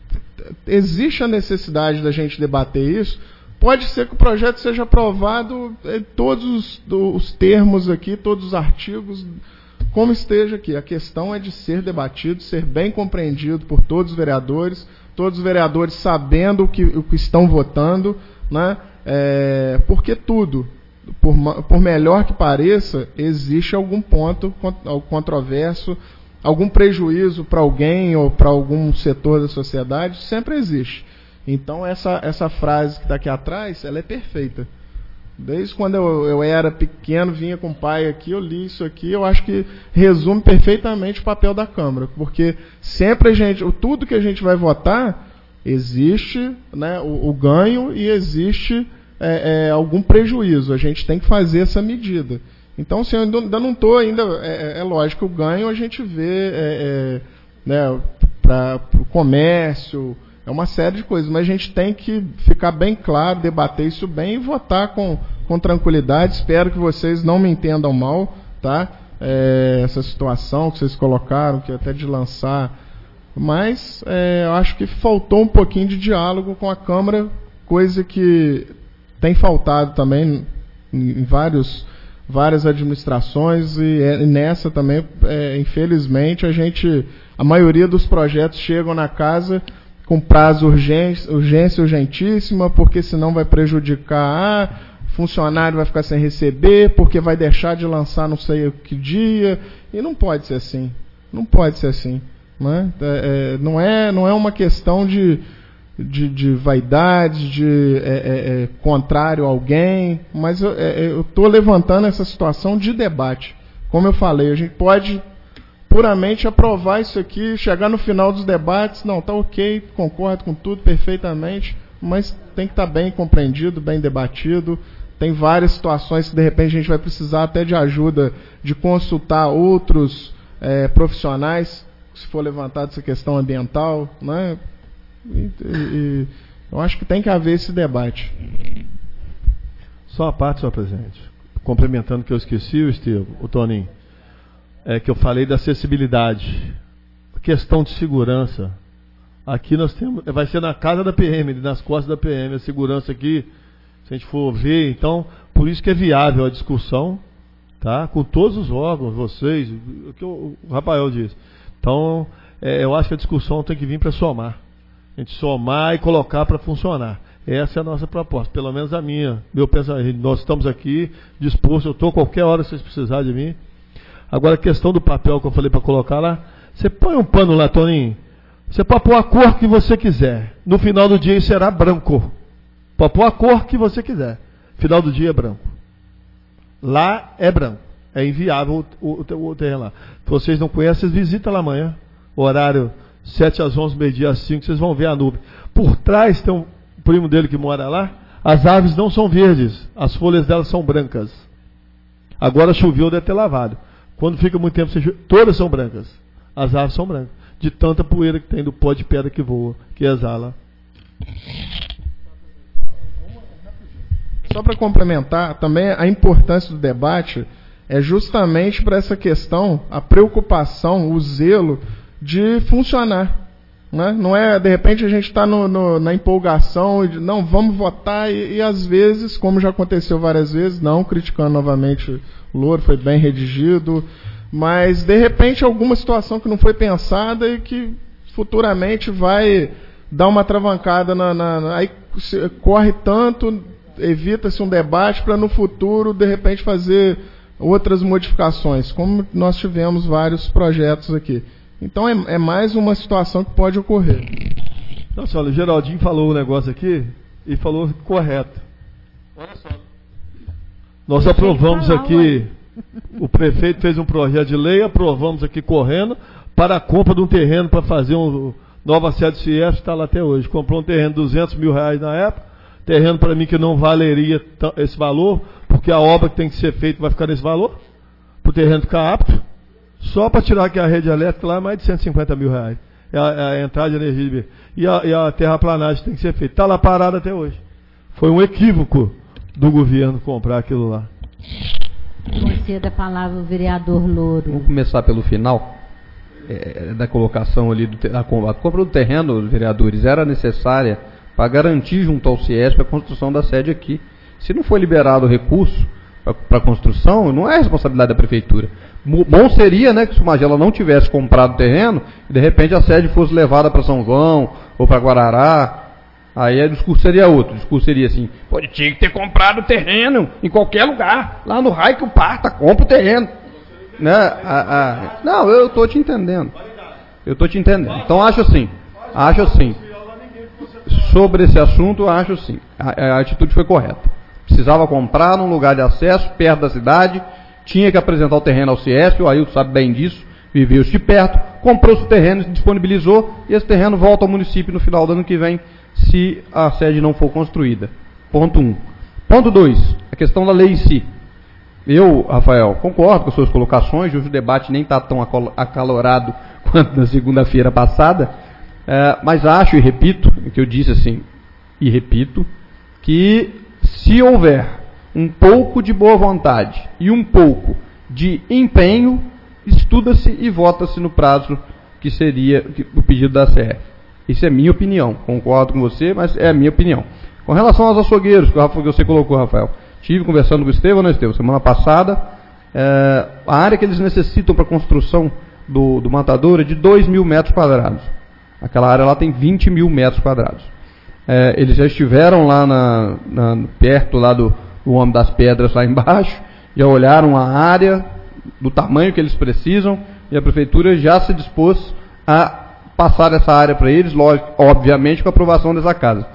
existe a necessidade da gente debater isso. Pode ser que o projeto seja aprovado em todos os termos aqui, todos os artigos, como esteja aqui. A questão é de ser debatido, ser bem compreendido por todos os vereadores sabendo o que estão votando, né? Porque tudo, por melhor que pareça, existe algum ponto controverso, algum prejuízo para alguém ou para algum setor da sociedade, sempre existe. Então essa frase que está aqui atrás, ela é perfeita. Desde quando eu era pequeno, vinha com o pai aqui, eu li isso aqui, eu acho que resume perfeitamente o papel da Câmara, porque sempre tudo que a gente vai votar, existe, né, o ganho e existe algum prejuízo. A gente tem que fazer essa medida. Então, assim, eu ainda não estou, é lógico, o ganho a gente vê né, para o comércio, é uma série de coisas, mas a gente tem que ficar bem claro, debater isso bem e votar com tranquilidade. Espero que vocês não me entendam mal, tá? Essa situação que vocês colocaram, que até de lançar, mas eu acho que faltou um pouquinho de diálogo com a Câmara, coisa que tem faltado também em várias administrações e nessa também, infelizmente, a maioria dos projetos chegam na casa com prazo urgência urgentíssima, porque senão vai prejudicar, funcionário vai ficar sem receber, porque vai deixar de lançar não sei que dia, e não pode ser assim. Não pode ser assim. Né? Não é uma questão de vaidade, de contrário a alguém, mas eu estou levantando essa situação de debate. Como eu falei, a gente pode puramente aprovar isso aqui, chegar no final dos debates, não, está ok, concordo com tudo perfeitamente, mas tem que estar bem compreendido, bem debatido. Tem várias situações que de repente a gente vai precisar até de ajuda, de consultar outros profissionais, se for levantada essa questão ambiental, né? E eu acho que tem que haver esse debate. Só uma parte, senhor presidente, complementando que eu esqueci, o Toninho, que eu falei da acessibilidade, questão de segurança. Aqui nós temos, vai ser na casa da PM, nas costas da PM, a segurança aqui, se a gente for ver, então, por isso que é viável a discussão, tá? Com todos os órgãos, vocês, o que o Rafael disse. Então, eu acho que a discussão tem que vir para somar. A gente somar e colocar para funcionar. Essa é a nossa proposta, pelo menos a minha, meu pensamento. Nós estamos aqui dispostos, eu estou qualquer hora se vocês precisarem de mim. Agora, a questão do papel que eu falei para colocar lá, você põe um pano lá, Toninho, Você pode pôr a cor que você quiser. No final do dia, isso será branco. Pode pôr a cor que você quiser. Final do dia é branco. Lá é branco. É inviável o terreno lá. Se vocês não conhecem, vocês visitam lá amanhã. Horário 7 às 11, meio-dia às 5, vocês vão ver a nuvem. Por trás tem um primo dele que mora lá. As árvores não são verdes. As folhas delas são brancas. Agora choveu, deve ter lavado. Quando fica muito tempo, todas são brancas. As árvores são brancas. De tanta poeira que tem do pó de pedra que voa, que exala. Só para complementar, também a importância do debate é justamente para essa questão, a preocupação, o zelo de funcionar. Né? Não é, de repente, a gente está na empolgação de não, vamos votar e às vezes, como já aconteceu várias vezes, não criticando novamente o Louro, foi bem redigido, mas de repente alguma situação que não foi pensada e que futuramente vai dar uma travancada aí corre tanto, evita-se um debate para no futuro de repente fazer outras modificações, como nós tivemos vários projetos aqui. Então é mais uma situação que pode ocorrer. Nossa, olha, o Geraldinho falou um negócio aqui e falou correto. Olha só. Nós aprovamos aqui, o prefeito fez um projeto de lei, aprovamos aqui correndo para a compra de um terreno para fazer uma nova sede do CIEF, está lá até hoje. Comprou um terreno de R$200 mil na época, terreno para mim que não valeria esse valor, porque a obra que tem que ser feita vai ficar nesse valor, para o terreno ficar apto. Só para tirar aqui a rede elétrica lá, mais de R$150 mil. É a entrada de energia. E a terraplanagem tem que ser feita. Está lá parada até hoje. Foi um equívoco do governo comprar aquilo lá. Conceda a palavra ao vereador Louro. Vamos começar pelo final da colocação ali. A compra do terreno, vereadores, era necessária para garantir junto ao CIESP a construção da sede aqui. Se não for liberado o recurso para a construção, não é responsabilidade da prefeitura. Bom seria, né, que se o Magela não tivesse comprado o terreno e de repente a sede fosse levada para São João ou para Guarará. Aí o discurso seria outro. O discurso seria assim: pô, tinha que ter comprado o terreno em qualquer lugar. Lá no raio que o parta, compra o terreno. Né? Não, eu estou te entendendo. Então acho assim. Sobre esse assunto, acho assim. A atitude foi correta. Precisava comprar num lugar de acesso, perto da cidade. Tinha que apresentar o terreno ao CIESP, o Ailton sabe bem disso, viveu de perto, comprou-se o terreno, disponibilizou, e esse terreno volta ao município no final do ano que vem, se a sede não for construída. Ponto 1. Ponto 2, a questão da lei em si. Eu, Rafael, concordo com as suas colocações, hoje o debate nem está tão acalorado quanto na segunda-feira passada, mas acho, e repito, o que eu disse assim, e repito, que se houver um pouco de boa vontade e um pouco de empenho, estuda-se e vota-se no prazo que seria o pedido da CF. Isso é minha opinião. Concordo com você, mas é a minha opinião. Com relação aos açougueiros, que você colocou, Rafael, estive conversando com o Estevão, semana passada, a área que eles necessitam para a construção do matador é de 2 mil metros quadrados. Aquela área lá tem 20 mil metros quadrados. Eles já estiveram lá perto lá do Homem das Pedras lá embaixo, já olharam a área do tamanho que eles precisam e a prefeitura já se dispôs a passar essa área para eles, obviamente com a aprovação dessa casa.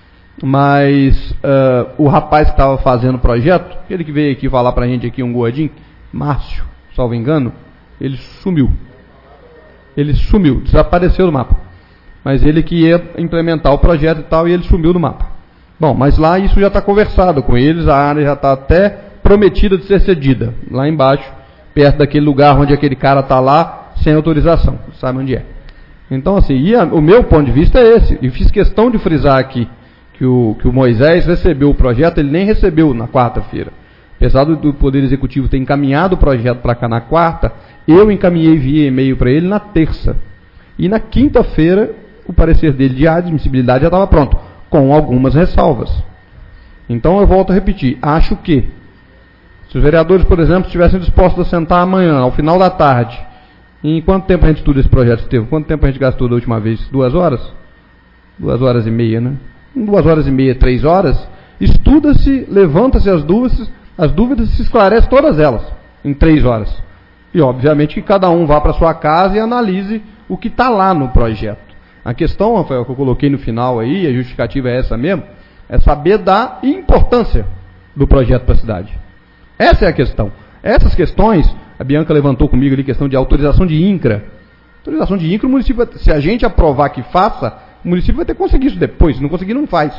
Mas o rapaz que estava fazendo o projeto, aquele que veio aqui falar para a gente aqui, um gordinho, Márcio, salvo engano, ele sumiu, desapareceu do mapa. Mas ele que ia implementar o projeto e tal, e ele sumiu do mapa. Bom, mas lá isso já está conversado com eles, a área já está até prometida de ser cedida, lá embaixo, perto daquele lugar onde aquele cara está lá, sem autorização, sabe onde é. Então, assim, o meu ponto de vista é esse, e fiz questão de frisar aqui, que o Moisés recebeu o projeto, ele nem recebeu na quarta-feira. Apesar do Poder Executivo ter encaminhado o projeto para cá na quarta, eu encaminhei via e-mail para ele na terça. E na quinta-feira, o parecer dele de admissibilidade já estava pronto, com algumas ressalvas. Então eu volto a repetir, acho que se os vereadores, por exemplo, estivessem dispostos a sentar amanhã, ao final da tarde, em quanto tempo a gente estuda esse projeto, Estevão? Quanto tempo a gente gastou da última vez? 2 horas? 2 horas e meia, né? 2 horas e meia, 3 horas, estuda-se, levanta-se as dúvidas se esclarece todas elas, em 3 horas. E obviamente que cada um vá para sua casa e analise o que está lá no projeto. A questão, Rafael, que eu coloquei no final aí, a justificativa é essa mesmo, é saber da importância do projeto para a cidade. Essa é a questão. Essas questões, a Bianca levantou comigo ali, questão de autorização de INCRA. Autorização de INCRA, o município, se a gente aprovar que faça, o município vai ter que conseguir isso depois. Se não conseguir, não faz.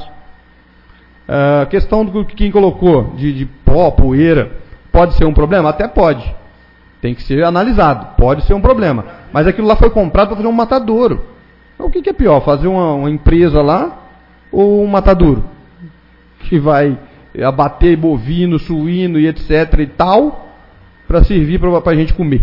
A questão do que quem colocou, de pó, poeira, pode ser um problema? Até pode. Tem que ser analisado. Pode ser um problema. Mas aquilo lá foi comprado para fazer um matadouro. Então, o que é pior? Fazer uma empresa lá ou um matadouro? Que vai abater bovino, suíno e etc e tal, para servir para a gente comer.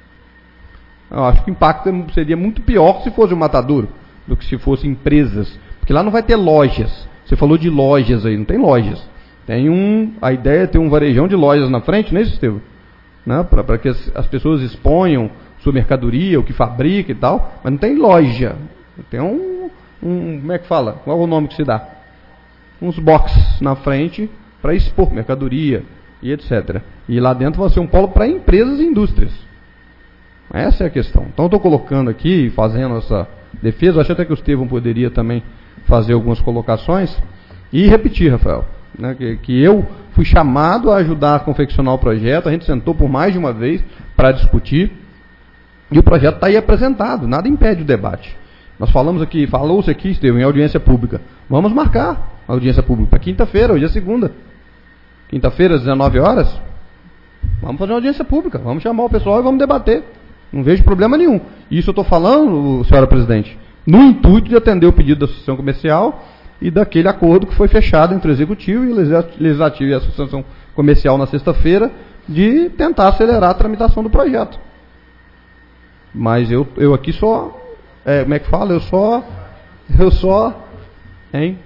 Eu acho que o impacto seria muito pior se fosse um matadouro do que se fossem empresas. Porque lá não vai ter lojas. Você falou de lojas aí, não tem lojas. A ideia é ter um varejão de lojas na frente, não é isso, Estevam? Né? Para que as pessoas exponham sua mercadoria, o que fabrica e tal, mas não tem loja. Tem como é que fala? Qual é o nome que se dá? Uns boxes na frente para expor mercadoria e etc. E lá dentro vai ser um polo para empresas e indústrias. Essa é a questão. Então eu estou colocando aqui, fazendo essa defesa, acho até que o Estevam poderia também fazer algumas colocações e repetir, Rafael, né, que eu fui chamado a ajudar a confeccionar o projeto, a gente sentou por mais de uma vez para discutir e o projeto está aí apresentado, nada impede o debate. Nós falou-se aqui, Estevam, em audiência pública. Vamos marcar a audiência pública para quinta-feira, hoje é segunda. Quinta-feira, às 19 horas, vamos fazer uma audiência pública, vamos chamar o pessoal e vamos debater. Não vejo problema nenhum. Isso eu estou falando, senhora presidente, no intuito de atender o pedido da Associação Comercial e daquele acordo que foi fechado entre o Executivo e o Legislativo e a Associação Comercial na sexta-feira, de tentar acelerar a tramitação do projeto. Mas eu aqui só... como é que fala? Eu só... Hein?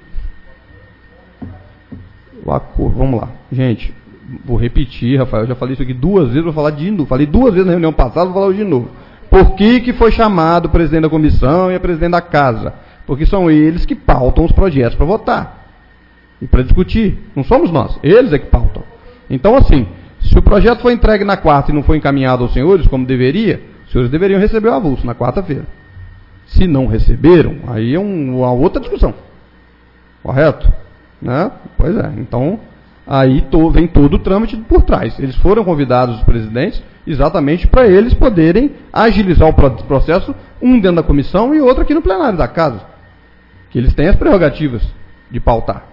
Vamos lá. Gente, vou repetir, Rafael, eu já falei isso aqui 2 vezes, vou falar de novo. Falei 2 vezes na reunião passada, vou falar hoje de novo. Por que foi chamado o presidente da comissão e a presidente da casa? Porque são eles que pautam os projetos para votar e para discutir. Não somos nós, eles é que pautam. Então, assim, se o projeto foi entregue na quarta e não foi encaminhado aos senhores, como deveria, os senhores deveriam receber o avulso na quarta-feira. Se não receberam, aí é uma outra discussão. Correto? Né? Pois é. Então, aí vem todo o trâmite por trás. Eles foram convidados, os presidentes, exatamente para eles poderem agilizar o processo, um dentro da comissão e outro aqui no plenário da casa. Que eles têm as prerrogativas de pautar.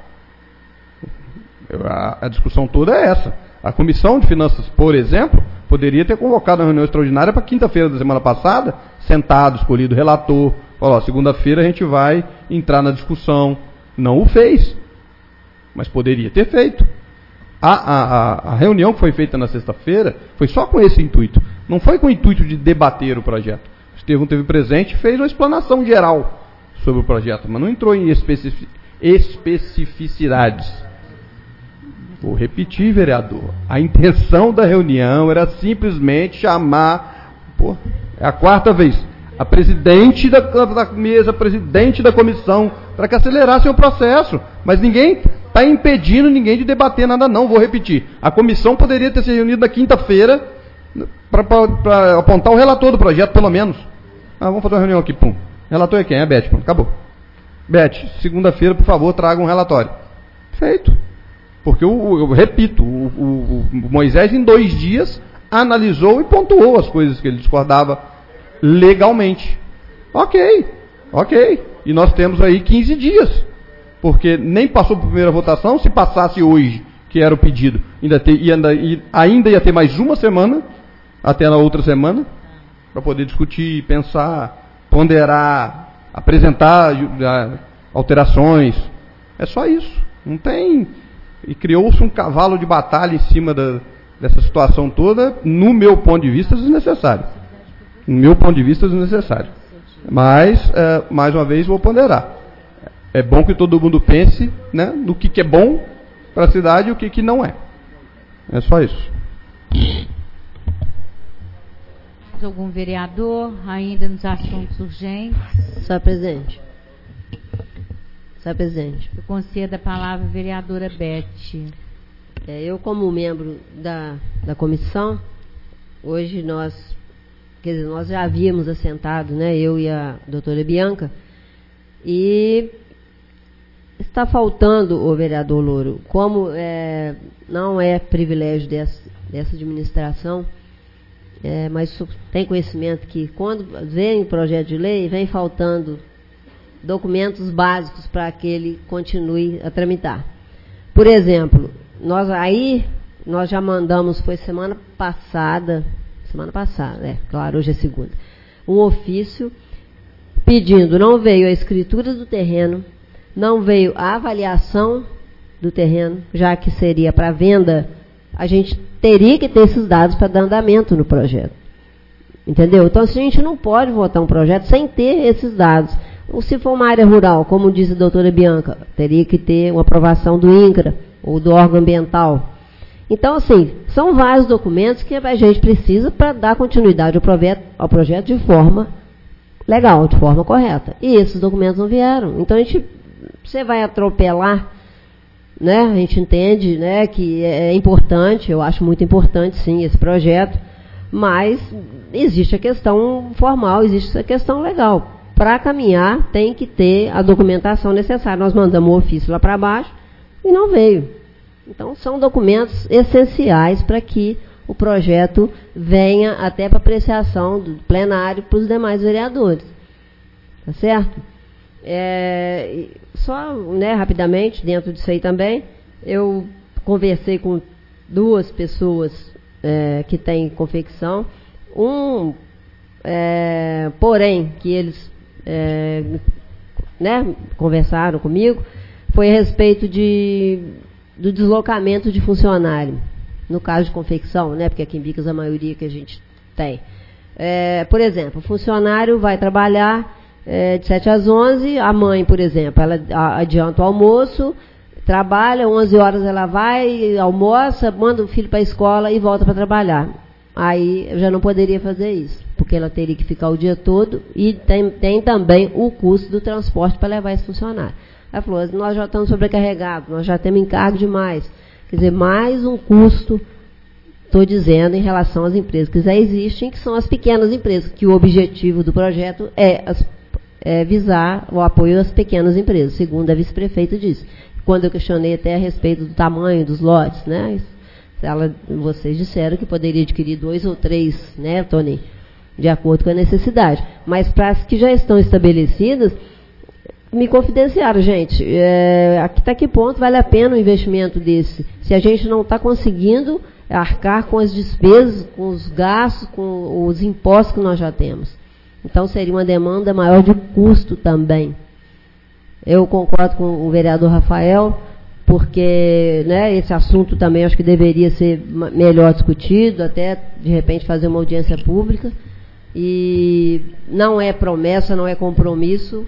A discussão toda é essa. A Comissão de Finanças, por exemplo, poderia ter convocado uma reunião extraordinária para quinta-feira da semana passada, sentado, escolhido o relator, falou, segunda-feira a gente vai entrar na discussão. Não o fez, mas poderia ter feito. A reunião que foi feita na sexta-feira foi só com esse intuito. Não foi com o intuito de debater o projeto. O Estevam esteve presente e fez uma explanação geral sobre o projeto, mas não entrou em especificidades. Vou repetir, vereador. A intenção da reunião era simplesmente chamar, é a 4ª vez, a presidente da mesa, a presidente da comissão, para que acelerasse o processo. Mas ninguém está impedindo ninguém de debater nada, não. Vou repetir. A comissão poderia ter se reunido na quinta-feira para apontar o relator do projeto, pelo menos. Vamos fazer uma reunião aqui, pum. Relator é quem? É a Beth, pum. Acabou. Beth, segunda-feira, por favor, traga um relatório. Feito. Porque, eu repito, o Moisés, em 2 dias, analisou e pontuou as coisas que ele discordava legalmente. Ok. E nós temos aí 15 dias. Porque nem passou por primeira votação, se passasse hoje, que era o pedido, ainda ia ter mais uma semana, até na outra semana, para poder discutir, pensar, ponderar, apresentar alterações. É só isso. Não tem... E criou-se um cavalo de batalha em cima dessa situação toda, no meu ponto de vista, desnecessário. Mas, mais uma vez, vou ponderar. É bom que todo mundo pense, né, no que é bom para a cidade e o que não é. É só isso. Mais algum vereador ainda nos assuntos urgentes? Senhor presidente. Eu concedo a palavra à vereadora Beth. Eu, como membro da comissão, hoje nós já havíamos assentado, né, eu e a doutora Bianca, E está faltando, o vereador Louro, como não é privilégio dessa administração, mas tem conhecimento que quando vem o projeto de lei, vem faltando documentos básicos para que ele continue a tramitar. Por exemplo, nós já mandamos, foi semana passada, claro, hoje é segunda, um ofício pedindo, não veio a escritura do terreno, não veio a avaliação do terreno, já que seria para venda, a gente teria que ter esses dados para dar andamento no projeto. Entendeu? Então, a gente não pode votar um projeto sem ter esses dados. Ou se for uma área rural, como diz a doutora Bianca, teria que ter uma aprovação do INCRA ou do órgão ambiental. Então, assim, são vários documentos que a gente precisa para dar continuidade ao projeto de forma legal, de forma correta. E esses documentos não vieram. Então, você vai atropelar, né? A gente entende, né, que é importante, eu acho muito importante, sim, esse projeto, mas existe a questão formal, existe a questão legal. Para caminhar, tem que ter a documentação necessária. Nós mandamos o ofício lá para baixo e não veio. Então, são documentos essenciais para que o projeto venha até para apreciação do plenário para os demais vereadores. Tá certo? Só, né, rapidamente, dentro disso aí também, eu conversei com 2 pessoas que têm confecção. Porém, que eles né, conversaram comigo, foi a respeito do deslocamento de funcionário, no caso de confecção, né, porque aqui em Bicas a maioria que a gente tem. Por exemplo, o funcionário vai trabalhar de 7 às 11, a mãe, por exemplo, ela adianta o almoço, trabalha, 11 horas ela vai, almoça, manda o filho para a escola e volta para trabalhar. Aí eu já não poderia fazer isso, porque ela teria que ficar o dia todo e tem também o custo do transporte para levar esse funcionário. Ela falou, nós já estamos sobrecarregados, nós já temos encargo demais. Quer dizer, mais um custo, estou dizendo, em relação às empresas que já existem, que são as pequenas empresas, que o objetivo do projeto é visar o apoio às pequenas empresas, segundo a vice-prefeita disse. Quando eu questionei até a respeito do tamanho dos lotes, né? Vocês disseram que poderia adquirir 2 ou 3, né, Tony? De acordo com a necessidade. Mas para as que já estão estabelecidas, me confidenciaram, gente, até que ponto vale a pena um investimento desse? Se a gente não está conseguindo arcar com as despesas, com os gastos, com os impostos que nós já temos. Então, seria uma demanda maior de custo também. Eu concordo com o vereador Rafael, porque, né, esse assunto também acho que deveria ser melhor discutido, até, de repente, fazer uma audiência pública. E não é promessa, não é compromisso.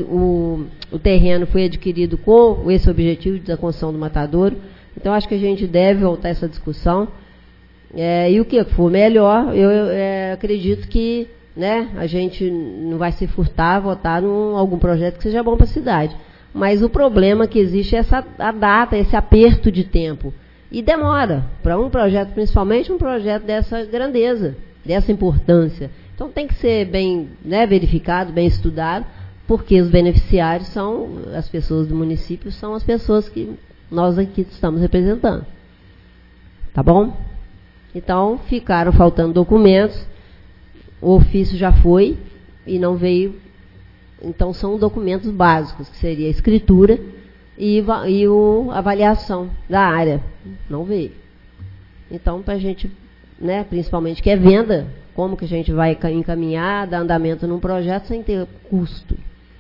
O terreno foi adquirido com esse objetivo da construção do matadouro. Então, acho que a gente deve voltar a essa discussão. E o que for melhor, eu acredito que, né, a gente não vai se furtar a votar em algum projeto que seja bom para a cidade. Mas o problema que existe é a data, esse aperto de tempo. E demora para um projeto, principalmente um projeto dessa grandeza, dessa importância. Então tem que ser bem, né, verificado, bem estudado, porque os beneficiários são as pessoas do município, são as pessoas que nós aqui estamos representando. Tá bom? Então ficaram faltando documentos, o ofício já foi e não veio. Então são documentos básicos, que seria a escritura e a avaliação da área. Não veio. Então, para a gente, né, principalmente que é venda, como que a gente vai encaminhar, dar andamento num projeto sem ter custo.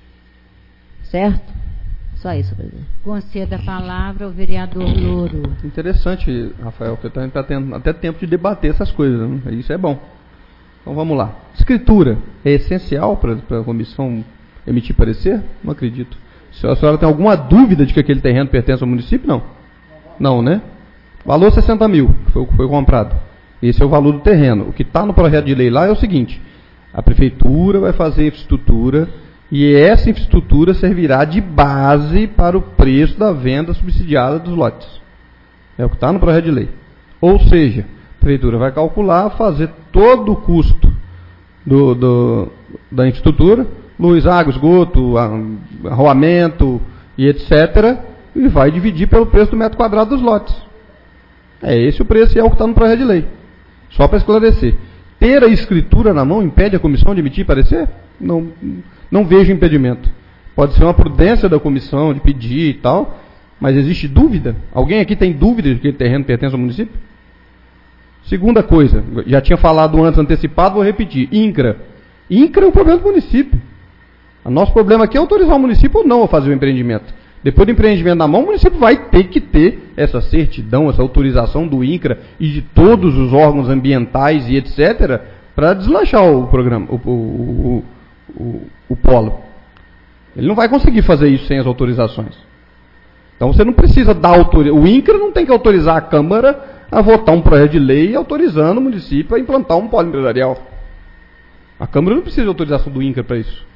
Certo? Só isso, presidente. Conceda a palavra ao vereador Louro. Interessante, Rafael, porque está tendo até tempo de debater essas coisas, né? Isso é bom. Então vamos lá. Escritura é essencial para a comissão emitir parecer? Não acredito. Se a senhora tem alguma dúvida de que aquele terreno pertence ao município? Não. Não, né? Valor 60 mil, que foi comprado. Esse é o valor do terreno. O que está no projeto de lei lá é o seguinte: a prefeitura vai fazer infraestrutura e essa infraestrutura servirá de base para o preço da venda subsidiada dos lotes. É o que está no projeto de lei. Ou seja, a prefeitura vai calcular, fazer todo o custo da infraestrutura, luz, água, esgoto, arruamento e etc., e vai dividir pelo preço do metro quadrado dos lotes. É esse o preço e é o que está no projeto de lei. Só para esclarecer. Ter a escritura na mão impede a comissão de emitir parecer? Não vejo impedimento. Pode ser uma prudência da comissão de pedir e tal, mas existe dúvida? Alguém aqui tem dúvida de que o terreno pertence ao município? Segunda coisa, já tinha falado antes, antecipado, vou repetir. INCRA. INCRA é um problema do município. O nosso problema aqui é autorizar o município ou não a fazer o empreendimento. Depois do empreendimento na mão, o município vai ter que ter essa certidão, essa autorização do INCRA e de todos os órgãos ambientais e etc. para deslanchar o programa, o polo. Ele não vai conseguir fazer isso sem as autorizações. Então você não precisa dar autorização. O INCRA não tem que autorizar a Câmara a votar um projeto de lei autorizando o município a implantar um polo empresarial. A Câmara não precisa de autorização do INCRA para isso.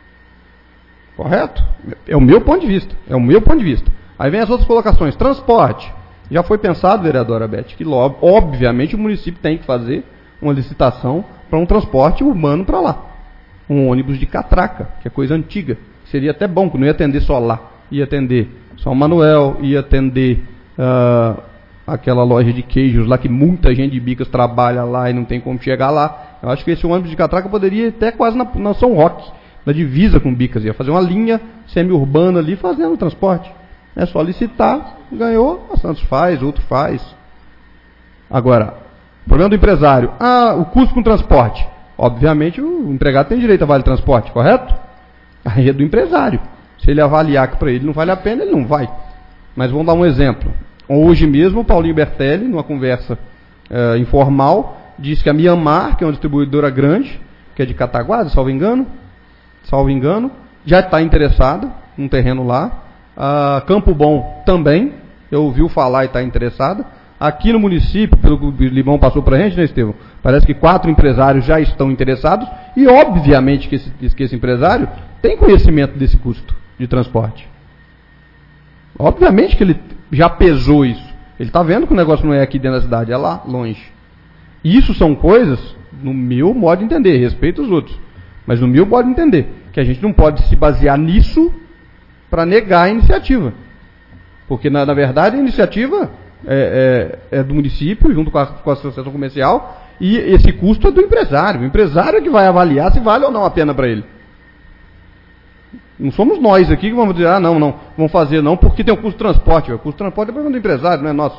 Correto? É o meu ponto de vista. É o meu ponto de vista. Aí vem as outras colocações. Transporte. Já foi pensado, vereadora Beth, que obviamente o município tem que fazer uma licitação para um transporte urbano para lá. Um ônibus de catraca, que é coisa antiga. Seria até bom, que não ia atender só lá. Ia atender São Manuel, ia atender aquela loja de queijos lá que muita gente de Bicas trabalha lá e não tem como chegar lá. Eu acho que esse ônibus de catraca poderia ir até quase na São Roque, na divisa com Bicas, ia fazer uma linha semi-urbana ali fazendo o transporte. É só licitar, ganhou, a Santos faz, outro faz. Agora, o problema do empresário. O custo com transporte. Obviamente o empregado tem direito a vale transporte, correto? Aí é do empresário. Se ele avaliar que para ele não vale a pena, ele não vai. Mas vamos dar um exemplo. Hoje mesmo o Paulinho Bertelli, numa conversa informal, disse que a Mianmar, que é uma distribuidora grande, que é de Cataguases, salvo engano, já está interessada num terreno lá. Campo Bom também, eu ouvi falar e está interessada. Aqui no município, pelo que o Limão passou para a gente, né, Estevão? Parece que 4 empresários já estão interessados e obviamente que esse empresário tem conhecimento desse custo de transporte. Obviamente que ele já pesou isso. Ele está vendo que o negócio não é aqui dentro da cidade, é lá, longe. Isso são coisas, no meu modo de entender, respeito os outros, mas no meu modo de entender, que a gente não pode se basear nisso para negar a iniciativa. Porque, na verdade, a iniciativa é do município, junto com a associação comercial, e esse custo é do empresário. O empresário é que vai avaliar se vale ou não a pena para ele. Não somos nós aqui que vamos dizer, não, vamos fazer não, porque tem o custo de transporte. O custo de transporte é problema do empresário, não é nosso.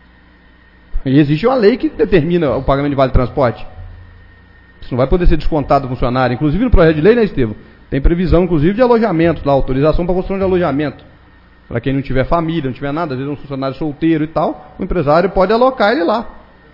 E existe uma lei que determina o pagamento de vale transporte. Isso não vai poder ser descontado do funcionário. Inclusive no projeto de lei, né, Estevão? Tem previsão, inclusive, de alojamento, lá, autorização para construção de alojamento. Para quem não tiver família, não tiver nada, às vezes um funcionário solteiro e tal, o empresário pode alocar ele lá.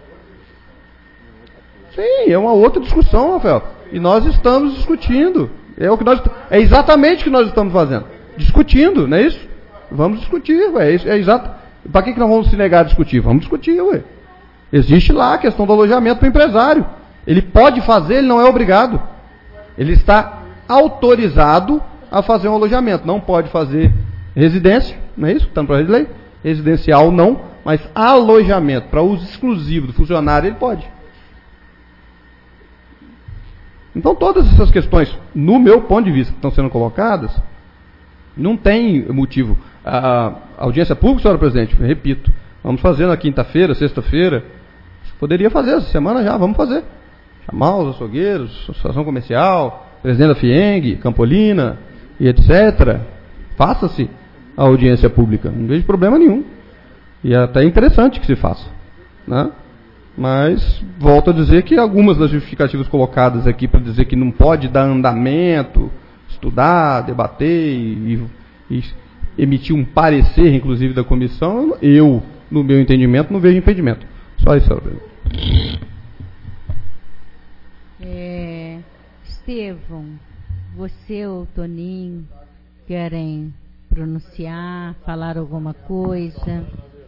Sim, é uma outra discussão, Rafael. E nós estamos discutindo. É exatamente o que nós estamos fazendo. Discutindo, não é isso? Vamos discutir, ué. É exato. Para que nós vamos se negar a discutir? Vamos discutir, ué. Existe lá a questão do alojamento para o empresário. Ele pode fazer, ele não é obrigado. Ele está autorizado a fazer um alojamento. Não pode fazer residência, não é isso? Está no projeto de lei. Residencial não, mas alojamento para uso exclusivo do funcionário ele pode. Então todas essas questões, no meu ponto de vista, que estão sendo colocadas, não tem motivo. A audiência pública, senhora presidente, repito, vamos fazer na quinta-feira, sexta-feira, poderia fazer essa semana já, vamos fazer. Chamar os açougueiros, associação comercial, presidente da FIENG, Campolina e etc. Faça-se a audiência pública, não vejo problema nenhum. E é até interessante que se faça, né? Mas volto a dizer que algumas das justificativas colocadas aqui para dizer que não pode dar andamento, estudar, debater e emitir um parecer, inclusive da comissão, eu, no meu entendimento, não vejo impedimento. Só isso, senhora presidente. Estevão, você ou o Toninho querem pronunciar, falar alguma coisa?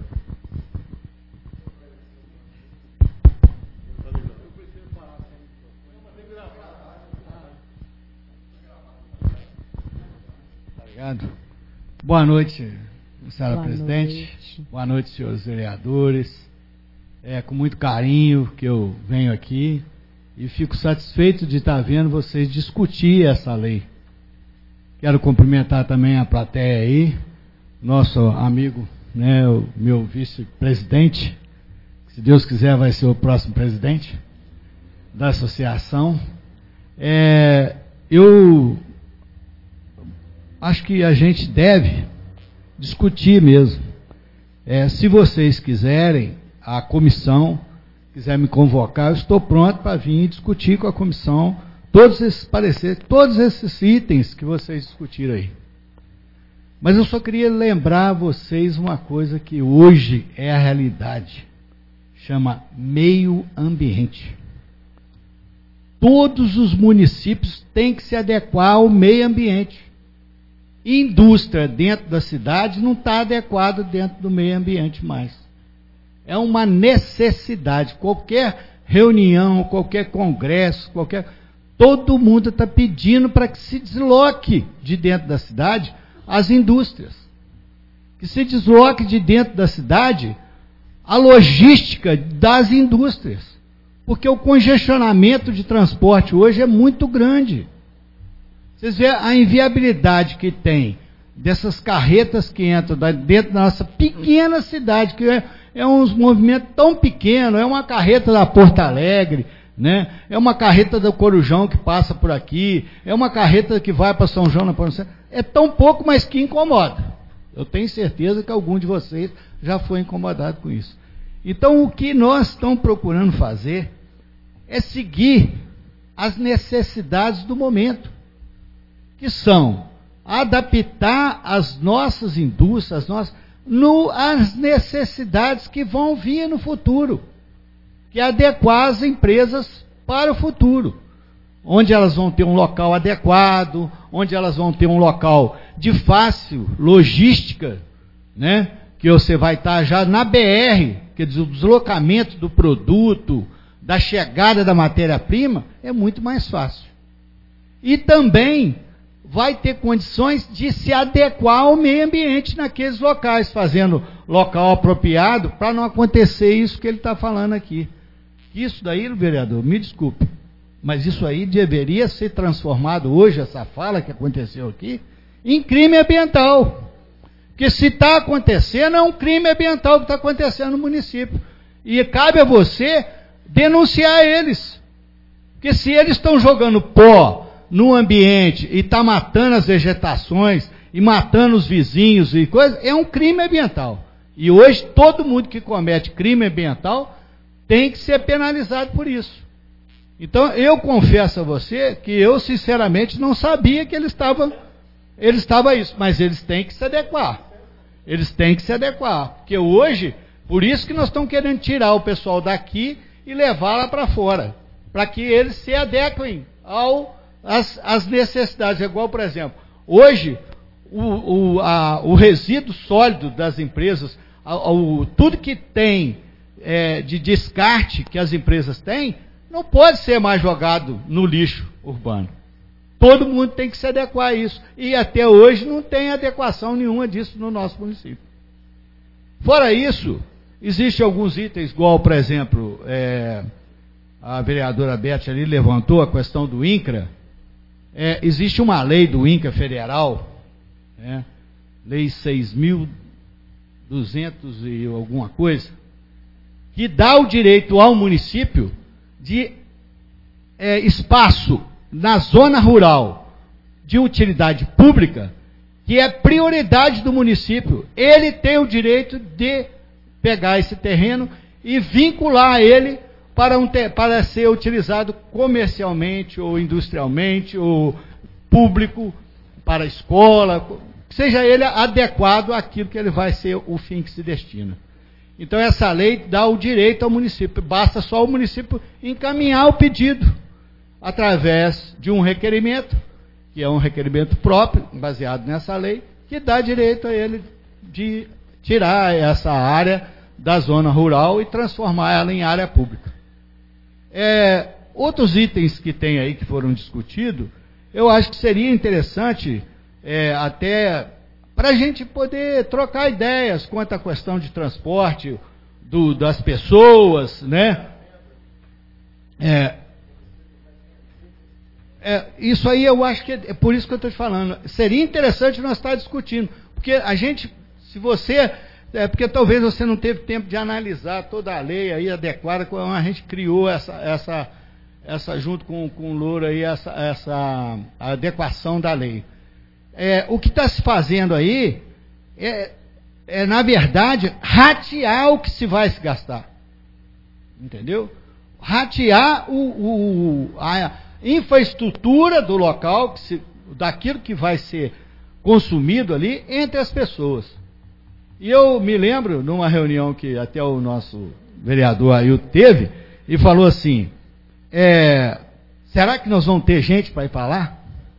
Obrigado. Boa noite, senhora presidente. Boa noite, senhores vereadores. É com muito carinho que eu venho aqui e fico satisfeito de estar vendo vocês discutir essa lei Quero cumprimentar também a plateia aí, nosso amigo, né, o meu vice-presidente, que se Deus quiser vai ser o próximo presidente da associação. Eu acho que a gente deve discutir mesmo. Se vocês quiserem, a comissão quiser me convocar, eu estou pronto para vir discutir com a comissão todos esses pareceres, todos esses itens que vocês discutiram aí. Mas eu só queria lembrar a vocês uma coisa que hoje é a realidade. Chama meio ambiente. Todos os municípios têm que se adequar ao meio ambiente. Indústria dentro da cidade não está adequada dentro do meio ambiente mais. É uma necessidade. Qualquer reunião, qualquer congresso, todo mundo está pedindo para que se desloque de dentro da cidade as indústrias. Que se desloque de dentro da cidade a logística das indústrias. Porque o congestionamento de transporte hoje é muito grande. Vocês veem a inviabilidade que tem dessas carretas que entram dentro da nossa pequena cidade, que é um movimento tão pequeno, é uma carreta da Porto Alegre, né? É uma carreta do Corujão que passa por aqui, é uma carreta que vai para São João, é tão pouco, mas que incomoda. Eu tenho certeza que algum de vocês já foi incomodado com isso. Então, o que nós estamos procurando fazer é seguir as necessidades do momento, que são adaptar as nossas indústrias, às necessidades que vão vir no futuro, que é adequar as empresas para o futuro, onde elas vão ter um local adequado, onde elas vão ter um local de fácil logística, né? Que você vai estar já na BR, quer dizer, o deslocamento do produto, da chegada da matéria-prima, é muito mais fácil. E também vai ter condições de se adequar ao meio ambiente naqueles locais, fazendo local apropriado, para não acontecer isso que ele está falando aqui. Isso daí, vereador, me desculpe, mas isso aí deveria ser transformado hoje, essa fala que aconteceu aqui, em crime ambiental. Porque se está acontecendo, é um crime ambiental que está acontecendo no município. E cabe a você denunciar eles. Porque se eles estão jogando pó no ambiente e está matando as vegetações e matando os vizinhos e coisas, é um crime ambiental. E hoje todo mundo que comete crime ambiental tem que ser penalizado por isso. Então eu confesso a você que eu sinceramente não sabia que ele estava isso, mas eles têm que se adequar. Eles têm que se adequar, porque hoje, por isso que nós estamos querendo tirar o pessoal daqui e levar lá para fora, para que eles se adequem às necessidades. É igual, por exemplo, hoje o resíduo sólido das empresas, tudo que tem de descarte que as empresas têm, não pode ser mais jogado no lixo urbano. Todo mundo tem que se adequar a isso. E até hoje não tem adequação nenhuma disso no nosso município. Fora isso, existem alguns itens, igual, por exemplo, a vereadora Beth ali levantou a questão do INCRA. Existe uma lei do INCRA federal, lei 6.200 e alguma coisa, que dá o direito ao município de espaço na zona rural de utilidade pública, que é prioridade do município. Ele tem o direito de pegar esse terreno e vincular ele para ser utilizado comercialmente ou industrialmente ou público, para a escola, seja ele adequado àquilo que ele vai ser o fim que se destina. Então essa lei dá o direito ao município, basta só o município encaminhar o pedido através de um requerimento, que é um requerimento próprio, baseado nessa lei, que dá direito a ele de tirar essa área da zona rural e transformar ela em área pública. Outros itens que tem aí que foram discutidos, eu acho que seria interessante até para a gente poder trocar ideias quanto à questão de transporte das pessoas, né? isso aí eu acho que é por isso que eu estou te falando. Seria interessante nós estar discutindo, porque a gente, se você... porque talvez você não teve tempo de analisar toda a lei aí adequada, como a gente criou essa junto com o Louro aí, essa adequação da lei. O que está se fazendo aí na verdade, ratear o que se vai se gastar. Entendeu? Ratear a infraestrutura do local, daquilo que vai ser consumido ali entre as pessoas. E eu me lembro, numa reunião que até o nosso vereador Ailton teve, e falou assim, será que nós vamos ter gente para ir para lá?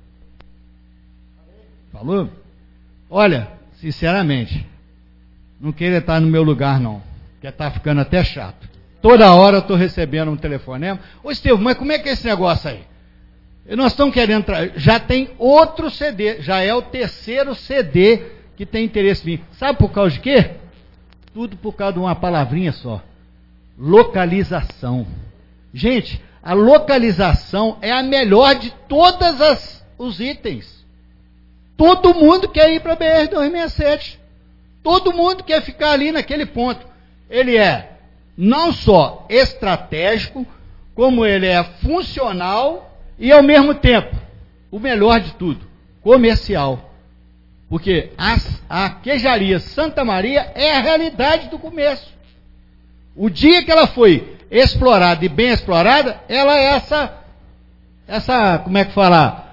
Falou? Olha, sinceramente, não queria estar no meu lugar não, porque está ficando até chato. Toda hora eu estou recebendo um telefonema. Ô Estevam, mas como é que é esse negócio aí? Nós estamos querendo... Já tem outro CD, já é o terceiro CD que tem interesse em mim. Sabe por causa de quê? Tudo por causa de uma palavrinha só. Localização. Gente, a localização é a melhor de todos os itens. Todo mundo quer ir para a BR-267. Todo mundo quer ficar ali naquele ponto. Ele é não só estratégico, como ele é funcional e, ao mesmo tempo, o melhor de tudo, comercial. Porque a queijaria Santa Maria é a realidade do comércio. O dia que ela foi explorada e bem explorada, ela é como é que fala?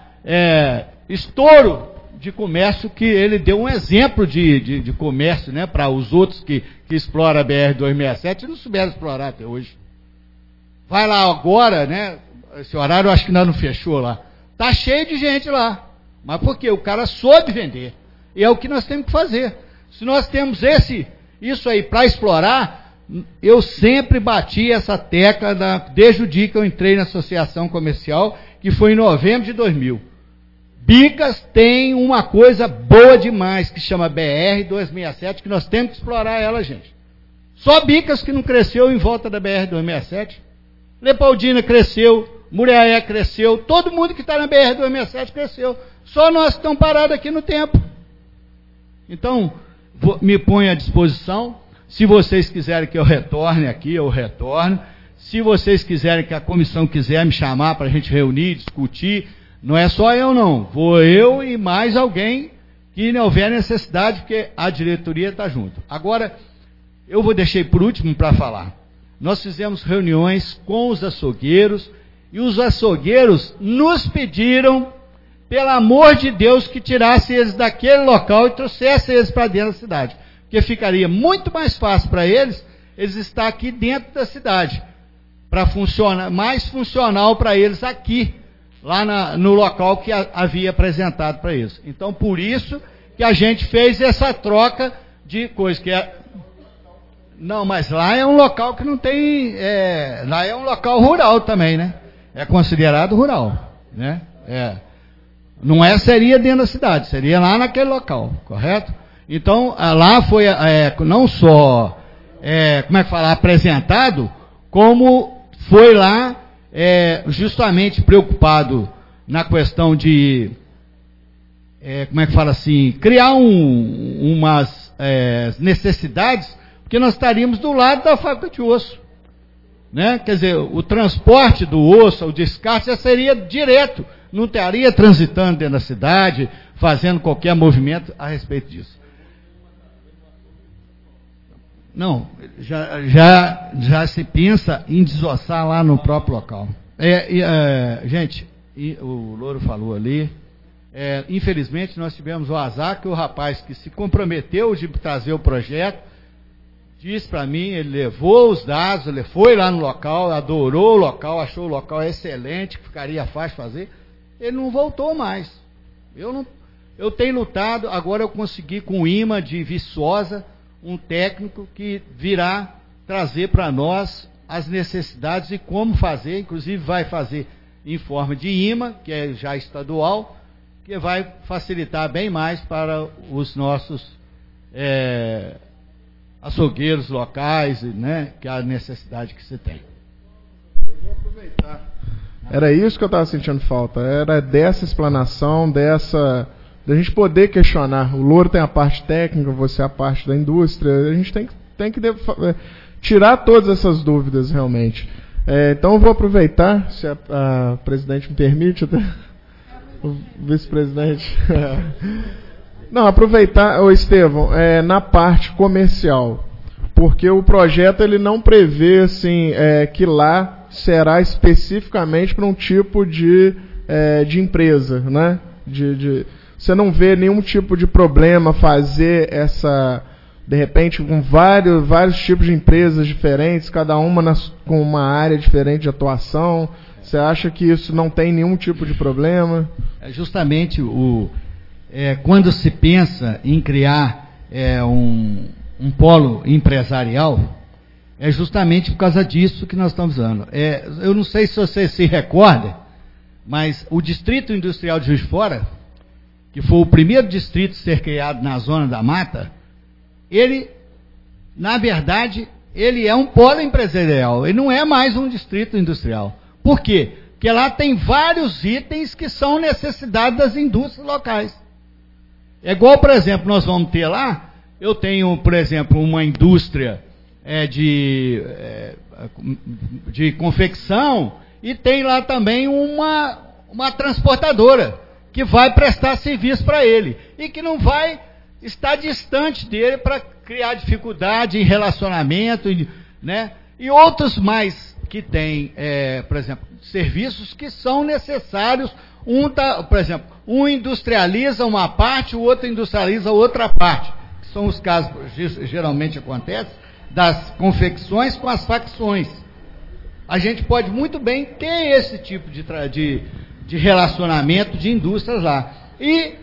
Estouro de comércio, que ele deu um exemplo de comércio, né, para os outros que exploram a BR-267 e não souberam explorar até hoje. Vai lá agora, né? Esse horário eu acho que ainda não fechou lá. Tá cheio de gente lá. Mas por quê? O cara soube vender. E é o que nós temos que fazer. Se nós temos isso aí para explorar, eu sempre bati essa tecla desde o dia que eu entrei na associação comercial, que foi em novembro de 2000. Bicas tem uma coisa boa demais, que chama BR-267, que nós temos que explorar ela, gente. Só Bicas que não cresceu em volta da BR-267. Leopoldina cresceu, Muriaé cresceu, todo mundo que está na BR-267 cresceu. Só nós que estamos parados aqui no tempo. Então, me ponho à disposição. Se vocês quiserem que eu retorne aqui, eu retorno. Se vocês quiserem que a comissão quiser me chamar para a gente reunir, discutir, não é só eu não, vou eu e mais alguém que não houver necessidade, porque a diretoria está junto. Agora, eu vou deixar por último para falar. Nós fizemos reuniões com os açougueiros, e os açougueiros nos pediram, pelo amor de Deus, que tirasse eles daquele local e trouxesse eles para dentro da cidade. Porque ficaria muito mais fácil para eles estar aqui dentro da cidade, para funcionar, mais funcional para eles aqui, lá no local que havia apresentado para eles. Então, por isso que a gente fez essa troca de coisa, Não, mas lá é um local que não tem... lá é um local rural também, né? É considerado rural, né? Não seria dentro da cidade, seria lá naquele local, correto? Então, lá foi não só, apresentado, como foi lá justamente preocupado na questão de, criar umas necessidades, porque nós estaríamos do lado da fábrica de osso, né? Quer dizer, o transporte do osso, o descarte já seria direto, não estaria transitando dentro da cidade, fazendo qualquer movimento a respeito disso. Não, já se pensa em desossar lá no próprio local. Gente, o Louro falou ali, infelizmente nós tivemos o azar que o rapaz que se comprometeu de trazer o projeto, disse para mim, ele levou os dados, ele foi lá no local, adorou o local, achou o local excelente, que ficaria fácil fazer, ele não voltou mais. Eu tenho lutado, agora eu consegui com o IMA de Viçosa, um técnico que virá trazer para nós as necessidades e como fazer, inclusive vai fazer em forma de IMA, que é já estadual, que vai facilitar bem mais para os nossos açougueiros locais, né, que é a necessidade que se tem. Eu vou aproveitar Era isso que eu estava sentindo falta. Era dessa explanação, da gente poder questionar. O Louro tem a parte técnica, você a parte da indústria. A gente tem que tirar todas essas dúvidas, realmente. Então eu vou aproveitar, se a presidente me permite, até o vice-presidente. Não, aproveitar, Estevão, na parte comercial, porque o projeto ele não prevê assim, que lá será especificamente para um tipo de empresa, né? Você não vê nenhum tipo de problema fazer de repente, com vários tipos de empresas diferentes, cada uma com uma área diferente de atuação. Você acha que isso não tem nenhum tipo de problema? Justamente quando se pensa em criar um polo empresarial, é justamente por causa disso que nós estamos usando. Eu não sei se você se recorda, mas o Distrito Industrial de Juiz de Fora, que foi o primeiro distrito a ser criado na Zona da Mata, ele, na verdade, ele é um polo empresarial, ele não é mais um distrito industrial. Por quê? Porque lá tem vários itens que são necessidade das indústrias locais. É igual, por exemplo, nós vamos ter lá, eu tenho, por exemplo, uma indústria de confecção e tem lá também uma transportadora que vai prestar serviço para ele e que não vai estar distante dele para criar dificuldade em relacionamento, né? E outros mais que tem, por exemplo, serviços que são necessários. Por exemplo, um industrializa uma parte, o outro industrializa outra parte. Que são os casos, geralmente acontece, das confecções com as facções. A gente pode muito bem ter esse tipo de relacionamento de indústrias lá. E,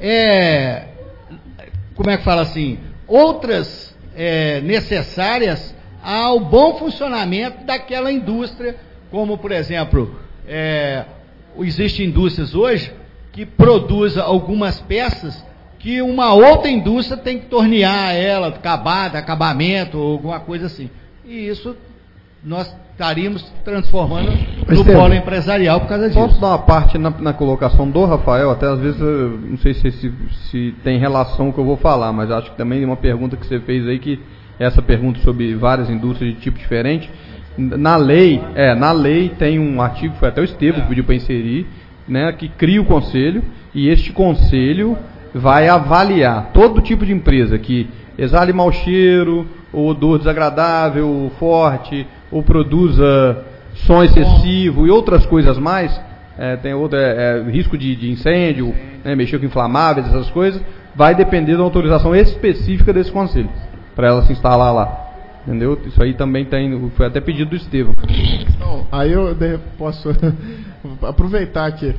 como é que fala assim, outras necessárias ao bom funcionamento daquela indústria, como, por exemplo, existem indústrias hoje que produzem algumas peças que uma outra indústria tem que tornear ela, acabamento, ou alguma coisa assim. E isso nós estaríamos transformando no polo empresarial por causa disso. Posso dar uma parte na colocação do Rafael? Até às vezes, não sei se tem relação com o que eu vou falar, mas acho que também uma pergunta que você fez aí, que essa pergunta sobre várias indústrias de tipo diferente. Na lei tem um artigo, foi até o Estevão que pediu para inserir, né, que cria o conselho, e este conselho vai avaliar todo tipo de empresa que exale mau cheiro, ou odor desagradável, forte, ou produza som excessivo e outras coisas mais, tem risco de incêndio, né, mexer com inflamáveis, essas coisas, vai depender da autorização específica desse conselho, para ela se instalar lá. Entendeu? Isso aí também foi até pedido do Estevão. Então, aí eu posso aproveitar aqui.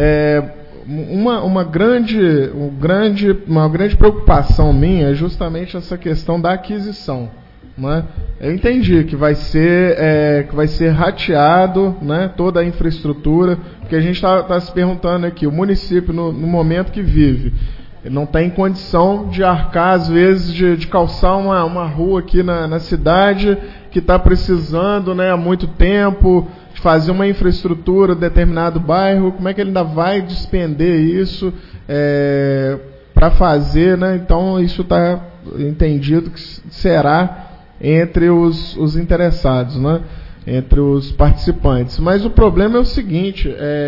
Uma grande preocupação minha é justamente essa questão da aquisição. Né? Eu entendi que vai ser rateado, né, toda a infraestrutura, porque a gente está se perguntando aqui, o município, no momento que vive, ele não tem condição de arcar, às vezes, de calçar uma rua aqui na cidade que está precisando, né, há muito tempo, de fazer uma infraestrutura em determinado bairro. Como é que ele ainda vai despender isso para fazer? Né? Então, isso está entendido que será entre os interessados, né, entre os participantes. Mas o problema é o seguinte...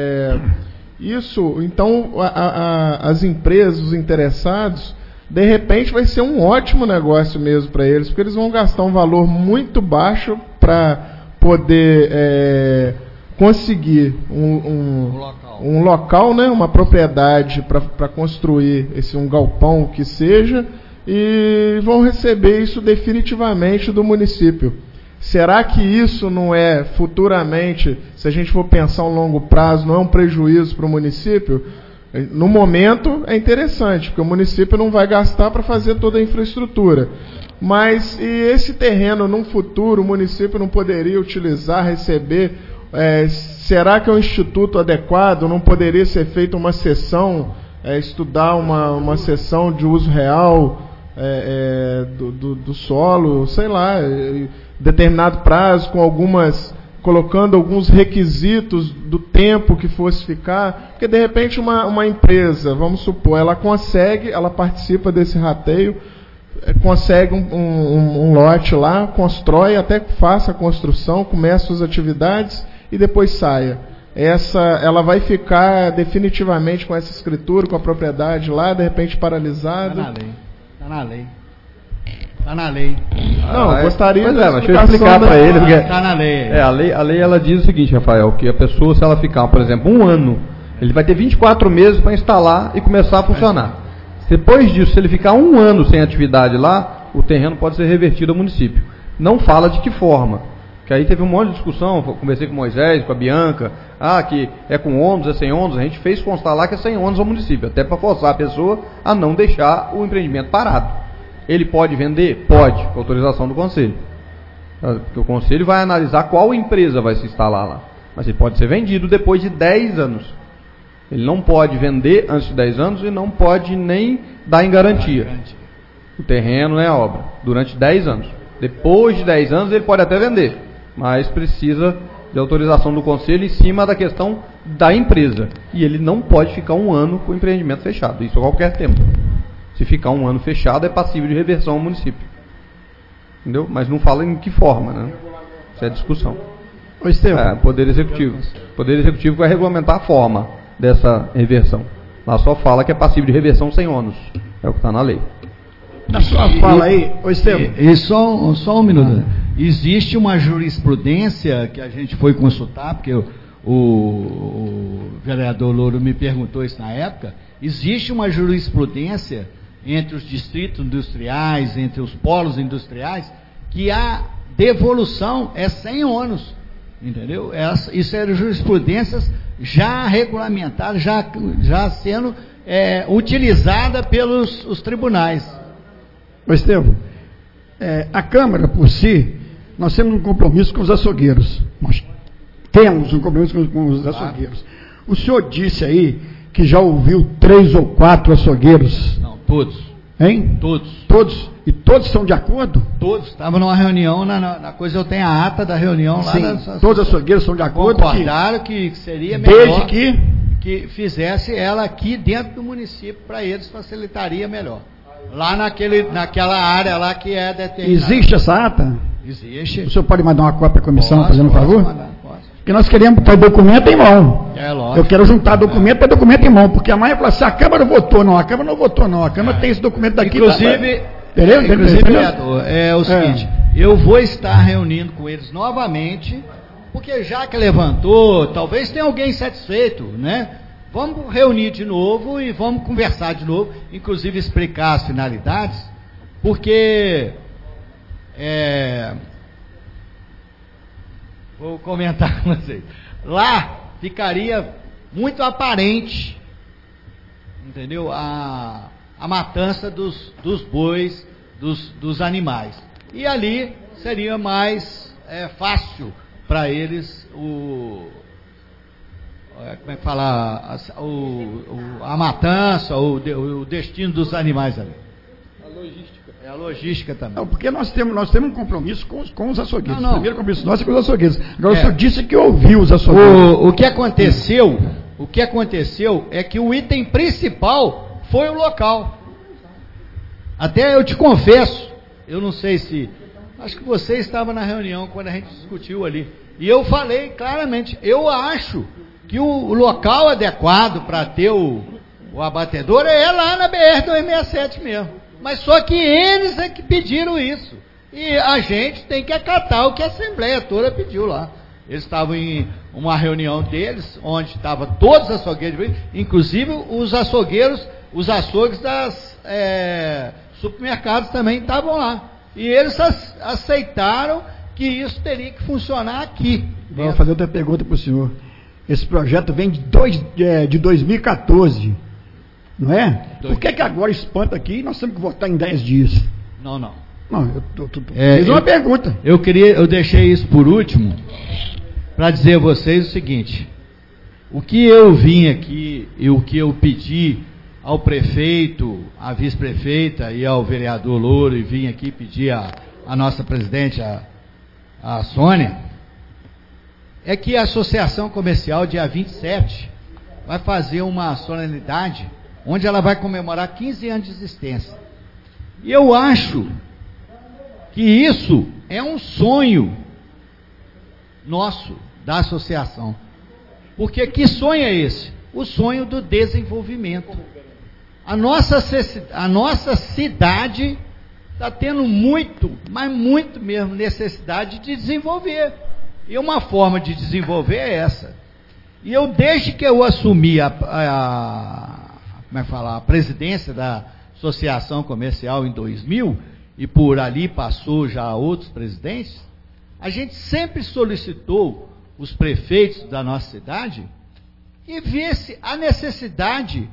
Então, as empresas, os interessados, de repente vai ser um ótimo negócio mesmo para eles, porque eles vão gastar um valor muito baixo para poder conseguir um local, né, uma propriedade para construir um galpão que seja, e vão receber isso definitivamente do município. Será que isso não é futuramente, se a gente for pensar a um longo prazo, não é um prejuízo para o município? No momento é interessante, porque o município não vai gastar para fazer toda a infraestrutura. Mas e esse terreno, num futuro, o município não poderia utilizar, receber? Será que é um instituto adequado? Não poderia ser feita uma sessão, estudar uma sessão de uso real do solo, sei lá... determinado prazo, colocando alguns requisitos do tempo que fosse ficar, porque de repente uma empresa, vamos supor, ela participa desse rateio, consegue um lote lá, constrói, até que faça a construção, começa as atividades e depois saia. Ela vai ficar definitivamente com essa escritura, com a propriedade lá, de repente paralisada. Está na lei. Está na lei. Não, gostaria de deixa eu explicar para ele. Está na lei. A lei ela diz o seguinte, Rafael, que a pessoa, se ela ficar, por exemplo, 1 ano, ele vai ter 24 meses para instalar e começar a funcionar. Depois disso, se ele ficar 1 ano sem atividade lá, o terreno pode ser revertido ao município. Não fala de que forma. Que aí teve um monte de discussão, conversei com o Moisés, com a Bianca, que é com ônibus, é sem ônibus, a gente fez constar lá que é sem ônibus ao município, até para forçar a pessoa a não deixar o empreendimento parado. Ele pode vender? Pode, com autorização do conselho. Porque o conselho vai analisar qual empresa vai se instalar lá. Mas ele pode ser vendido depois de 10 anos. Ele não pode vender antes de 10 anos e não pode nem dar em garantia o terreno, a obra, durante 10 anos. Depois de 10 anos ele pode até vender, mas precisa de autorização do conselho em cima da questão da empresa. E ele não pode ficar 1 ano com o empreendimento fechado, isso a qualquer tempo. Se ficar 1 ano fechado, é passível de reversão ao município. Entendeu? Mas não fala em que forma, né? Isso é discussão. Poder Executivo. Poder Executivo vai regulamentar a forma dessa reversão. Lá só fala que é passível de reversão sem ônus. É o que está na lei. Na sua fala aí, Estevam. E só um minuto. Existe uma jurisprudência que a gente foi consultar, porque o vereador Louro me perguntou isso na época. Existe uma jurisprudência entre os distritos industriais, entre os polos industriais, que a devolução é sem ônus. Entendeu? Isso eram jurisprudências já regulamentadas, já sendo utilizada pelos os tribunais. Estevam, a Câmara, por si, nós temos um compromisso com os açougueiros. Nós temos um compromisso com os açougueiros. O senhor disse aí que já ouviu 3 ou 4 açougueiros. Não, todos. Hein? Todos. Todos? E todos estão de acordo? Todos. Estava numa reunião, na coisa eu tenho a ata da reunião lá. Sim, todos os açougueiros estão de acordo? Concordaram que seria melhor desde que fizesse ela aqui dentro do município, para eles facilitaria melhor. Lá naquela área lá que é determinada. Existe essa ata? Existe. O senhor pode mandar uma cópia à comissão, fazendo um favor? Posso. Porque nós queremos ter documento em mão. É lógico. Eu quero juntar documento para documento em mão, porque amanhã fala assim, a Câmara votou, não, a Câmara não votou, não, a Câmara tem esse documento daqui. Inclusive, vereador, é o seguinte, eu vou estar reunindo com eles novamente, porque já que levantou, talvez tenha alguém satisfeito, né? Vamos reunir de novo e vamos conversar de novo, inclusive explicar as finalidades, porque vou comentar com vocês. Lá ficaria muito aparente, entendeu? A matança dos bois, dos animais. E ali seria mais fácil para eles como é que fala, a matança, o destino dos animais ali. A logística. É a logística também. Não, porque nós temos um compromisso com os açougueiros. Não. O primeiro compromisso nosso é com os açougueiros. Agora o senhor disse que ouviu os açougueiros. O que aconteceu é que o item principal foi o local. Até eu te confesso, eu não sei se... Acho que você estava na reunião quando a gente discutiu ali. E eu falei claramente, eu acho que o local adequado para ter o abatedor é lá na BR-267 mesmo. Mas só que eles é que pediram isso. E a gente tem que acatar o que a Assembleia toda pediu lá. Eles estavam em uma reunião deles, onde estavam todos os açougueiros, inclusive os açougueiros, os açougues das supermercados também estavam lá. E eles aceitaram que isso teria que funcionar aqui. Vou fazer outra pergunta para o senhor. Esse projeto vem de 2014, não é? Por que agora espanta aqui e nós temos que votar em 10 dias? Não, eu fiz uma pergunta. Eu deixei isso por último para dizer a vocês o seguinte: o que eu vim aqui e o que eu pedi ao prefeito, à vice-prefeita e ao vereador Louro, e vim aqui pedir a nossa presidente, a Sônia, é que a Associação Comercial, dia 27, vai fazer uma solenidade onde ela vai comemorar 15 anos de existência. E eu acho que isso é um sonho nosso, da associação. Porque que sonho é esse? O sonho do desenvolvimento. A nossa cidade está tendo muito, mas muito mesmo, necessidade de desenvolver. E uma forma de desenvolver é essa. E eu, desde que eu assumi a presidência da Associação Comercial em 2000, e por ali passou já outros presidentes, a gente sempre solicitou os prefeitos da nossa cidade que visse a necessidade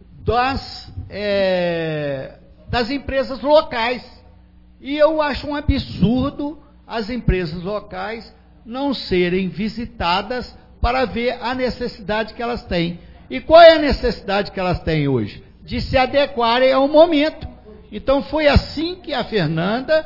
das empresas locais. E eu acho um absurdo as empresas locais não serem visitadas para ver a necessidade que elas têm. E qual é a necessidade que elas têm hoje? De se adequarem ao momento. Então foi assim que a Fernanda,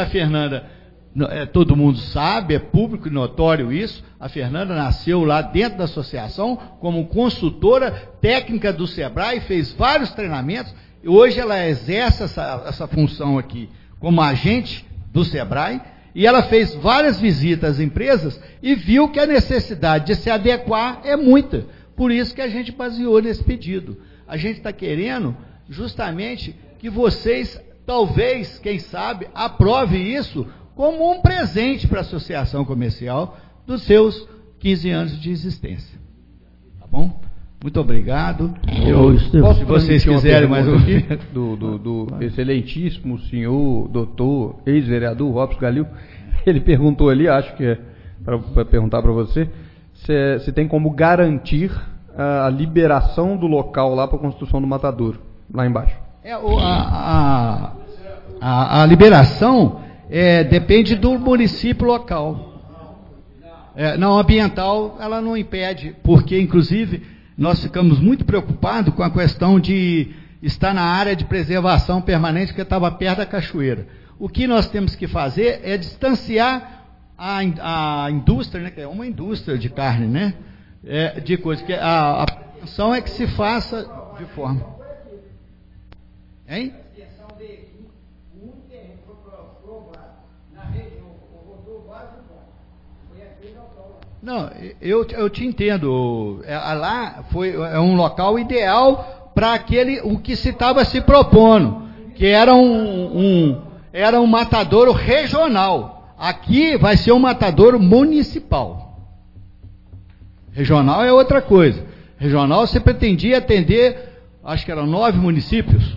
todo mundo sabe, é público e notório isso, a Fernanda nasceu lá dentro da associação como consultora técnica do Sebrae, fez vários treinamentos, e hoje ela exerce essa função aqui como agente do Sebrae, e ela fez várias visitas às empresas e viu que a necessidade de se adequar é muita. Por isso que a gente baseou nesse pedido. A gente está querendo justamente que vocês, talvez, quem sabe, aprove isso como um presente para a Associação Comercial dos seus 15 anos de existência. Tá bom? Muito obrigado. Se vocês quiserem mais um do excelentíssimo senhor, doutor, ex-vereador Robson Galil, ele perguntou ali, acho que é para perguntar para você, se tem como garantir a liberação do local lá para a construção do matadouro, lá embaixo. A liberação depende do município local. Não, ambiental, ela não impede, porque, inclusive, nós ficamos muito preocupados com a questão de estar na área de preservação permanente, que estava perto da cachoeira. O que nós temos que fazer é distanciar a indústria, né, que é uma indústria de carne, né, de coisa, que a intenção é que se faça de forma... Hein? Não, eu te entendo. Lá é um local ideal para o que se estava se propondo, que era um matadouro regional. Aqui vai ser um matadouro municipal. Regional é outra coisa. Regional você pretendia atender, acho que eram 9 municípios.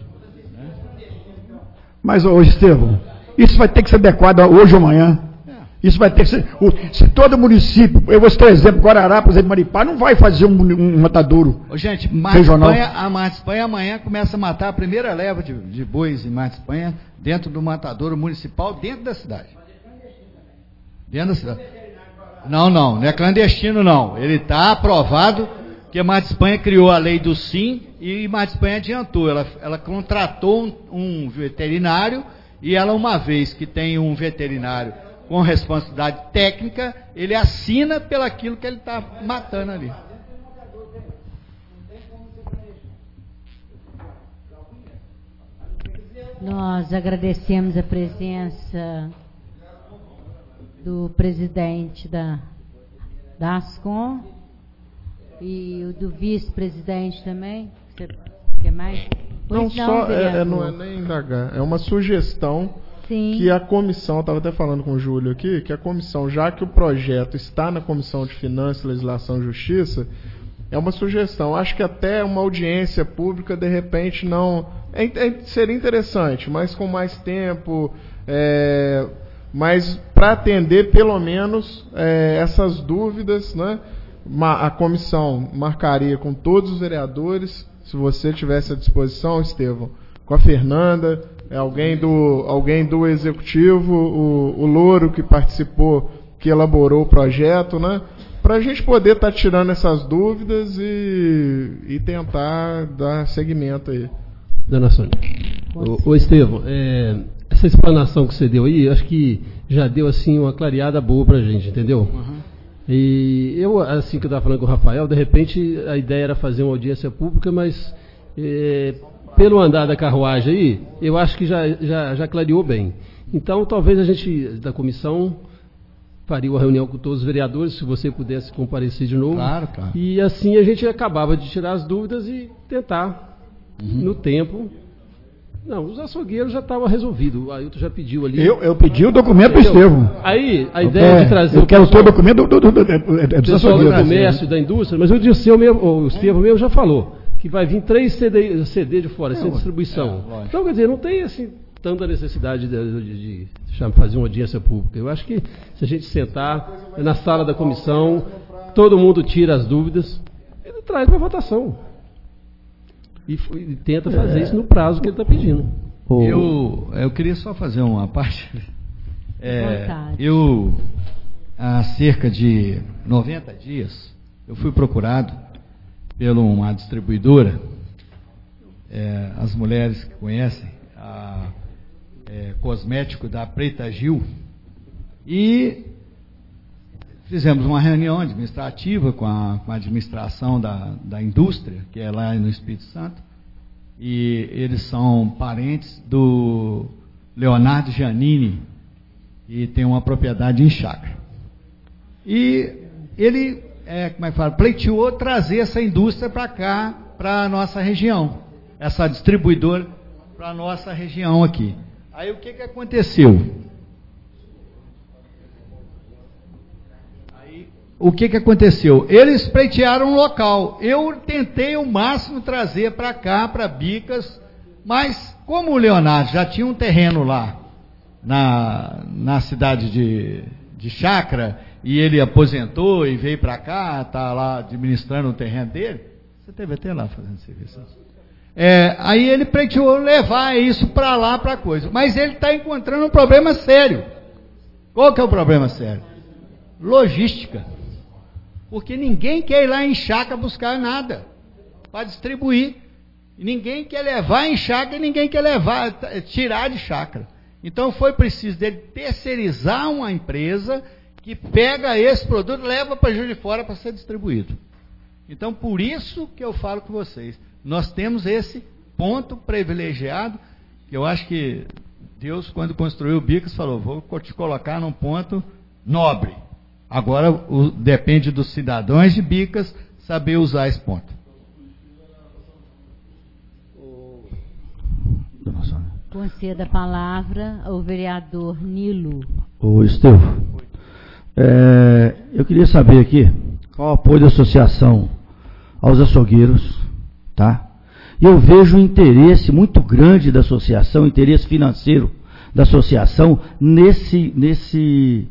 Mas, Estevão, isso vai ter que ser adequado hoje ou amanhã. Isso vai ter que ser... Se todo município... Eu vou citar um exemplo, Guarará, por exemplo, Maripá, não vai fazer um matadouro gente, regional. A Mar de Espanha amanhã começa a matar a primeira leva de bois em Mar de Espanha dentro do matadouro municipal, dentro da cidade. Dentro da cidade. Não é clandestino, não. Ele está aprovado, que a Mar de Espanha criou a lei do sim e Mar de Espanha adiantou. Ela contratou um veterinário e ela, uma vez que tem um veterinário com responsabilidade técnica, ele assina pelaquilo que ele está matando ali. Nós agradecemos a presença do presidente da Ascom e o do vice-presidente também. Você quer mais? Não é nem indagar, é uma sugestão. Sim. Que a comissão, estava até falando com o Júlio aqui, que a comissão, já que o projeto está na Comissão de Finanças, Legislação e Justiça, é uma sugestão. Acho que até uma audiência pública, de repente, não... seria interessante, mas com mais tempo, mas para atender, pelo menos, essas dúvidas, né? A comissão marcaria com todos os vereadores, se você tivesse à disposição, Estevão, com a Fernanda... alguém do executivo, o Louro que participou, que elaborou o projeto, né? Para a gente poder estar tirando essas dúvidas e tentar dar seguimento aí. Dona Sônia. Ô Estevão, essa explanação que você deu aí, acho que já deu assim uma clareada boa para a gente, entendeu? Uhum. E eu, assim que eu estava falando com o Rafael, de repente a ideia era fazer uma audiência pública, mas pelo andar da carruagem aí, eu acho que já clareou bem. Então, talvez a gente, da comissão, faria uma reunião com todos os vereadores, se você pudesse comparecer de novo. Claro. E assim a gente acabava de tirar as dúvidas e tentar, no tempo... Não, os açougueiros já estavam resolvidos. O Ailton já pediu ali. Eu pedi o documento do Estevão. Aí, a ideia de trazer eu quero todo o documento dos pessoal açougueiros. do comércio, da indústria, mas o Dirceu mesmo, o Estevão mesmo já falou que vai vir 3 CD de fora, sem distribuição. Então, quer dizer, não tem assim tanta necessidade de fazer uma audiência pública. Eu acho que se a gente sentar na sala da comissão, todo mundo tira as dúvidas e traz para votação. E tenta fazer isso no prazo que ele está pedindo. Eu queria só fazer uma parte. Eu, há cerca de 90 dias, eu fui procurado por uma distribuidora, as mulheres que conhecem, cosmético da Preta Gil, e fizemos uma reunião administrativa com a administração da indústria, que é lá no Espírito Santo, e eles são parentes do Leonardo Giannini, e tem uma propriedade em chácara. E ele, pleiteou trazer essa indústria para cá, para a nossa região, essa distribuidora para a nossa região aqui. Aí o que aconteceu? O que aconteceu? Eles pleitearam um local. Eu tentei o máximo trazer para cá, para Bicas, mas como o Leonardo já tinha um terreno lá na cidade de Chácara, e ele aposentou e veio para cá, está lá administrando o terreno dele, você teve até lá fazendo serviço. Aí ele pleiteou levar isso para lá, para coisa. Mas ele está encontrando um problema sério. Qual que é o problema sério? Logística. Porque ninguém quer ir lá em chácara buscar nada para distribuir. E ninguém quer levar em chácara e ninguém quer tirar de chácara. Então foi preciso dele terceirizar uma empresa que pega esse produto e leva para Juiz de Fora para ser distribuído. Então por isso que eu falo com vocês, nós temos esse ponto privilegiado, que eu acho que Deus, quando construiu o Bicas, falou, vou te colocar num ponto nobre. Agora depende dos cidadãos de Bicas saber usar esse ponto. Conceda a palavra ao vereador Nilo. Ô Estevão, eu queria saber aqui qual o apoio da associação aos açougueiros, tá? E eu vejo um interesse muito grande da associação, interesse financeiro da associação nesse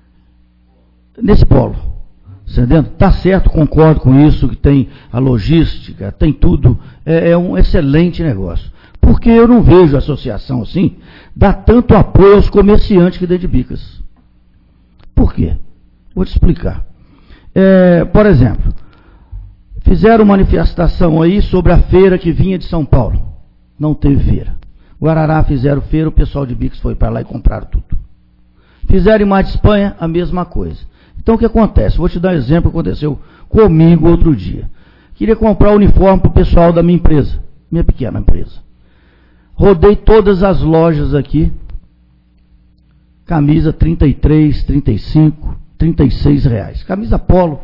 polo, entendendo? Tá certo, concordo com isso, que tem a logística, tem tudo, é um excelente negócio. Porque eu não vejo a associação assim dar tanto apoio aos comerciantes que dentro de Bicas. Por quê? Vou te explicar. Por exemplo, fizeram manifestação aí sobre a feira que vinha de São Paulo. Não teve feira. Guarará fizeram feira, o pessoal de Bicas foi para lá e compraram tudo. Fizeram em Mar de Espanha, a mesma coisa. Então o que acontece? Vou te dar um exemplo que aconteceu comigo outro dia. Queria comprar uniforme para o pessoal da minha empresa, minha pequena empresa. Rodei todas as lojas aqui, camisa 33, 35, 36 reais. Camisa polo,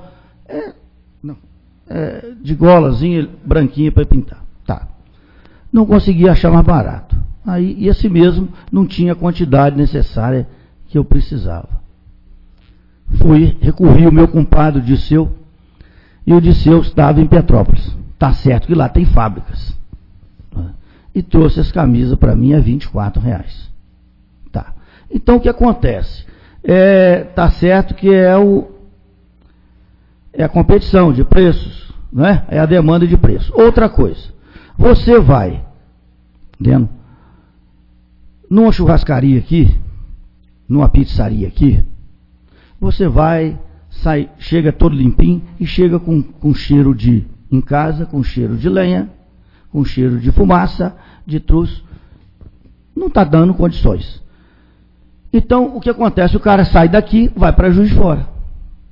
de golazinha branquinha para pintar. Tá. Não conseguia achar mais barato. Aí, e assim mesmo, não tinha a quantidade necessária que eu precisava. Recorri ao meu compadre, o Dirceu, e o Dirceu estava em Petrópolis. Tá certo que lá tem fábricas. E trouxe as camisas para mim a R$24. Tá. Então o que acontece? Tá certo que é a competição de preços, né? É a demanda de preço. Outra coisa, você vai, entendendo? Numa churrascaria aqui, numa pizzaria aqui, você vai, sai, chega todo limpinho e chega com cheiro em casa, com cheiro de lenha, com cheiro de fumaça, de truço, não está dando condições. Então, o que acontece? O cara sai daqui, vai para Juiz de Fora.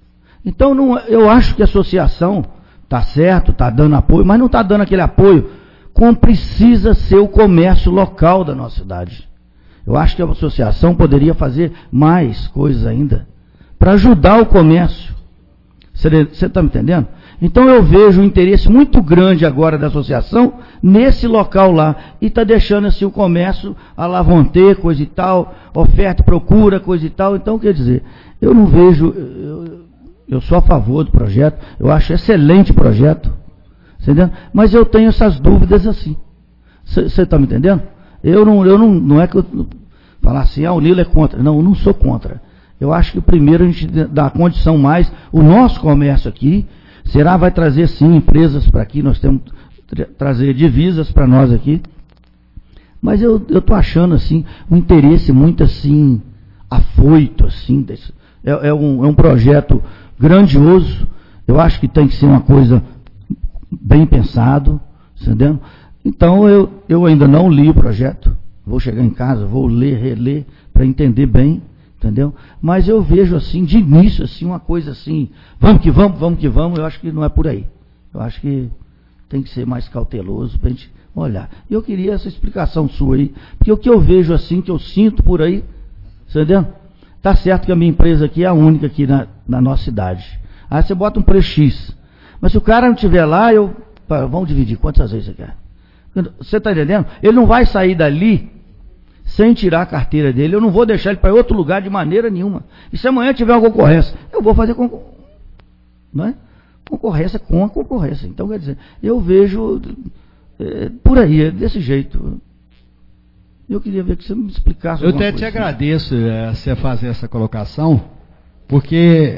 Então, eu acho que a associação está certo, está dando apoio, mas não está dando aquele apoio como precisa ser o comércio local da nossa cidade. Eu acho que a associação poderia fazer mais coisas ainda para ajudar o comércio. Você está me entendendo? Então eu vejo um interesse muito grande agora da associação nesse local lá, e está deixando assim o comércio alavanter, coisa e tal, oferta, procura, coisa e tal. Então, quer dizer, eu não vejo, eu sou a favor do projeto, eu acho excelente o projeto, entendeu? Mas eu tenho essas dúvidas assim. Você está me entendendo? Não é que eu falar assim, o Nilo é contra. Não, eu não sou contra. Eu acho que primeiro a gente dá condição mais, o nosso comércio aqui, vai trazer sim empresas para aqui, nós temos que trazer divisas para nós aqui, mas eu estou achando assim, um interesse muito assim, afoito, assim, é um projeto grandioso, eu acho que tem que ser uma coisa bem pensado, entendeu? Então eu ainda não li o projeto, vou chegar em casa, vou ler, reler, para entender bem, entendeu? Mas eu vejo assim, de início, assim, uma coisa assim, vamos que vamos, eu acho que não é por aí. Eu acho que tem que ser mais cauteloso para a gente olhar. E eu queria essa explicação sua aí, porque o que eu vejo assim, que eu sinto por aí, entendeu? Tá certo que a minha empresa aqui é a única aqui na nossa cidade. Aí você bota um preço X. Mas se o cara não estiver lá, vamos dividir, quantas vezes você quer? Você está entendendo? Ele não vai sair dali sem tirar a carteira dele. Eu não vou deixar ele para outro lugar de maneira nenhuma. E se amanhã tiver uma concorrência, eu vou fazer não é? Concorrência com a concorrência. Então, quer dizer, eu vejo por aí, desse jeito. Eu queria ver que você me explicasse. Eu até te agradeço você fazer essa colocação, porque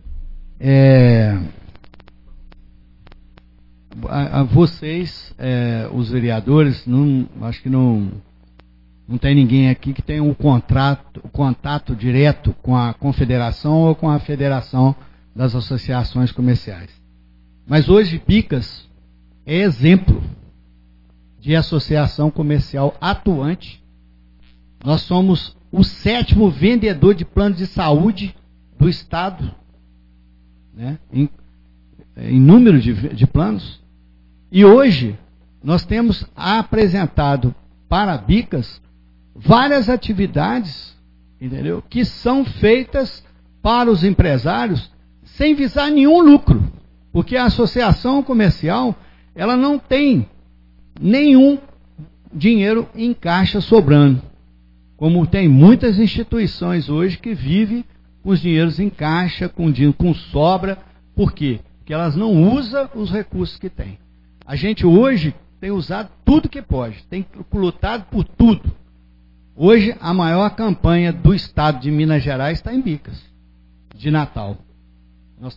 vocês, os vereadores, acho que não tem ninguém aqui que tenha o contato direto com a confederação ou com a federação das associações comerciais. Mas hoje Bicas é exemplo de associação comercial atuante. Nós somos o 7º vendedor de plano de saúde do Estado, né? Em número de planos. E hoje nós temos apresentado para Bicas várias atividades, entendeu? Que são feitas para os empresários sem visar nenhum lucro, porque a associação comercial ela não tem nenhum dinheiro em caixa sobrando, como tem muitas instituições hoje que vivem com os dinheiros em caixa, com sobra. Por quê? Porque elas não usam os recursos que têm. A gente hoje tem usado tudo que pode, tem lutado por tudo. Hoje a maior campanha do estado de Minas Gerais está em Bicas, de Natal. Nós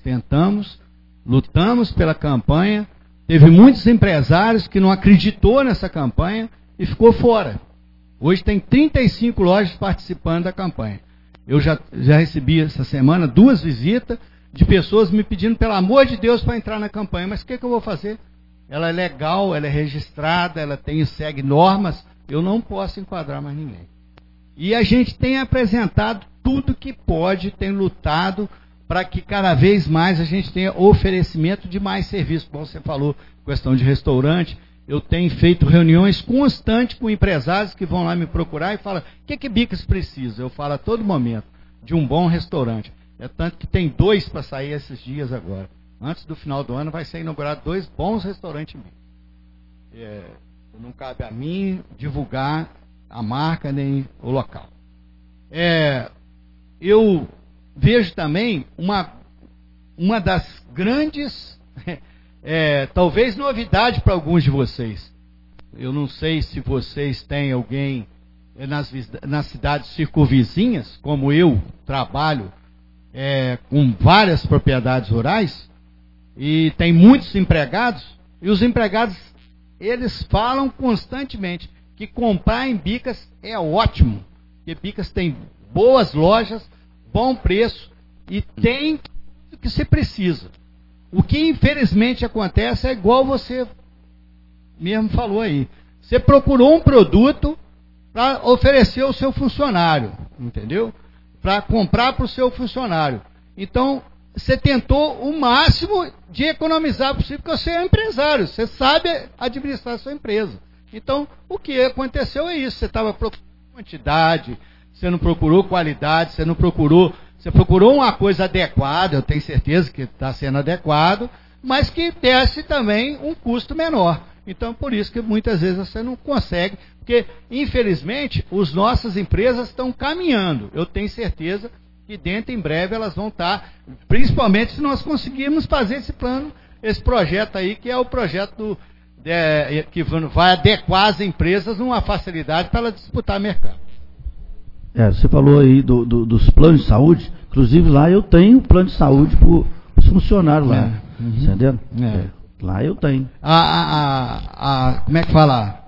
lutamos pela campanha, teve muitos empresários que não acreditou nessa campanha e ficou fora. Hoje tem 35 lojas participando da campanha. Eu já recebi essa semana 2 visitas de pessoas me pedindo, pelo amor de Deus, para entrar na campanha. Mas o que eu vou fazer? Ela é legal, ela é registrada, ela segue normas, eu não posso enquadrar mais ninguém. E a gente tem apresentado tudo que pode, tem lutado para que cada vez mais a gente tenha oferecimento de mais serviço. Como você falou, questão de restaurante, eu tenho feito reuniões constantes com empresários que vão lá me procurar e falam, o que Bicas precisa? Eu falo a todo momento de um bom restaurante. É tanto que tem 2 para sair esses dias agora. Antes do final do ano vai ser inaugurado 2 bons restaurantes em Bicas. Não cabe a mim divulgar a marca nem o local. Eu vejo também uma das grandes, talvez novidade para alguns de vocês. Eu não sei se vocês têm alguém nas cidades circunvizinhas, como eu trabalho com várias propriedades rurais, e tem muitos empregados, e os empregados, eles falam constantemente que comprar em Bicas é ótimo, porque Bicas tem boas lojas, bom preço e tem o que se precisa. O que infelizmente acontece é igual você mesmo falou aí. Você procurou um produto para oferecer ao seu funcionário, entendeu? Para comprar para o seu funcionário. Então, você tentou o máximo de economizar possível, porque você é empresário, você sabe administrar a sua empresa. Então, o que aconteceu é isso, você estava procurando quantidade, você não procurou qualidade, você procurou uma coisa adequada, eu tenho certeza que está sendo adequado, mas que desse também um custo menor. Então, por isso que muitas vezes você não consegue, porque, infelizmente, as nossas empresas estão caminhando. Eu tenho certeza que dentro, em breve, elas vão estar, principalmente se nós conseguirmos fazer esse plano, esse projeto aí, que é o projeto que vai adequar as empresas numa facilidade para elas disputar mercado. Você falou aí dos planos de saúde, inclusive lá eu tenho plano de saúde para os funcionários lá, entendeu? Lá eu tenho. Como é que fala?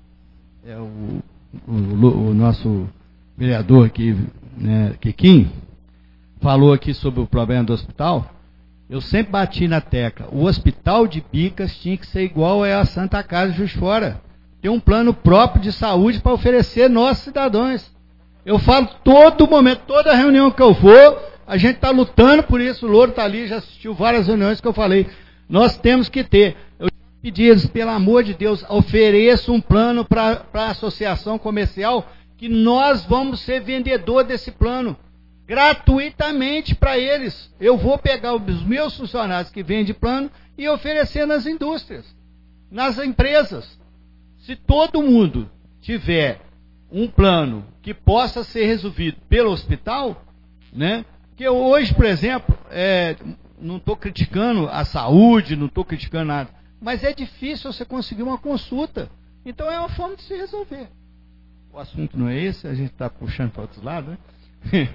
O nosso vereador aqui, né, Quiquinho, falou aqui sobre o problema do hospital. Eu sempre bati na tecla. O hospital de Bicas tinha que ser igual a Santa Casa de Juiz de Fora. Tem um plano próprio de saúde para oferecer nossos cidadãos. Eu falo todo momento, toda reunião que eu vou, a gente está lutando por isso. O Louro está ali, já assistiu várias reuniões que eu falei. Nós temos que ter. Eu pedi eles, pelo amor de Deus, ofereça um plano para a associação comercial, que nós vamos ser vendedor desse plano, gratuitamente para eles. Eu vou pegar os meus funcionários que vendem plano e oferecer nas indústrias, nas empresas. Se todo mundo tiver um plano que possa ser resolvido pelo hospital, né? Que hoje, por exemplo, não estou criticando a saúde, não estou criticando nada, mas é difícil você conseguir uma consulta. Então é uma forma de se resolver. O assunto não é esse, a gente está puxando para outros lados, né?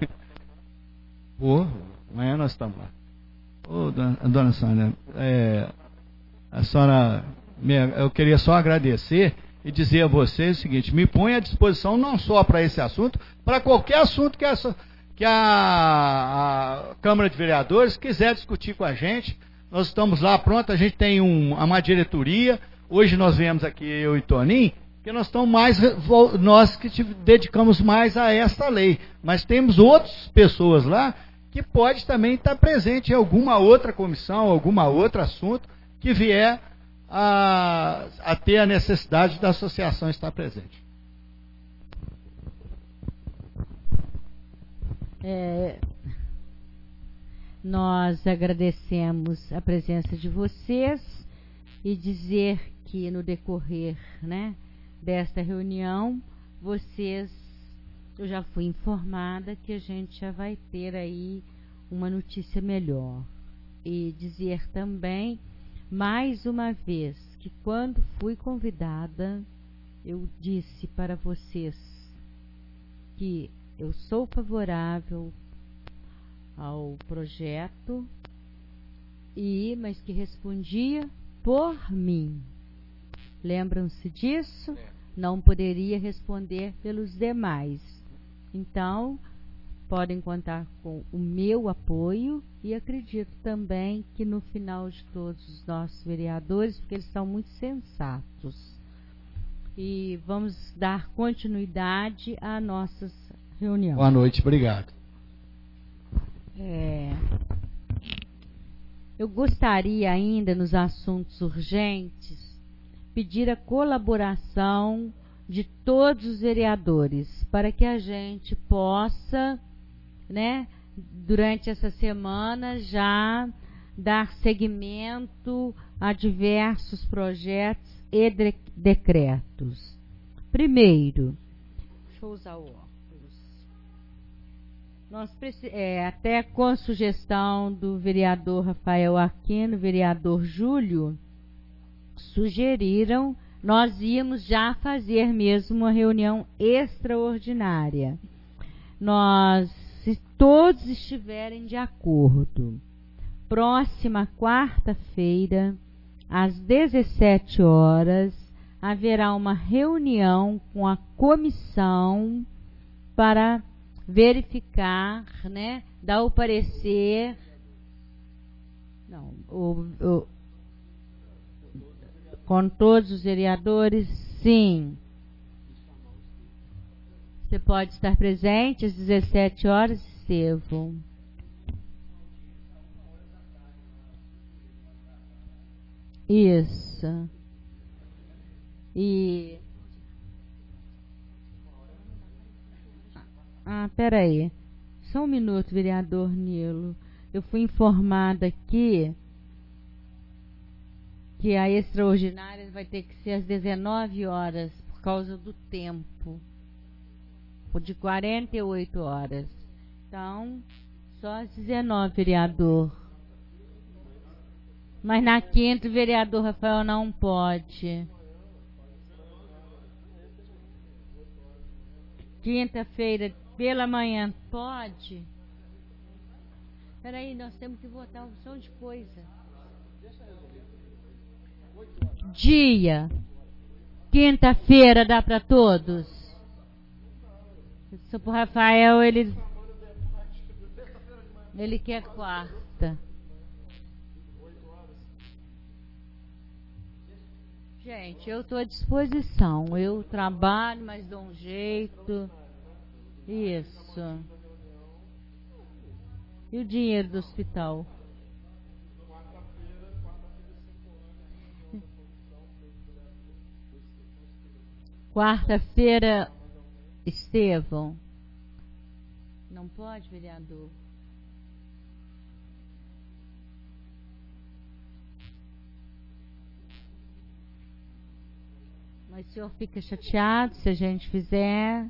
Amanhã nós estamos lá. Dona Sônia, a senhora, eu queria só agradecer e dizer a vocês o seguinte: me põe à disposição não só para esse assunto, para qualquer assunto que a Câmara de Vereadores quiser discutir com a gente. Nós estamos lá pronto, a gente tem uma diretoria. Hoje nós viemos aqui, eu e Toninho, que nós que dedicamos mais a esta lei. Mas temos outras pessoas lá que pode também estar presente em alguma outra comissão, alguma outro assunto que vier a ter a necessidade da associação estar presente. Nós agradecemos a presença de vocês e dizer que no decorrer, né, desta reunião, eu já fui informada que a gente já vai ter aí uma notícia melhor. E dizer também, mais uma vez, que quando fui convidada, eu disse para vocês que eu sou favorável ao projeto, mas que respondia por mim. Lembram-se disso? Não poderia responder pelos demais. Então, podem contar com o meu apoio e acredito também que no final de todos os nossos vereadores, porque eles são muito sensatos. E vamos dar continuidade à nossas reuniões. Boa noite, obrigado. Eu gostaria ainda, nos assuntos urgentes, pedir a colaboração de todos os vereadores para que a gente possa, né, durante essa semana já dar seguimento a diversos projetos e decretos. Primeiro, deixa eu usar o óculos. Até com sugestão do vereador Rafael Aquino, vereador Júlio, sugeriram, nós íamos já fazer mesmo uma reunião extraordinária. Se todos estiverem de acordo, próxima quarta-feira, às 17 horas, haverá uma reunião com a comissão para verificar, né, dar o parecer. Não, com todos os vereadores, sim. Você pode estar presente às 17 horas, Estevão. Isso. E... peraí. Só um minuto, vereador Nilo. Eu fui informada aqui que a extraordinária vai ter que ser às 19 horas, por causa do tempo. De 48 horas. Então, só às 19, vereador. Mas na quinta, o vereador Rafael não pode. Quinta-feira, pela manhã, pode? Peraí, nós temos que votar um monte de coisa. Dia. Quinta-feira dá para todos? Só pro Rafael, ele quer quarta. Gente, eu estou à disposição. Eu trabalho, mas dou um jeito. Isso. E o dinheiro do hospital? Quarta-feira, Estevão. Não pode, vereador? Mas o senhor fica chateado se a gente fizer?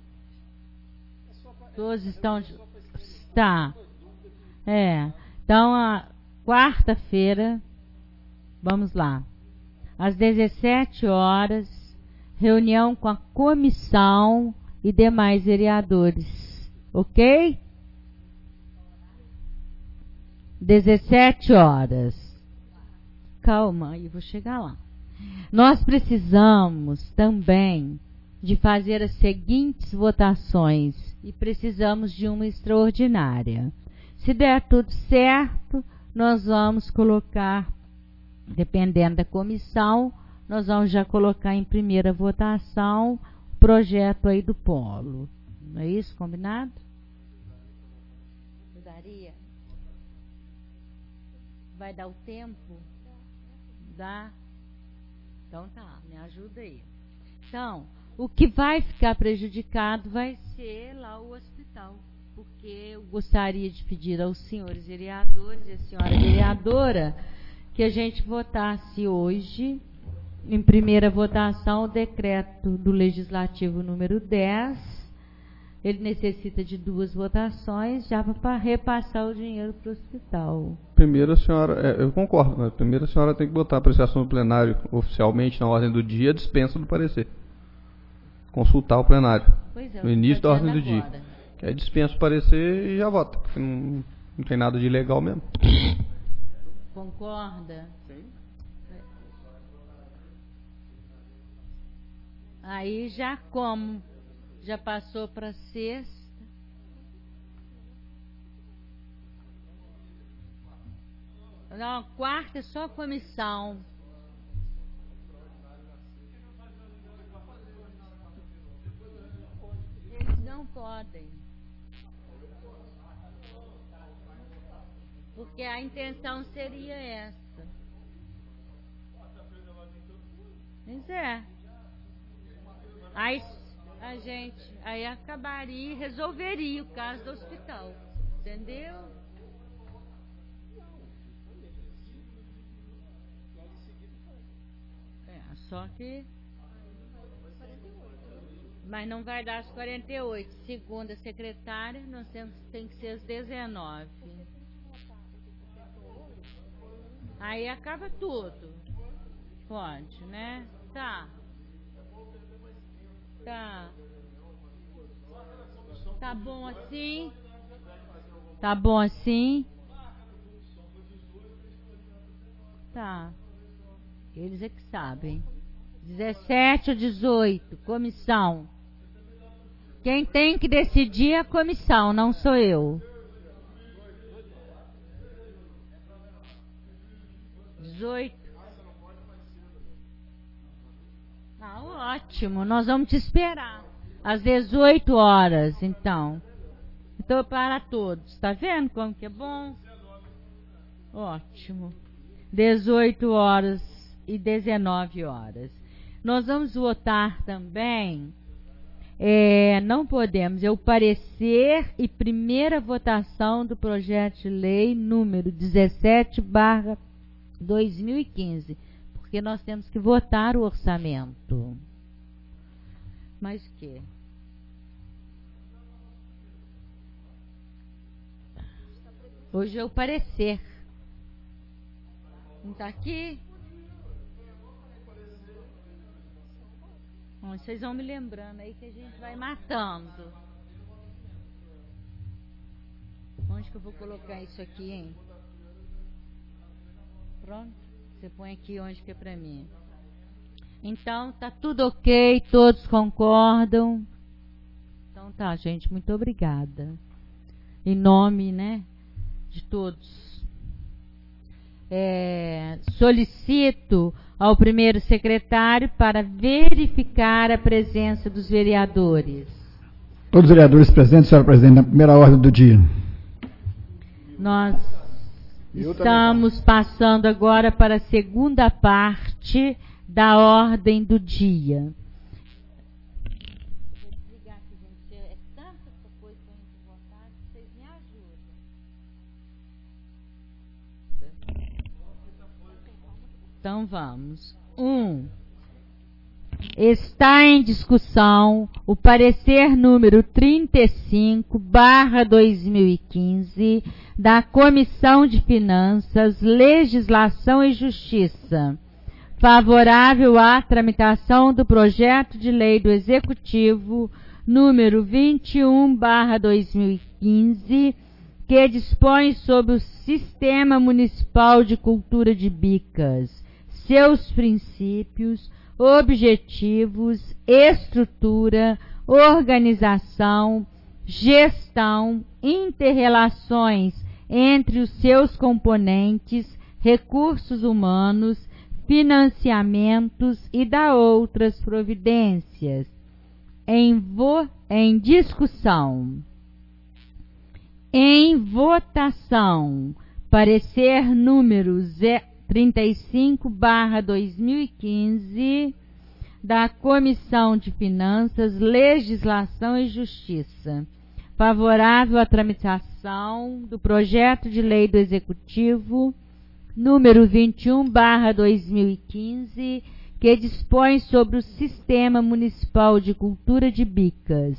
Todos estão... Tá. Então, a quarta-feira, vamos lá. Às 17 horas, reunião com a comissão e demais vereadores. Ok? 17 horas. Calma, eu vou chegar lá. Nós precisamos também de fazer as seguintes votações e precisamos de uma extraordinária. Se der tudo certo, nós vamos colocar, dependendo da comissão, nós vamos já colocar em primeira votação o projeto aí do polo. Não é isso? Combinado? Daria? Vai dar o tempo? Dá? Então tá, me ajuda aí. Então, o que vai ficar prejudicado vai ser lá o hospital, porque eu gostaria de pedir aos senhores vereadores e à senhora vereadora que a gente votasse hoje, em primeira votação, o decreto do Legislativo número 10. Ele necessita de 2 votações já para repassar o dinheiro para o hospital. Primeiro, a senhora, eu concordo, mas primeiro a senhora tem que botar a apreciação do plenário oficialmente na ordem do dia, dispensa do parecer. Consultar o plenário. Pois é, no início da ordem do agora. dia. Que aí dispensa o parecer e já vota, porque não tem nada de ilegal mesmo. Concorda? Sim. Aí já como já passou para sexta. Não, quarta é só comissão. Eles não podem. Porque a intenção seria essa. Pois é. Aí a gente aí acabaria e resolveria o caso do hospital. Entendeu? Só que... Mas não vai dar as 48. Segundo a secretária, nós tem que ser as 19. Aí acaba tudo. Pode, né? Tá. Tá. Tá bom assim? Tá bom assim? Tá. Eles é que sabem. 17 ou 18, comissão. Quem tem que decidir é a comissão, não sou eu. 18. Ah, ótimo, nós vamos te esperar. Às 18 horas, então. Então, para todos. Tá vendo como que é bom? Ótimo. 18 horas e 19 horas. Nós vamos votar também, não podemos, é o parecer e primeira votação do projeto de lei número 17/2015, porque nós temos que votar o orçamento. Mas o quê? Hoje é o parecer. Não está aqui? Bom, vocês vão me lembrando aí que a gente vai matando. Onde que eu vou colocar isso aqui, hein? Pronto? Você põe aqui onde que é pra mim. Então, tá tudo ok, todos concordam. Então tá, gente, muito obrigada. Em nome, né, de todos. Solicito ao primeiro secretário para verificar a presença dos vereadores. Todos os vereadores presentes, senhora presidente, na primeira ordem do dia. Nós estamos passando agora para a segunda parte da ordem do dia. Vou desligar aqui, gente. É tanta coisa para a gente votar, vocês me ajudam. Então vamos. 1. Está em discussão o parecer número 35/2015 da Comissão de Finanças, Legislação e Justiça, favorável à tramitação do projeto de lei do Executivo número 21/2015, que dispõe sobre o Sistema Municipal de Cultura de Bicas, seus princípios, objetivos, estrutura, organização, gestão, interrelações entre os seus componentes, recursos humanos, financiamentos e da outras providências. Em discussão. Em votação, parecer número 35/2015 da Comissão de Finanças, Legislação e Justiça, favorável à tramitação do projeto de lei do Executivo número 21/2015, que dispõe sobre o Sistema Municipal de Cultura de Bicas,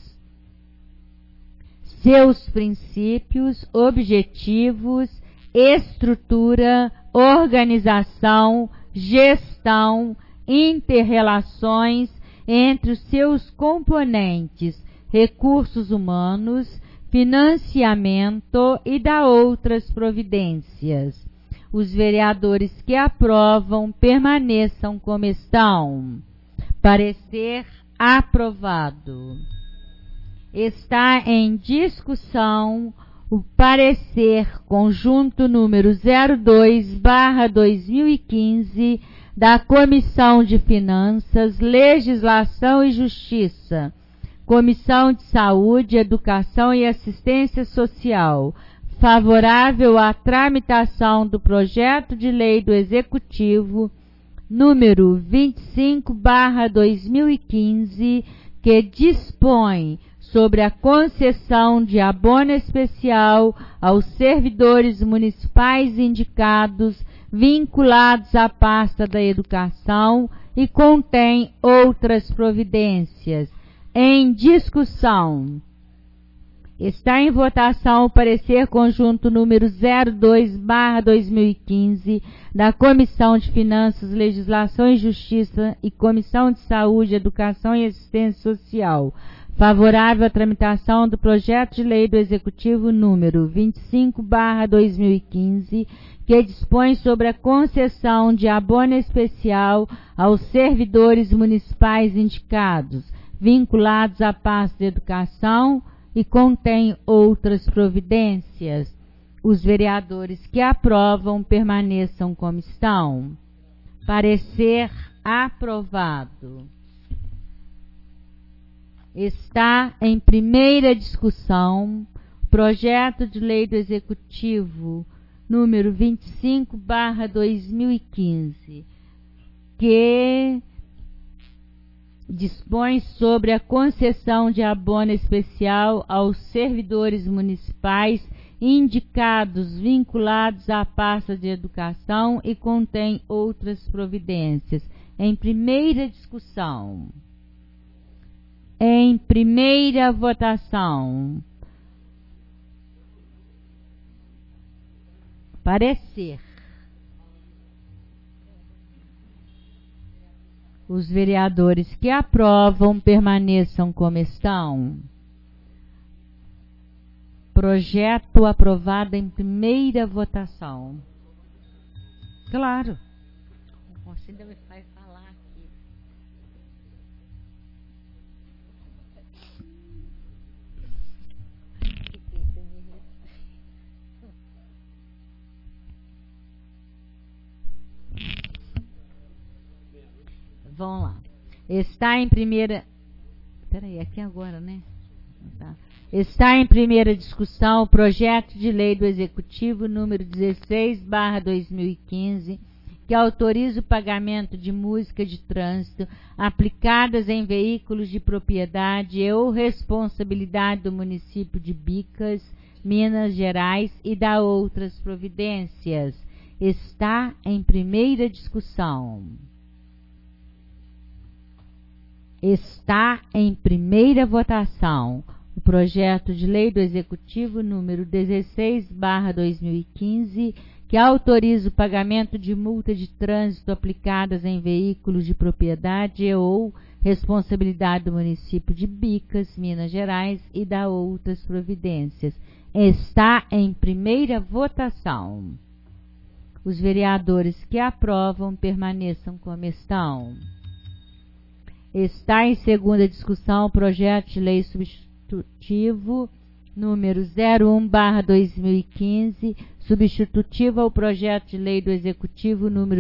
seus princípios, objetivos, estrutura, organização, gestão, interrelações entre os seus componentes, recursos humanos, financiamento e da outras providências. Os vereadores que aprovam permaneçam como estão. Parecer aprovado. Está em discussão o parecer conjunto número 02/2015 da Comissão de Finanças, Legislação e Justiça, Comissão de Saúde, Educação e Assistência Social, favorável à tramitação do projeto de lei do Executivo número 25/2015, que dispõe sobre a concessão de abono especial aos servidores municipais indicados vinculados à pasta da educação e contém outras providências. Em discussão. Está em votação o parecer conjunto número 02/2015 da Comissão de Finanças, Legislação e Justiça e Comissão de Saúde, Educação e Assistência Social, favorável à tramitação do projeto de lei do Executivo número 25/2015, que dispõe sobre a concessão de abono especial aos servidores municipais indicados, vinculados à pasta de educação e contém outras providências. Os vereadores que aprovam permaneçam como estão. Parecer aprovado. Está em primeira discussão projeto de lei do Executivo número 25/2015, que dispõe sobre a concessão de abono especial aos servidores municipais indicados vinculados à pasta de educação e contém outras providências. Em primeira discussão. Em primeira votação. Parecer. Os vereadores que aprovam permaneçam como estão. Projeto aprovado em primeira votação. Claro. Você ainda me faz falar aqui. Vamos lá. Está em primeira... Peraí, aqui agora, né? Tá. Está em primeira discussão o projeto de lei do Executivo número 16/2015, que autoriza o pagamento de música de trânsito aplicadas em veículos de propriedade ou responsabilidade do município de Bicas, Minas Gerais, e dá outras providências. Está em primeira discussão. Está em primeira votação o projeto de lei do Executivo número 16/2015, que autoriza o pagamento de multa de trânsito aplicadas em veículos de propriedade ou responsabilidade do município de Bicas, Minas Gerais, e dá outras providências. Está em primeira votação. Os vereadores que aprovam permaneçam como estão. Está em segunda discussão o projeto de lei substitutivo número 01/2015, substitutivo ao projeto de lei do Executivo número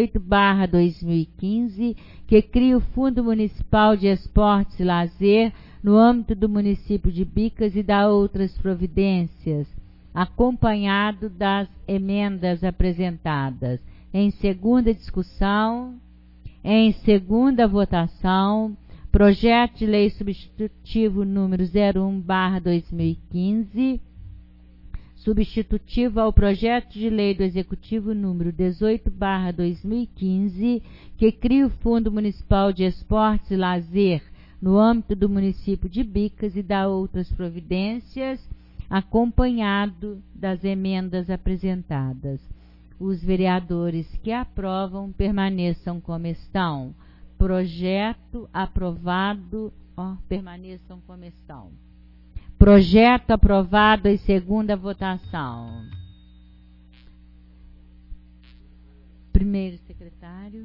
18/2015, que cria o Fundo Municipal de Esportes e Lazer no âmbito do município de Bicas e dá outras providências, acompanhado das emendas apresentadas. Em segunda discussão, em segunda votação, projeto de lei substitutivo número 01/2015, substitutivo ao projeto de lei do Executivo número 18/2015, que cria o Fundo Municipal de Esportes e Lazer no âmbito do município de Bicas e dá outras providências, acompanhado das emendas apresentadas. Os vereadores que aprovam permaneçam como estão. Projeto aprovado, permaneçam como estão. Projeto aprovado em segunda votação. Primeiro secretário.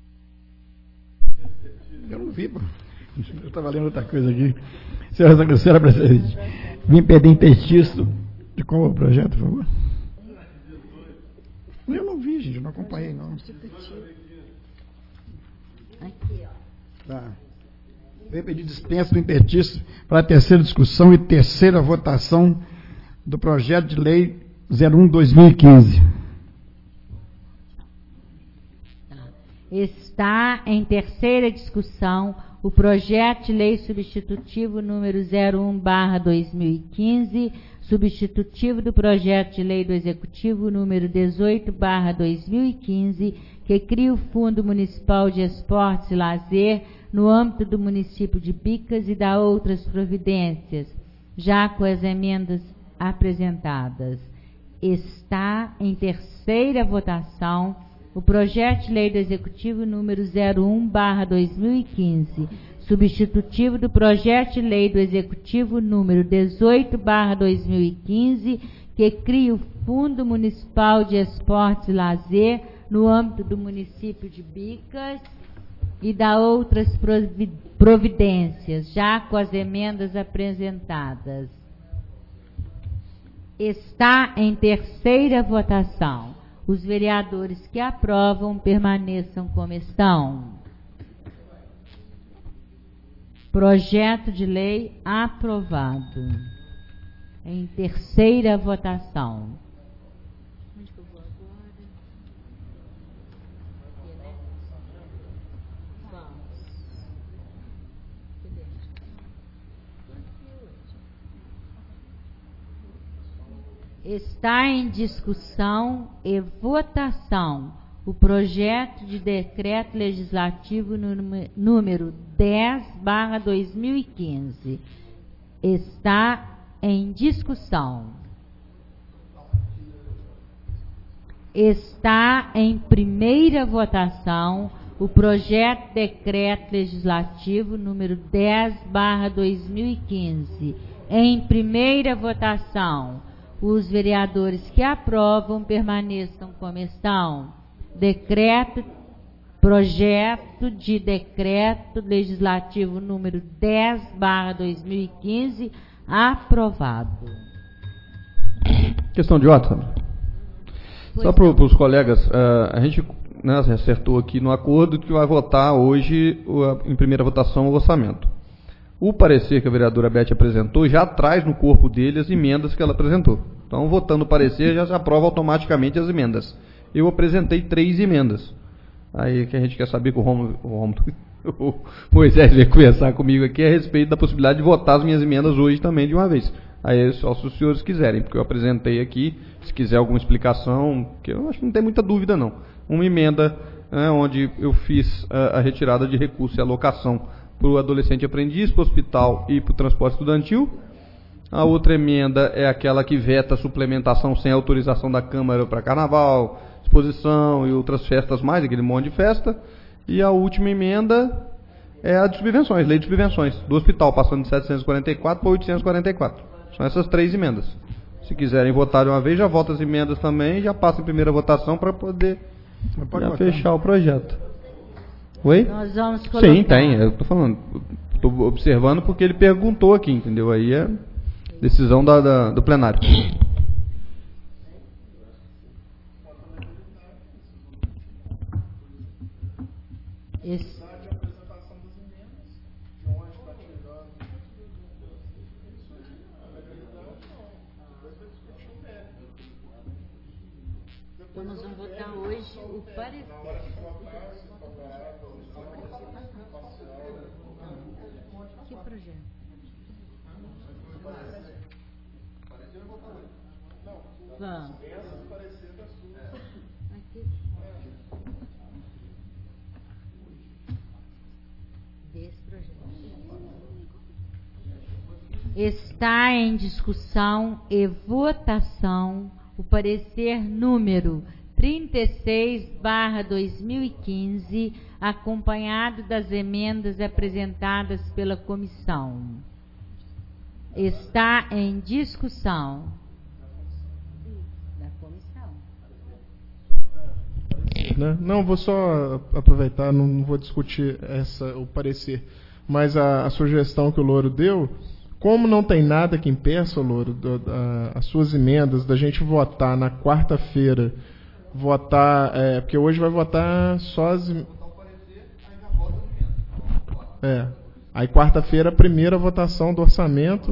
Eu não vi, pô. Eu estava lendo outra coisa aqui. Senhora presidente, vim pedir texto de qual é o projeto, por favor. Eu não vi, gente, eu não acompanhei, não. Aqui, ó. Tá. Vem pedir dispensa do impetício para a terceira discussão e terceira votação do projeto de lei 01/2015. Está em terceira discussão o projeto de lei substitutivo número 01/2015, substitutivo do projeto de lei do Executivo número 18/2015, que cria o Fundo Municipal de Esportes e Lazer no âmbito do município de Bicas e dá outras providências, já com as emendas apresentadas. Está em terceira votação o projeto de lei do Executivo número 01/2015, substitutivo do projeto de lei do Executivo número 18/2015, que cria o Fundo Municipal de Esportes e Lazer no âmbito do município de Bicas e dá outras providências, já com as emendas apresentadas. Está em terceira votação. Os vereadores que aprovam permaneçam como estão. Projeto de lei aprovado. Em terceira votação. Está em discussão e votação o projeto de decreto legislativo número 10/2015. Está em discussão. Está em primeira votação o projeto de decreto legislativo número 10/2015. Em primeira votação, os vereadores que aprovam permaneçam como estão. Projeto de decreto legislativo número 10/2015 aprovado. Questão de ordem. Só para os colegas, a gente acertou aqui no acordo que vai votar hoje, em primeira votação, o orçamento. O parecer que a vereadora Beth apresentou já traz no corpo dele as emendas que ela apresentou. Então, votando o parecer, já se aprova automaticamente as emendas. Eu apresentei 3 emendas. Aí que a gente quer saber que o Moisés veio conversar comigo aqui a respeito da possibilidade de votar as minhas emendas hoje também de uma vez. Aí só se os senhores quiserem, porque eu apresentei aqui, se quiser alguma explicação, que eu acho que não tem muita dúvida não. Uma emenda onde eu fiz a retirada de recurso e alocação para o adolescente aprendiz, para o hospital e para o transporte estudantil. A outra emenda é aquela que veta a suplementação sem autorização da Câmara para carnaval, exposição e outras festas mais, aquele monte de festa. E a última emenda é a de subvenções, lei de subvenções, do hospital, passando de 744 para 844. São essas 3 emendas. Se quiserem votar de uma vez, já vota as emendas também e já passa em primeira votação para poder fechar o projeto. Oi? Nós vamos colocar. Sim, tem. Eu estou falando. Estou observando porque ele perguntou aqui, entendeu? Aí é decisão do plenário. Então nós vamos votar hoje o parecer. Que projeto? Vamos. Aqui. Desse projeto. Está em discussão e votação o parecer número 36/2015, acompanhado das emendas apresentadas pela comissão. Está em discussão. Da comissão. Não, vou só aproveitar, não vou discutir o parecer, mas a sugestão que o Louro deu. Como não tem nada que impeça, Louro, as suas emendas, da gente votar na quarta-feira, porque hoje vai votar só as... Aí quarta-feira, a primeira votação do orçamento.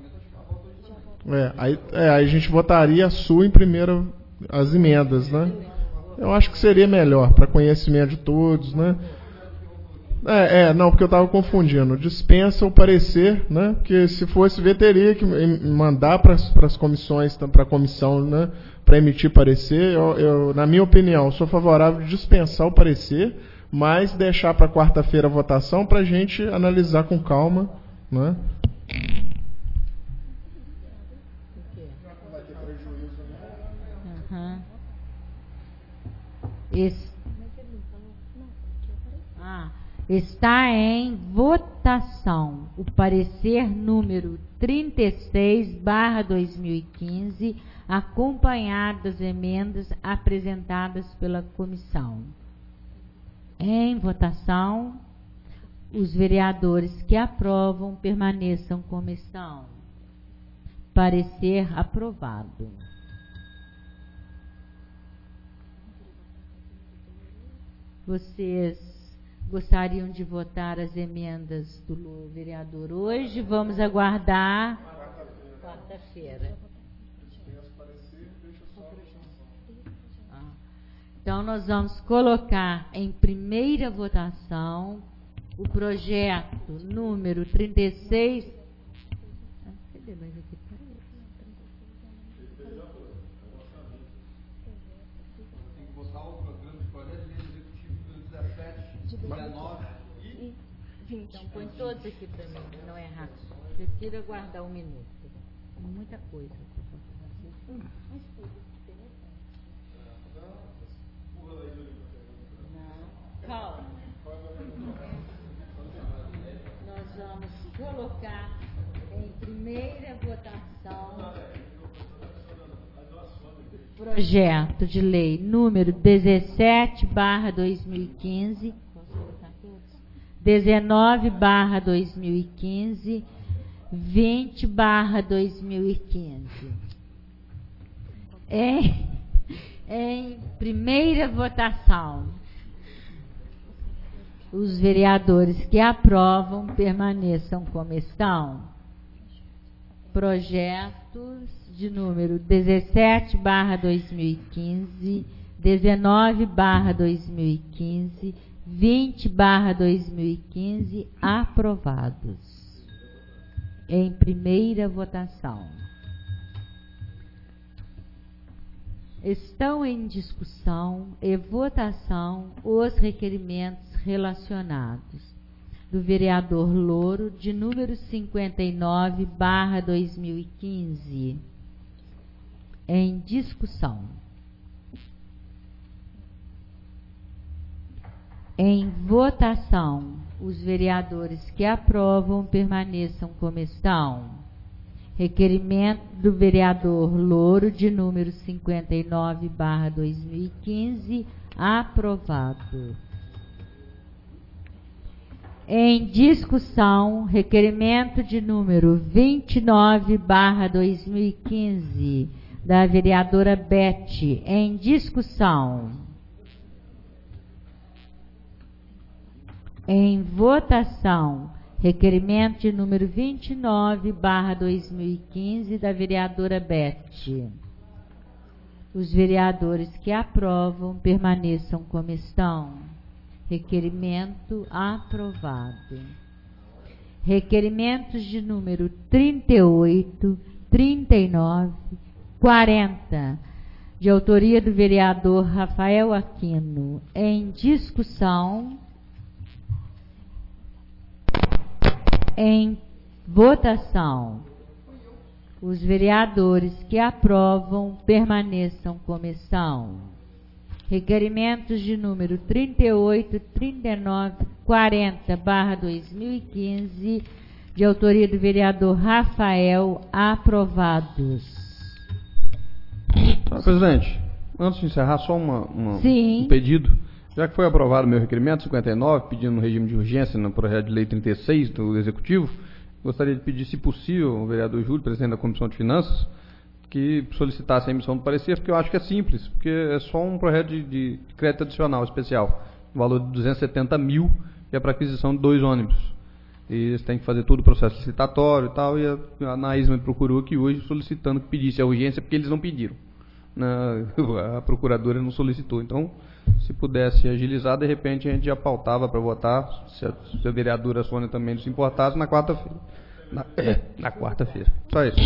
Aí a gente votaria a sua em primeira, as emendas, né? Eu acho que seria melhor, para conhecimento de todos, né? Não, porque eu estava confundindo. Dispensa o parecer, né? Porque se fosse ver, teria que mandar para as comissões, para a comissão, né? Para emitir parecer. Eu, na minha opinião, sou favorável de dispensar o parecer, mas deixar para quarta-feira a votação para a gente analisar com calma, né? Está em votação o parecer número 36/2015, acompanhado das emendas apresentadas pela comissão. Em votação, os vereadores que aprovam permaneçam como estão. Parecer aprovado. Vocês gostariam de votar as emendas do vereador hoje? Vamos aguardar quarta-feira. Então, nós vamos colocar em primeira votação o projeto número 36. Então põe todos aqui para mim, para não errar. Prefiro aguardar um minuto. Muita coisa. Não, calma. Nós vamos colocar em primeira votação o projeto de lei número 17/2015, 19/2015, 20/2015. Em primeira votação, os vereadores que aprovam permaneçam como estão. Projetos de número 17/2015, 19/2015, 20/2015 aprovados. Em primeira votação. Estão em discussão e votação os requerimentos relacionados do vereador Louro, de número 59/2015. Em discussão. Em votação, os vereadores que aprovam permaneçam como estão. Requerimento do vereador Louro, de número 59/2015, aprovado. Em discussão, requerimento de número 29/2015, da vereadora Beth. Em discussão. Em votação, requerimento de número 29/2015, da vereadora Beth. Os vereadores que aprovam permaneçam como estão. Requerimento aprovado. Requerimentos de número 38, 39, 40, de autoria do vereador Rafael Aquino. Em discussão. Em votação, os vereadores que aprovam permaneçam como estão. Requerimentos de número 38, 39, 40/2015, de autoria do vereador Rafael, aprovados. Presidente, antes de encerrar, só um pedido. Já que foi aprovado o meu requerimento 59, pedindo um regime de urgência no projeto de lei 36 do Executivo, gostaria de pedir, se possível, ao vereador Júlio, presidente da Comissão de Finanças, que solicitasse a emissão do parecer, porque eu acho que é simples, porque é só um projeto de crédito adicional especial, no valor de 270 mil, que é para aquisição de 2 ônibus. E eles têm que fazer todo o processo licitatório e tal, e a Anaísma me procurou aqui hoje solicitando que pedisse a urgência, porque eles não pediram. A procuradora não solicitou. Então, se pudesse agilizar, de repente a gente já pautava para votar, se a vereadora Sônia também não se importasse, na quarta-feira. Na quarta-feira. Só isso.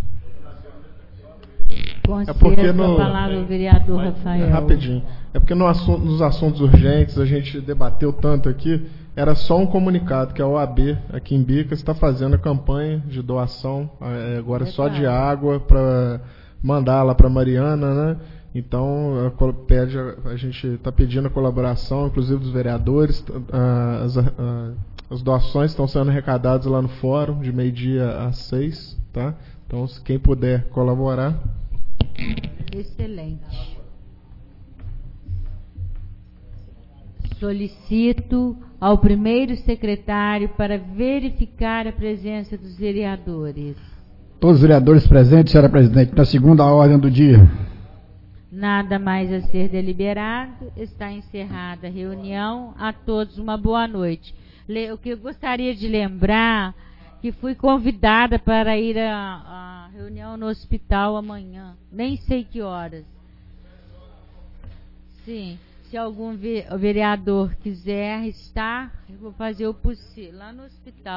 É porque no palavra o vereador Rafael. Rapidinho. É porque nos assuntos urgentes a gente debateu tanto aqui, era só um comunicado que a OAB aqui em Bicas está fazendo a campanha de doação, agora só de água, para mandar lá para Mariana, né? Então a gente está pedindo a colaboração, inclusive dos vereadores. As doações estão sendo arrecadadas lá no fórum de 12h às 6h, tá? Então, se quem puder colaborar. Excelente. Solicito ao primeiro secretário para verificar a presença dos vereadores. Todos os vereadores presentes, senhora presidente, na segunda ordem do dia. Nada mais a ser deliberado. Está encerrada a reunião. A todos uma boa noite. O que eu gostaria de lembrar, que fui convidada para ir à reunião no hospital amanhã. Nem sei que horas. Sim, se algum vereador quiser estar, eu vou fazer o possível lá no hospital.